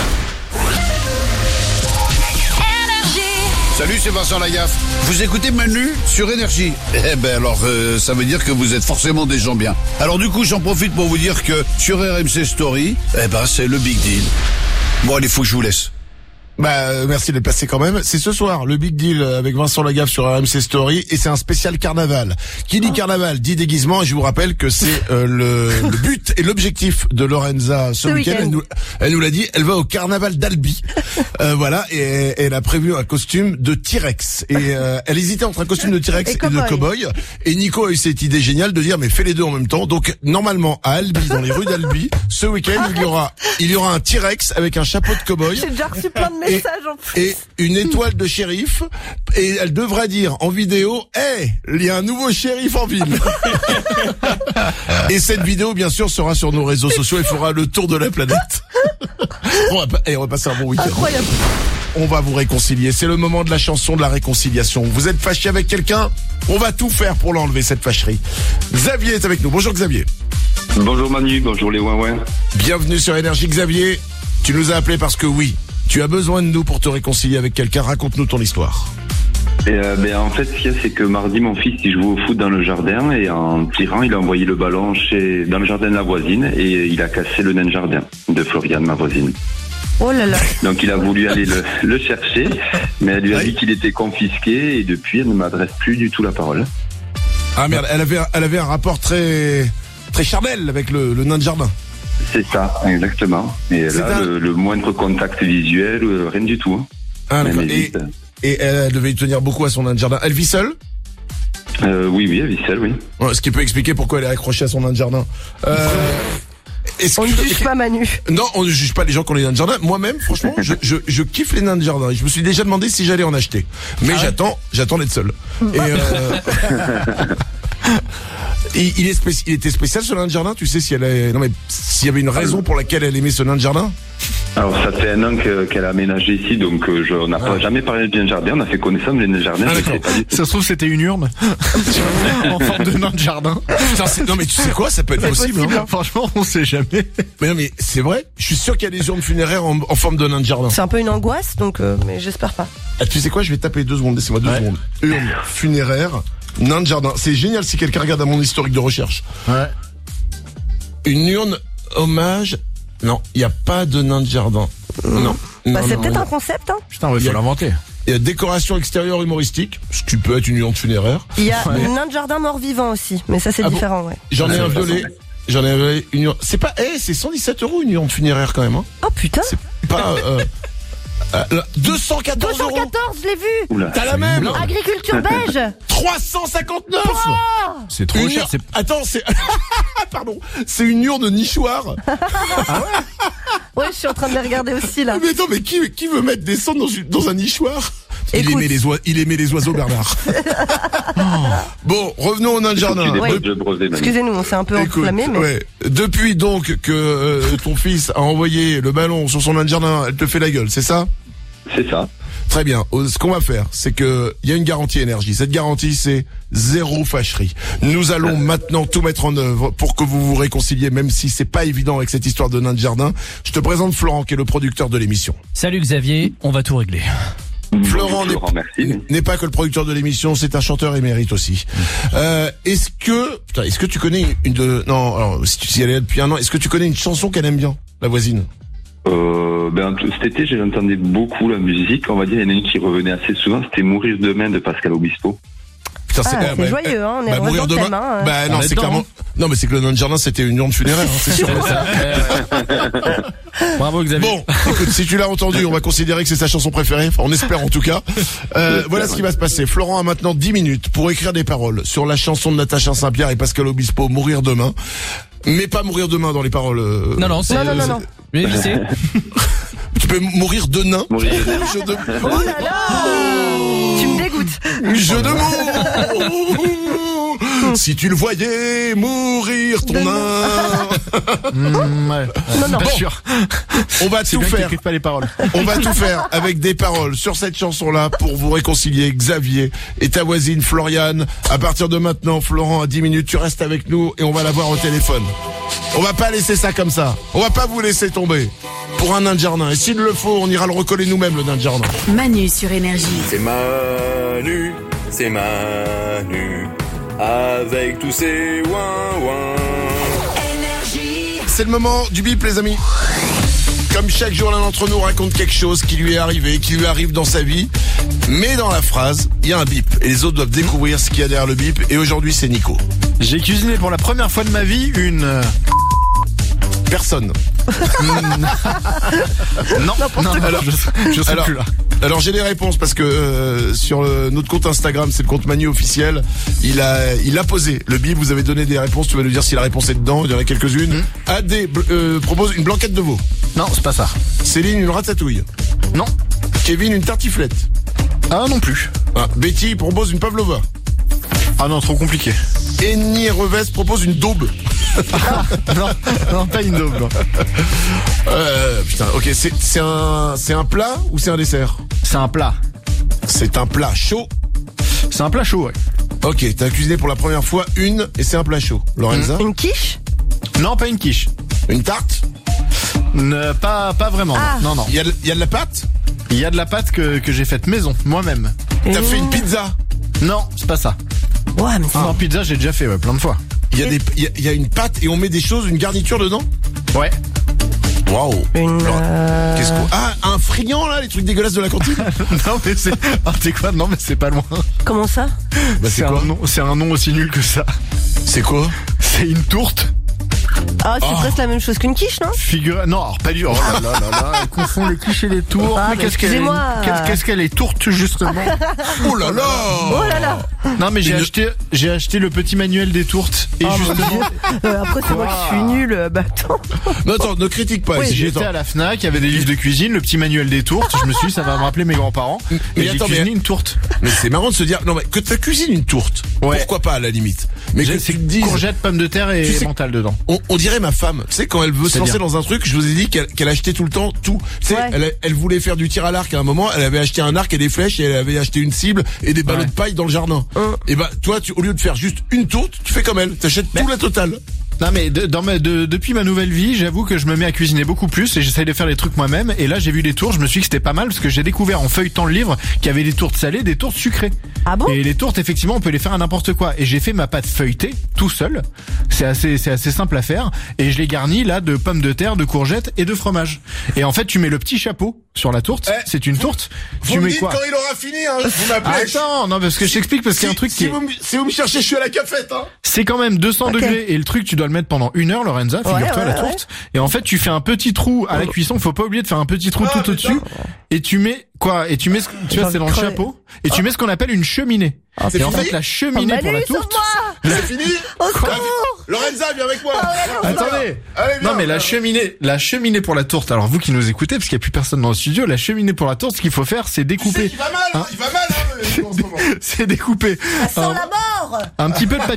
K: Salut, c'est Vincent Lagaffe. Vous écoutez Manu sur Énergie. Eh ben alors, ça veut dire que vous êtes forcément des gens bien. Alors du coup, j'en profite pour vous dire que sur RMC Story, c'est le big deal. Bon, allez, faut que je vous laisse.
B: Merci d'être passé quand même. C'est ce soir, le Big Deal avec Vincent Lagaffe sur RMC Story, et c'est un spécial carnaval. Qui dit carnaval dit déguisement, et je vous rappelle que c'est le but et l'objectif de Lorenza ce week-end. Elle nous l'a dit, elle va au carnaval d'Albi. Voilà, et elle a prévu un costume de T-Rex. Et elle hésitait entre un costume de T-Rex et de cow-boy. Et Nico a eu cette idée géniale de dire, mais fais les deux en même temps. Donc normalement, à Albi, dans les rues d'Albi, ce week-end, il y aura un T-Rex avec un chapeau de cow-boy.
C: J'ai déjà reçu plein de messages en plus.
B: Et une étoile de shérif, et elle devra dire en vidéo, il y a un nouveau shérif en ville. Et cette vidéo, bien sûr, sera sur nos réseaux sociaux et fera le tour de la planète. On va passer un bon week-end.
C: Incroyable.
B: On va vous réconcilier. C'est le moment de la chanson de la réconciliation. Vous êtes fâché avec quelqu'un? On va tout faire pour l'enlever, cette fâcherie. Xavier est avec nous. Bonjour Xavier.
L: Bonjour Manu, bonjour les ouin-ouin.
B: Bienvenue sur Énergie Xavier. Tu nous as appelé parce que oui, tu as besoin de nous pour te réconcilier avec quelqu'un. Raconte-nous ton histoire.
L: En fait, ce qu'il y a, c'est que mardi, mon fils, il jouait au foot dans le jardin, et en tirant, il a envoyé le ballon dans le jardin de la voisine, et il a cassé le nain de jardin de Floriane, ma voisine.
C: Oh là là.
L: Donc il a voulu aller le chercher, mais elle lui a dit qu'il était confisqué, et depuis, elle ne m'adresse plus du tout la parole.
B: Ah merde, elle avait un rapport très très charnel avec le nain de jardin.
L: C'est ça, exactement. Et là, le moindre contact visuel, rien du tout.
B: Ah, et elle devait y tenir beaucoup à son nain de jardin. Elle vit seule?
L: Oui, elle vit seule, oui.
B: Ouais, ce qui peut expliquer pourquoi elle est accrochée à son nain de jardin.
C: On ne juge pas Manu.
B: Non, on ne juge pas les gens qui ont les nains de jardin. Moi-même, franchement, je kiffe les nains de jardin. Je me suis déjà demandé si j'allais en acheter. Mais j'attends d'être seul. Et il était spécial ce nain de jardin. Tu sais s'il y avait une raison pour laquelle elle aimait ce nain de jardin?
L: Alors ça fait un an qu'elle a aménagé ici, donc on n'a jamais parlé de nain de jardin. On a fait connaissance des nains de jardin.
D: Ça se trouve c'était une urne en forme de nain de jardin.
B: Non mais tu sais quoi, ça peut être possible. Hein.
D: Franchement, on sait jamais.
B: Mais non mais c'est vrai. Je suis sûr qu'il y a des urnes funéraires en forme de nain de jardin.
C: C'est un peu une angoisse, donc mais j'espère pas.
B: Tu sais quoi, je vais taper 2 secondes. Laissez-moi 2 secondes. Urne funéraire. Nain de jardin. C'est génial si quelqu'un regarde à mon historique de recherche. Ouais. Une urne hommage. Non, il n'y a pas de nain de jardin. Non.
C: C'est peut-être un concept, hein.
D: Putain, il faut l'inventer.
B: Il y a décoration extérieure humoristique, ce qui peut être une urne funéraire.
C: Il y a nain de jardin mort-vivant aussi, mais ça c'est différent, ouais.
B: J'en ai un violet. J'en ai une urne. C'est pas, c'est 117 € une urne funéraire quand même, hein.
C: Oh putain.
B: C'est pas, 214 €.
C: 214, je l'ai vu.
B: Oula, t'as la même.
C: Agriculture beige.
B: 359.
C: Oh,
D: c'est trop cher.
B: Attends, pardon, c'est une urne nichoir.
C: Ah ouais. Ouais, je suis en train de les regarder aussi là.
B: Mais attends, mais qui veut mettre des cendres dans un nichoir? Il aimait les oiseaux, Bernard. Bon, revenons au nain de jardin.
C: Excusez-nous, on s'est un peu enflammé, mais...
B: Ouais. Depuis donc que ton fils a envoyé le ballon sur son nain de jardin, elle te fait la gueule, c'est ça?
L: C'est ça.
B: Très bien. Ce qu'on va faire, c'est que il y a une garantie énergie. Cette garantie, c'est 0 fâcherie. Nous allons maintenant tout mettre en œuvre pour que vous vous réconciliez, même si c'est pas évident avec cette histoire de nain de jardin. Je te présente Florent, qui est le producteur de l'émission.
O: Salut Xavier, on va tout régler.
B: Florent n'est pas que le producteur de l'émission, c'est un chanteur émérite aussi. Est-ce que tu connais si elle est là depuis un an, est-ce que tu connais une chanson qu'elle aime bien, la voisine?
L: Cet été, j'ai entendu beaucoup la musique, on va dire. Il y en a une qui revenait assez souvent, c'était Mourir demain de Pascal Obispo.
B: Putain,
C: c'est joyeux, hein, on est
B: mourir demain.
C: Thème,
B: non, c'est clairement. Non, mais c'est que le nain de jardin, c'était une urne funéraire, hein, c'est sûr.
O: Bravo Xavier.
B: Bon, écoute, si tu l'as entendu, on va considérer que c'est sa chanson préférée. Enfin, on espère en tout cas. Voilà ce qui va se passer. Florent a maintenant 10 minutes pour écrire des paroles sur la chanson de Natacha Saint-Pierre et Pascal Obispo, Mourir demain. Mais pas mourir demain dans les paroles.
O: Non, c'est. Non. Mais je sais.
B: Tu peux mourir de nain.
C: Oh là là. Tu me dégoûtes.
B: Jeu de mots. Si tu le voyais mourir ton nain.
D: Ouais.
C: Non.
D: Pas sûr.
B: On va tout faire.
D: Pas les paroles.
B: On va tout faire avec des paroles sur cette chanson-là pour vous réconcilier, Xavier et ta voisine Floriane. À partir de maintenant, Florent, à 10 minutes, tu restes avec nous et on va la voir au téléphone. On va pas laisser ça comme ça. On va pas vous laisser tomber pour un nain de jardin. Et s'il le faut, on ira le recoller nous-mêmes, le nain de jardin.
Q: Manu sur Énergie.
T: C'est Manu, avec tous ces ouin-ouin.
B: C'est le moment du bip, les amis. Comme chaque jour, l'un d'entre nous raconte quelque chose qui lui est arrivé, qui lui arrive dans sa vie. Mais dans la phrase, il y a un bip. Et les autres doivent découvrir ce qu'il y a derrière le bip. Et aujourd'hui, c'est Nico.
D: J'ai cuisiné pour la première fois de ma vie une...
B: Personne.
D: Non, alors, je sais plus là.
B: Alors j'ai des réponses parce que sur notre compte Instagram, c'est le compte Manu officiel, il a posé le bip, vous avez donné des réponses, tu vas nous dire si la réponse est dedans, il y en a quelques-unes. AD propose une blanquette de veau.
D: Non, c'est pas ça.
B: Céline, une ratatouille.
D: Non.
B: Kevin, une tartiflette.
D: Ah non plus.
B: Betty propose une pavlova.
D: Ah non, trop compliqué.
B: Eni Reves propose une daube.
D: non, pas une daube. Non.
B: Putain, ok, c'est un plat ou c'est un dessert?
D: C'est un plat.
B: C'est un plat chaud.
D: C'est un plat chaud, ouais.
B: Ok, t'as cuisiné pour la première fois une et c'est un plat chaud. Lorenza?
C: Une quiche?
D: Non, pas une quiche.
B: Une tarte?
D: Pas vraiment.
C: Ah.
D: Non.
B: Il y a de la pâte?
D: Il y a de la pâte que j'ai faite maison, moi-même.
B: T'as fait une pizza?
D: Non, c'est pas ça.
C: Ouais, mais c'est...
D: Non, pizza, j'ai déjà fait, plein de fois.
B: Il y a une pâte et on met des choses, une garniture dedans?
D: Ouais.
B: Waouh. Qu'est-ce qu'on... Ah, un friand là, les trucs dégueulasses de la cantine?
D: Non mais c'est... Ah, t'es quoi? Non mais c'est pas loin.
C: Comment ça?
B: Bah, c'est quoi?
D: C'est un nom aussi nul que ça.
B: C'est quoi?
D: C'est une tourte.
C: Ah, c'est presque la même chose qu'une quiche, non?
D: Non, alors pas du... Oh là, elle confond les quiches et les tourtes.
C: Ah,
D: mais qu'est-ce qu'elle est tourte, justement?
B: Oh là là.
D: Non mais j'ai acheté le petit manuel des tourtes. Et justement...
C: Après c'est moi qui suis nul, bah attends.
B: Non, attends, ne critique pas.
D: Oui, j'étais à la Fnac, il y avait des livres de cuisine, le petit manuel des tourtes. Je me suis dit, ça va me rappeler mes grands-parents. Et j'ai cuisiné une tourte.
B: Mais c'est marrant de se dire, non mais que tu cuisines une tourte. Ouais. Pourquoi pas à la limite? Mais que
D: c'est
B: tu te dises...
D: courgettes, pommes de terre et mental dedans.
B: On dirait ma femme. Tu sais, quand elle veut se lancer dans un truc, je vous ai dit qu'elle achetait tout le temps tout. Tu sais, elle voulait faire du tir à l'arc à un moment, elle avait acheté un arc et des flèches et elle avait acheté une cible et des ballots de paille dans le jardin. Et bah, toi, au lieu de faire juste une tourte, tu fais comme elle. T'achètes tout la totale.
D: Non mais depuis ma nouvelle vie, j'avoue que je me mets à cuisiner beaucoup plus et j'essaye de faire les trucs moi-même. Et là j'ai vu des tourtes, je me suis dit que c'était pas mal parce que j'ai découvert en feuilletant le livre qu'il y avait des tourtes salées, des tourtes sucrées.
C: Ah bon?
D: Et les tourtes effectivement on peut les faire à n'importe quoi. Et j'ai fait ma pâte feuilletée tout seul. C'est assez simple à faire. Et je l'ai garni là de pommes de terre, de courgettes et de fromage. Et en fait tu mets le petit chapeau sur la tourte. C'est une tourte.
B: Tu mets quoi? Quand il aura fini, hein, vous m'appelez.
D: Attends, non parce que je t'explique parce qu'il y a un truc
B: si vous me cherchez, je suis à la cafette. Hein.
D: C'est quand même 200 degrés et le truc tu dois le mettre pendant 1 heure. Lorenza, figure-toi la tourte. Et en fait, tu fais un petit trou à la cuisson. Faut pas oublier de faire un petit trou tout au-dessus. Et tu mets quoi? Et tu mets, tu vois, c'est dans le chapeau. Et tu mets ce qu'on appelle une cheminée. Et en fait, la cheminée pour la tourte.
B: C'est fini? Lorenza, viens avec moi.
D: Attendez. Non, mais la cheminée pour la tourte. Alors vous qui nous écoutez, parce qu'il y a plus personne dans le studio, la cheminée pour la tourte, ce qu'il faut faire, c'est découper.
B: Il va mal, il va mal,
D: c'est découper.
C: Ça sent la mort.
D: Un petit peu de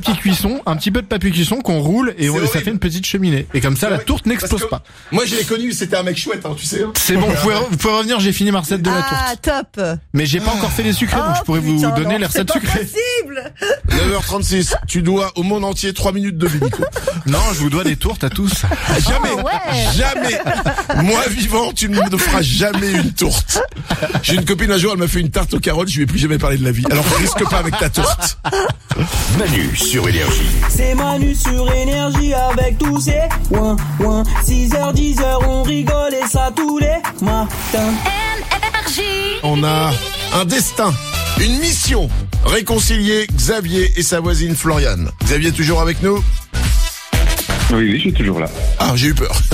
D: papier cuisson qu'on roule et ça fait une petite cheminée. Et comme ça, la tourte n'explose pas.
B: Moi, je l'ai connu, c'était un mec chouette, tu sais.
D: C'est bon, vous pouvez revenir, j'ai fini ma recette de la tourte.
C: Ah, top.
D: Mais j'ai pas encore fait les sucrés, donc je pourrais vous donner les recettes sucrées.
C: C'est pas possible.
B: 9h36, tu dois au monde entier 3 minutes de vie, Nico.
D: Non, je vous dois des tourtes à tous.
B: Jamais. Moi vivant, tu ne me feras jamais une tourte. J'ai une copine un jour, elle m'a fait une tarte aux carottes, je lui ai plus jamais parlé de la vie. Alors risque pas avec ta tourte.
I: Manu sur Énergie.
R: C'est Manu sur Énergie avec tous ces ouin. 6h, 10h, on rigole et ça tous les matins.
B: On a un destin, une mission. Réconcilier Xavier et sa voisine Floriane. Xavier est toujours avec nous?
L: Oui, je suis toujours là.
B: Ah, j'ai eu peur.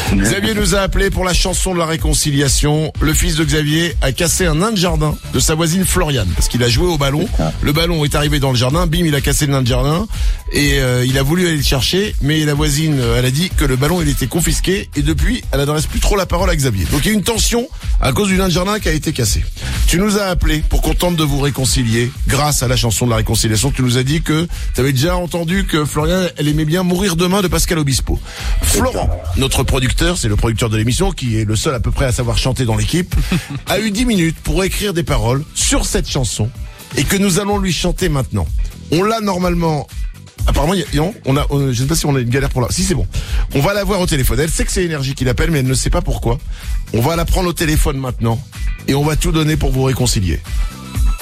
B: Xavier nous a appelé pour la chanson de la réconciliation. Le fils de Xavier a cassé un nain de jardin de sa voisine Floriane parce qu'il a joué au ballon. Le ballon est arrivé dans le jardin, bim, il a cassé le nain de jardin et il a voulu aller le chercher, mais la voisine, elle a dit que le ballon il était confisqué et depuis, elle n'adresse plus trop la parole à Xavier. Donc il y a une tension à cause du nain de jardin qui a été cassé. Tu nous as appelé pour qu'on tente de vous réconcilier grâce à la chanson de la réconciliation. Tu nous as dit que tu avais déjà entendu que Floriane, elle aimait bien Mourir demain de Pascal Obispo. Florent, notre producteur, c'est le producteur de l'émission qui est le seul à peu près à savoir chanter dans l'équipe, a eu 10 minutes pour écrire des paroles sur cette chanson et que nous allons lui chanter maintenant. On l'a normalement... Apparemment, non, je sais pas si on a une galère pour la... Si, c'est bon. On va la voir au téléphone. Elle sait que c'est Énergie qui l'appelle, mais elle ne sait pas pourquoi. On va la prendre au téléphone maintenant et on va tout donner pour vous réconcilier. Floriane ?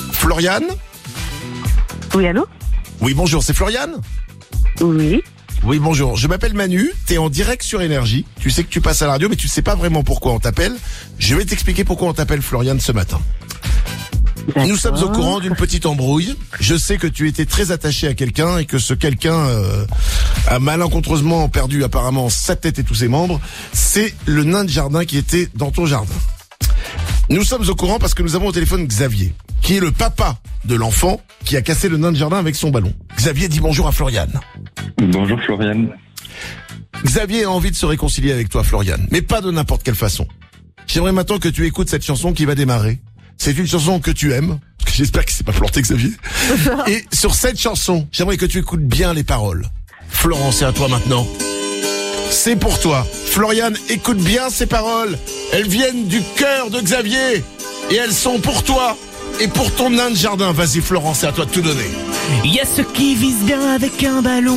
E: Oui, allô ?
B: Oui, bonjour, c'est Floriane ?
E: Oui.
B: Oui, bonjour. Je m'appelle Manu, t'es en direct sur Énergie. Tu sais que tu passes à la radio, mais tu sais pas vraiment pourquoi on t'appelle. Je vais t'expliquer pourquoi on t'appelle Floriane ce matin. D'accord. Nous sommes au courant d'une petite embrouille. Je sais que tu étais très attaché à quelqu'un et que ce quelqu'un a malencontreusement perdu apparemment sa tête et tous ses membres. C'est le nain de jardin qui était dans ton jardin. Nous sommes au courant parce que nous avons au téléphone Xavier, qui est le papa de l'enfant qui a cassé le nain de jardin avec son ballon. Xavier dit bonjour à Floriane.
L: Bonjour Floriane.
B: Xavier a envie de se réconcilier avec toi Floriane, mais pas de n'importe quelle façon. J'aimerais maintenant que tu écoutes cette chanson qui va démarrer. C'est une chanson que tu aimes, parce que j'espère que c'est pas planté Xavier. Et sur cette chanson, j'aimerais que tu écoutes bien les paroles. Florent, c'est à toi maintenant. C'est pour toi. Floriane, écoute bien ces paroles. Elles viennent du cœur de Xavier. Et elles sont pour toi. Et pour ton nain de jardin. Vas-y Florent, c'est à toi de tout donner.
R: Il y a ceux qui visent bien avec un ballon.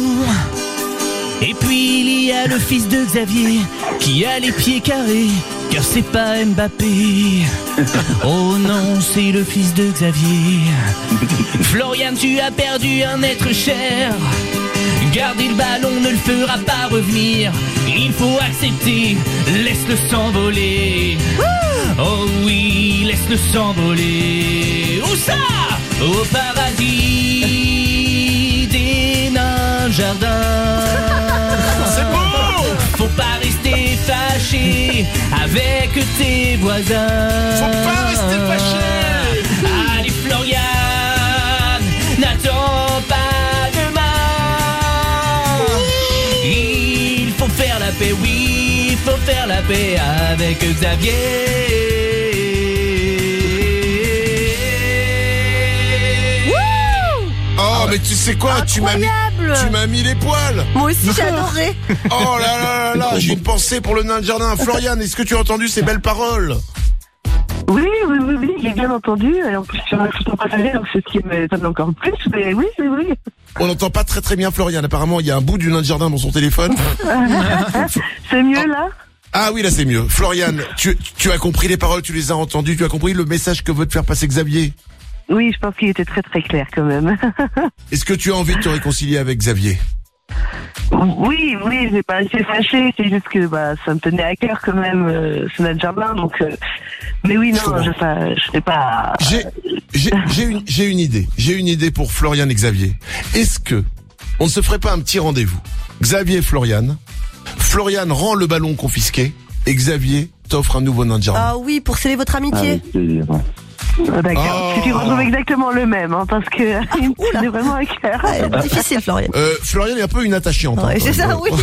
R: Et puis il y a le fils de Xavier qui a les pieds carrés, car c'est pas Mbappé. Oh non, c'est le fils de Xavier. Floriane, tu as perdu un être cher. Garder le ballon ne le fera pas revenir. Il faut accepter, laisse-le s'envoler. Oh oui, laisse-le s'envoler. Où ça ? Au paradis des nains de jardin.
B: C'est beau !
R: Faut pas rester fâché avec tes voisins.
B: Faut pas rester fâché.
R: Allez Floriane, n'attends pas demain. Il faut faire la paix, oui, il faut faire la paix avec Xavier.
B: Oh mais tu sais quoi, tu m'as mis les poils.
C: Moi aussi j'ai adoré.
B: Oh là là là là, j'ai une pensée pour le nain de jardin. Floriane, est-ce que tu as entendu ces belles paroles ?
E: Oui, j'ai bien entendu. Et en plus, sur un chanson partagée, donc c'est ce qui m'étonne encore plus. Mais oui.
B: On n'entend pas très bien Floriane. Apparemment, il y a un bout du nain de jardin dans son téléphone.
E: C'est mieux là ?
B: Ah oui, là c'est mieux. Floriane, tu as compris les paroles, tu les as entendues, tu as compris le message que veut te faire passer Xavier ?
E: Oui, je pense qu'il était très très clair quand même.
B: Est-ce que tu as envie de te réconcilier avec Xavier ?
E: Oui, j'ai pas été fâché, c'est juste que ça me tenait à cœur quand même, ce nain de jardin, donc. Mais oui, non, je sais pas.
B: J'ai une idée pour Floriane et Xavier. Est-ce que on ne se ferait pas un petit rendez-vous ? Xavier et Floriane rend le ballon confisqué et Xavier t'offre un nouveau nain de jardin.
C: Ah oui, pour sceller votre amitié.
E: D'accord. Tu retrouves exactement le même, parce que il me tenait vraiment à cœur.
C: Difficile, Floriane.
B: Floriane est un peu une attachante.
C: Ouais, c'est ça, oui.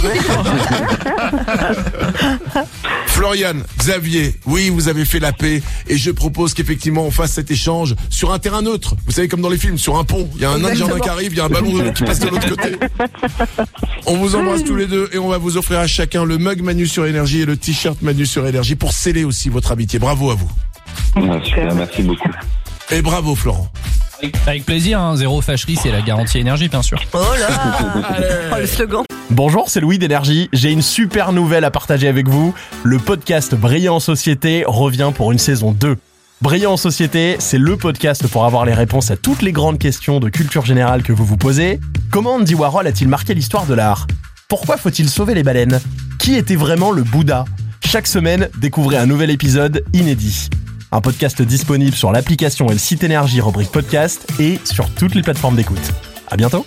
B: Floriane, Xavier, oui, vous avez fait la paix et je propose qu'effectivement on fasse cet échange sur un terrain neutre. Vous savez, comme dans les films, sur un pont. Il y a un nain de jardin qui arrive, il y a un ballon qui passe de l'autre côté. On vous embrasse tous les deux et on va vous offrir à chacun le mug Manu sur Énergie et le t-shirt Manu sur Énergie pour sceller aussi votre amitié. Bravo à vous.
L: Super, merci beaucoup.
B: Et bravo Florent.
O: Avec plaisir, zéro fâcherie, c'est la garantie Énergie, bien sûr.
C: Oh là, le slogan.
P: Bonjour, c'est Louis d'Énergie. J'ai une super nouvelle à partager avec vous. Le podcast Brillant en Société revient pour une saison 2. Brillant en Société, c'est le podcast pour avoir les réponses à toutes les grandes questions de culture générale que vous vous posez. Comment Andy Warhol a-t-il marqué l'histoire de l'art ? Pourquoi faut-il sauver les baleines ? Qui était vraiment le Bouddha ? Chaque semaine, découvrez un nouvel épisode inédit. Un podcast disponible sur l'application et le site Énergie rubrique podcast et sur toutes les plateformes d'écoute. À bientôt.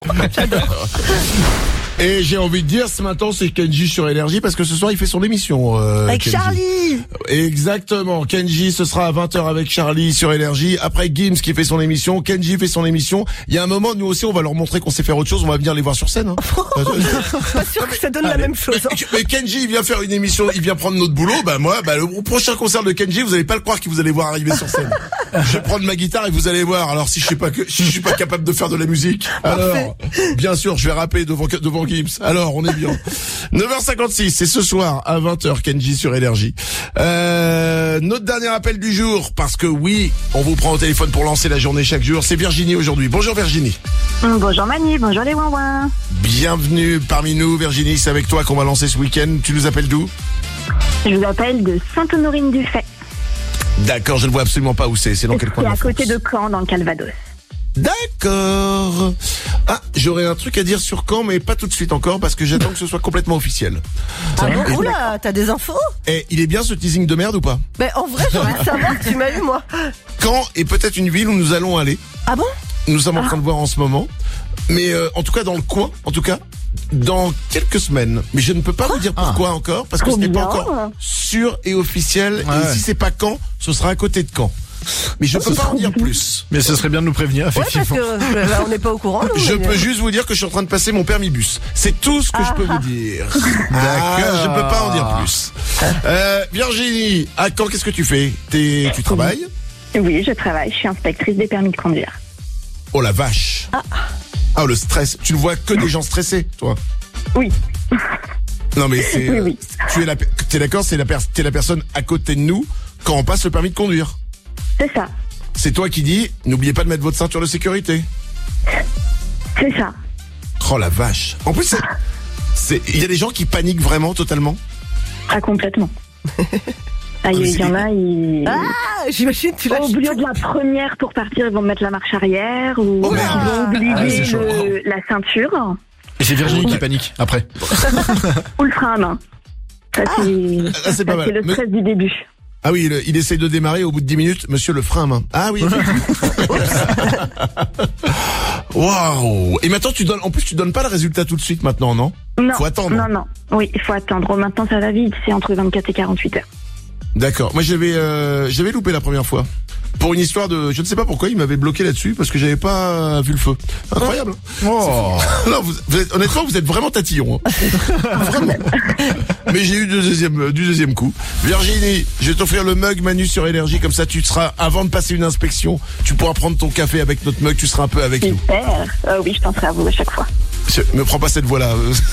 B: Et j'ai envie de dire, ce matin, c'est Kenji sur Énergie parce que ce soir, il fait son émission.
C: Avec
B: Kenji.
C: Charlie.
B: Exactement. Kenji, ce sera à 20h avec Charlie sur Énergie. Après Gims qui fait son émission, Kenji fait son émission. Il y a un moment, nous aussi, on va leur montrer qu'on sait faire autre chose. On va venir les voir sur scène. Hein.
C: Pas sûr que ça donne la même chose.
B: Mais Kenji, il vient faire une émission, il vient prendre notre boulot. Bah moi, le prochain concert de Kenji, vous allez pas le croire que vous allez voir arriver sur scène. Je vais prendre ma guitare et vous allez voir. Alors si je suis pas capable de faire de la musique, alors bien sûr, je vais rapper devant Gims. Alors, on est bien. 9h56, c'est ce soir à 20h, Kenji sur Énergie. Notre dernier appel du jour, parce que oui, on vous prend au téléphone pour lancer la journée chaque jour, c'est Virginie aujourd'hui. Bonjour Virginie.
G: Bonjour Manu, bonjour les ouin-ouin.
B: Bienvenue parmi nous Virginie, c'est avec toi qu'on va lancer ce week-end. Tu nous appelles d'où?
G: Je vous appelle de Sainte-Honorine-du-Fait.
B: D'accord, je ne vois absolument pas où c'est. C'est dans quel coin de la
G: C'est à côté
B: France?
G: de Caen, dans le Calvados.
B: D'accord. Ah, j'aurais un truc à dire sur Caen, mais pas tout de suite encore, parce que j'attends que ce soit complètement officiel.
C: Ah bon? Oula, t'as des infos?
B: Et il est bien ce teasing de merde ou pas?
C: Mais en vrai, j'ai envie de savoir, tu m'as eu moi.
B: Caen est peut-être une ville où nous allons aller.
C: Ah bon?
B: Nous sommes en train de voir en ce moment. Mais en tout cas dans le coin, dans quelques semaines. Mais je ne peux pas vous dire pourquoi encore, parce que ce n'est pas encore sûr et officiel.
D: Ouais.
B: Et si c'est pas Caen, ce sera à côté de Caen. Mais je peux pas en dire plus.
D: Mais ce serait bien de nous prévenir, effectivement.
C: Ouais, parce que là, on n'est pas au courant. Nous,
B: Je peux juste vous dire que je suis en train de passer mon permis bus. C'est tout ce que je peux vous dire. D'accord. Je peux pas en dire plus. Virginie, à Caen, qu'est-ce que tu fais? Tu travailles?
G: Oui, je travaille, je suis inspectrice des permis de conduire.
B: Oh la vache. Ah, le stress. Tu ne vois que des gens stressés, toi?
G: Oui.
B: Non mais c'est.
G: Oui.
B: T'es d'accord, t'es la personne à côté de nous quand on passe le permis de conduire.
G: C'est ça.
B: C'est toi qui dis, n'oubliez pas de mettre votre ceinture de sécurité.
G: C'est ça.
B: Oh la vache. En plus, il y a des gens qui paniquent vraiment totalement.
G: Ah, complètement. Il y en a,
C: j'imagine tu l'as.
G: Au bout de la première pour partir, ils vont mettre la marche arrière ou ils vont oublier la ceinture.
D: Et c'est Virginie qui panique après.
G: Ou le frein à main. Ça,
B: c'est pas mal.
G: C'est le stress du début.
B: Ah oui, il essaye de démarrer au bout de 10 minutes, monsieur le frein à main. Ah oui. Waouh. Et maintenant tu donnes pas le résultat tout de suite maintenant, non?
G: Non.
B: Faut attendre.
G: Non. Oui, il faut attendre. Maintenant ça va vite, c'est entre 24 et 48 heures.
B: D'accord. Moi j'avais loupé la première fois. Pour une histoire de, je ne sais pas pourquoi, il m'avait bloqué là-dessus parce que j'avais pas vu le feu. Incroyable.
D: Oh.
B: Alors, honnêtement, vous êtes vraiment tatillon. Hein. Vraiment. Mais j'ai eu du deuxième coup. Virginie, je vais t'offrir le mug Manu sur Énergie, comme ça tu seras, avant de passer une inspection, tu pourras prendre ton café avec notre mug, tu seras un peu avec nous.
G: Super. Oui, je penserai à vous à chaque fois.
B: Me prends pas cette voix-là.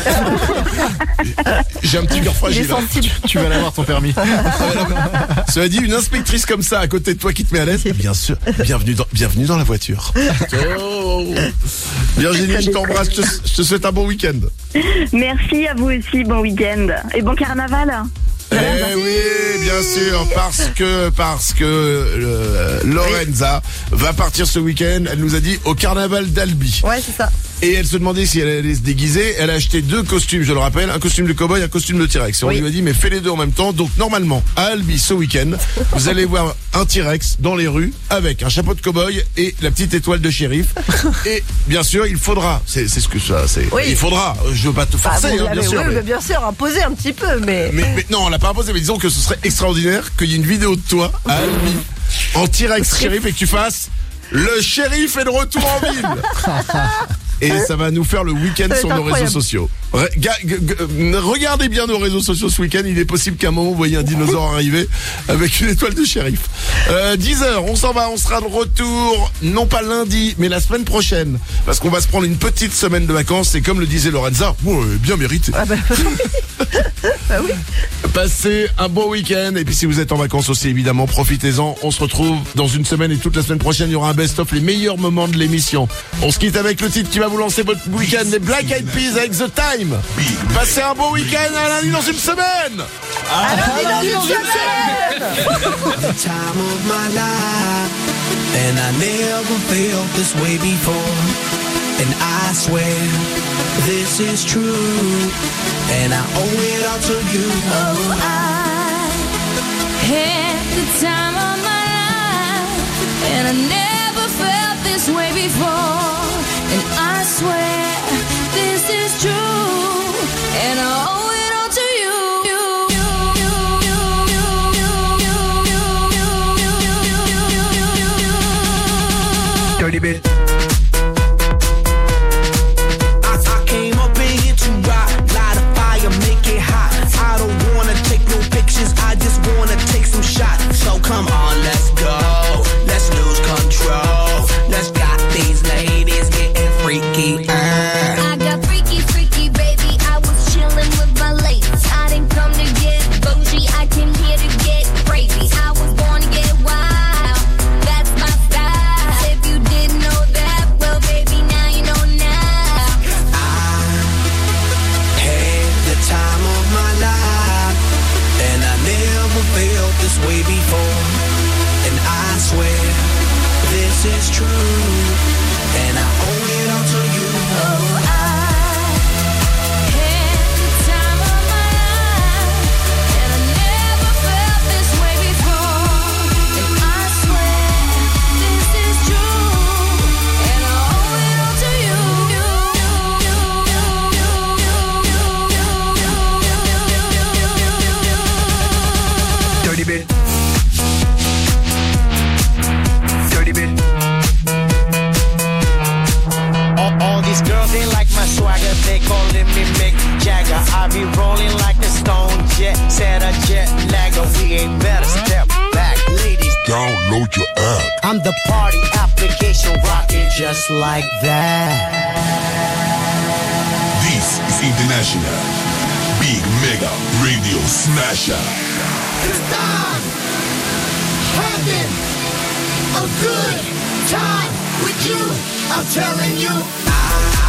B: J'ai un petit cœur fragile.
D: Tu vas l'avoir ton permis.
B: Cela dit, une inspectrice comme ça à côté de toi qui te met à l'aise, bien sûr, bienvenue dans la voiture. Virginie, je t'embrasse, je te souhaite un bon week-end.
G: Merci à vous aussi, bon week-end. Et bon carnaval.
B: Oui, bien sûr, parce que Lorenza va partir ce week-end. Elle nous a dit au carnaval d'Albi.
C: Ouais, c'est ça.
B: Et elle se demandait si elle allait se déguiser. Elle a acheté 2 costumes, je le rappelle, un costume de cow-boy, un costume de T-Rex. Et on lui a dit mais fais les 2 en même temps. Donc normalement, à Albi ce week-end, vous allez voir un T-Rex dans les rues avec un chapeau de cow-boy et la petite étoile de shérif. Et bien sûr, il faudra. C'est ce que ça.
C: Oui.
B: Il faudra. Je veux pas te forcer, bien sûr.
C: Oui, mais bien sûr, imposer un petit peu, mais
B: non, on l'a pas imposé. Mais disons que ce serait extraordinaire qu'il y ait une vidéo de toi à Albi en T-Rex shérif et que tu fasses le shérif est de retour en ville. Et ça va nous faire le week-end sur nos réseaux sociaux. Regardez bien nos réseaux sociaux ce week-end. Il est possible qu'à un moment vous voyez un dinosaure arriver avec une étoile de shérif. 10h, on s'en va. On sera de retour, non pas lundi, mais la semaine prochaine. Parce qu'on va se prendre une petite semaine de vacances. Et comme le disait Lorenza, bien mérité.
C: Ah bah oui.
B: Passez un bon week-end. Et puis si vous êtes en vacances aussi, évidemment, profitez-en. On se retrouve dans une semaine et toute la semaine prochaine, il y aura un best-of, les meilleurs moments de l'émission. On se quitte avec le titre qui va vous lancer votre week-end, les Black Eyed Peas avec The Time. Passez un bon week-end, à lundi dans une semaine.
C: À lundi dans une semaine.
R: The time of my life, and I never felt this way before, and I swear this is true, and I owe it all to you.
J: Oh, I had the time of my life, and I never felt this way before, and I swear
R: swear this is true, and I owe it all to you.
J: Oh, I had the time of my life, and I never felt this way before. And I swear this is true, and I owe it all to you.
R: Dirty bit. Dirty bit.
Q: All these girls, they like my swagger, they calling me Mick Jagger. I be rolling like the Stone Jet, set a jet lagger. We ain't better step back, ladies.
B: Download your app.
Q: I'm the party application rocking just like that.
I: This is International Big Mega Radio Smasher.
R: It's time having a good time with you. I'm telling you.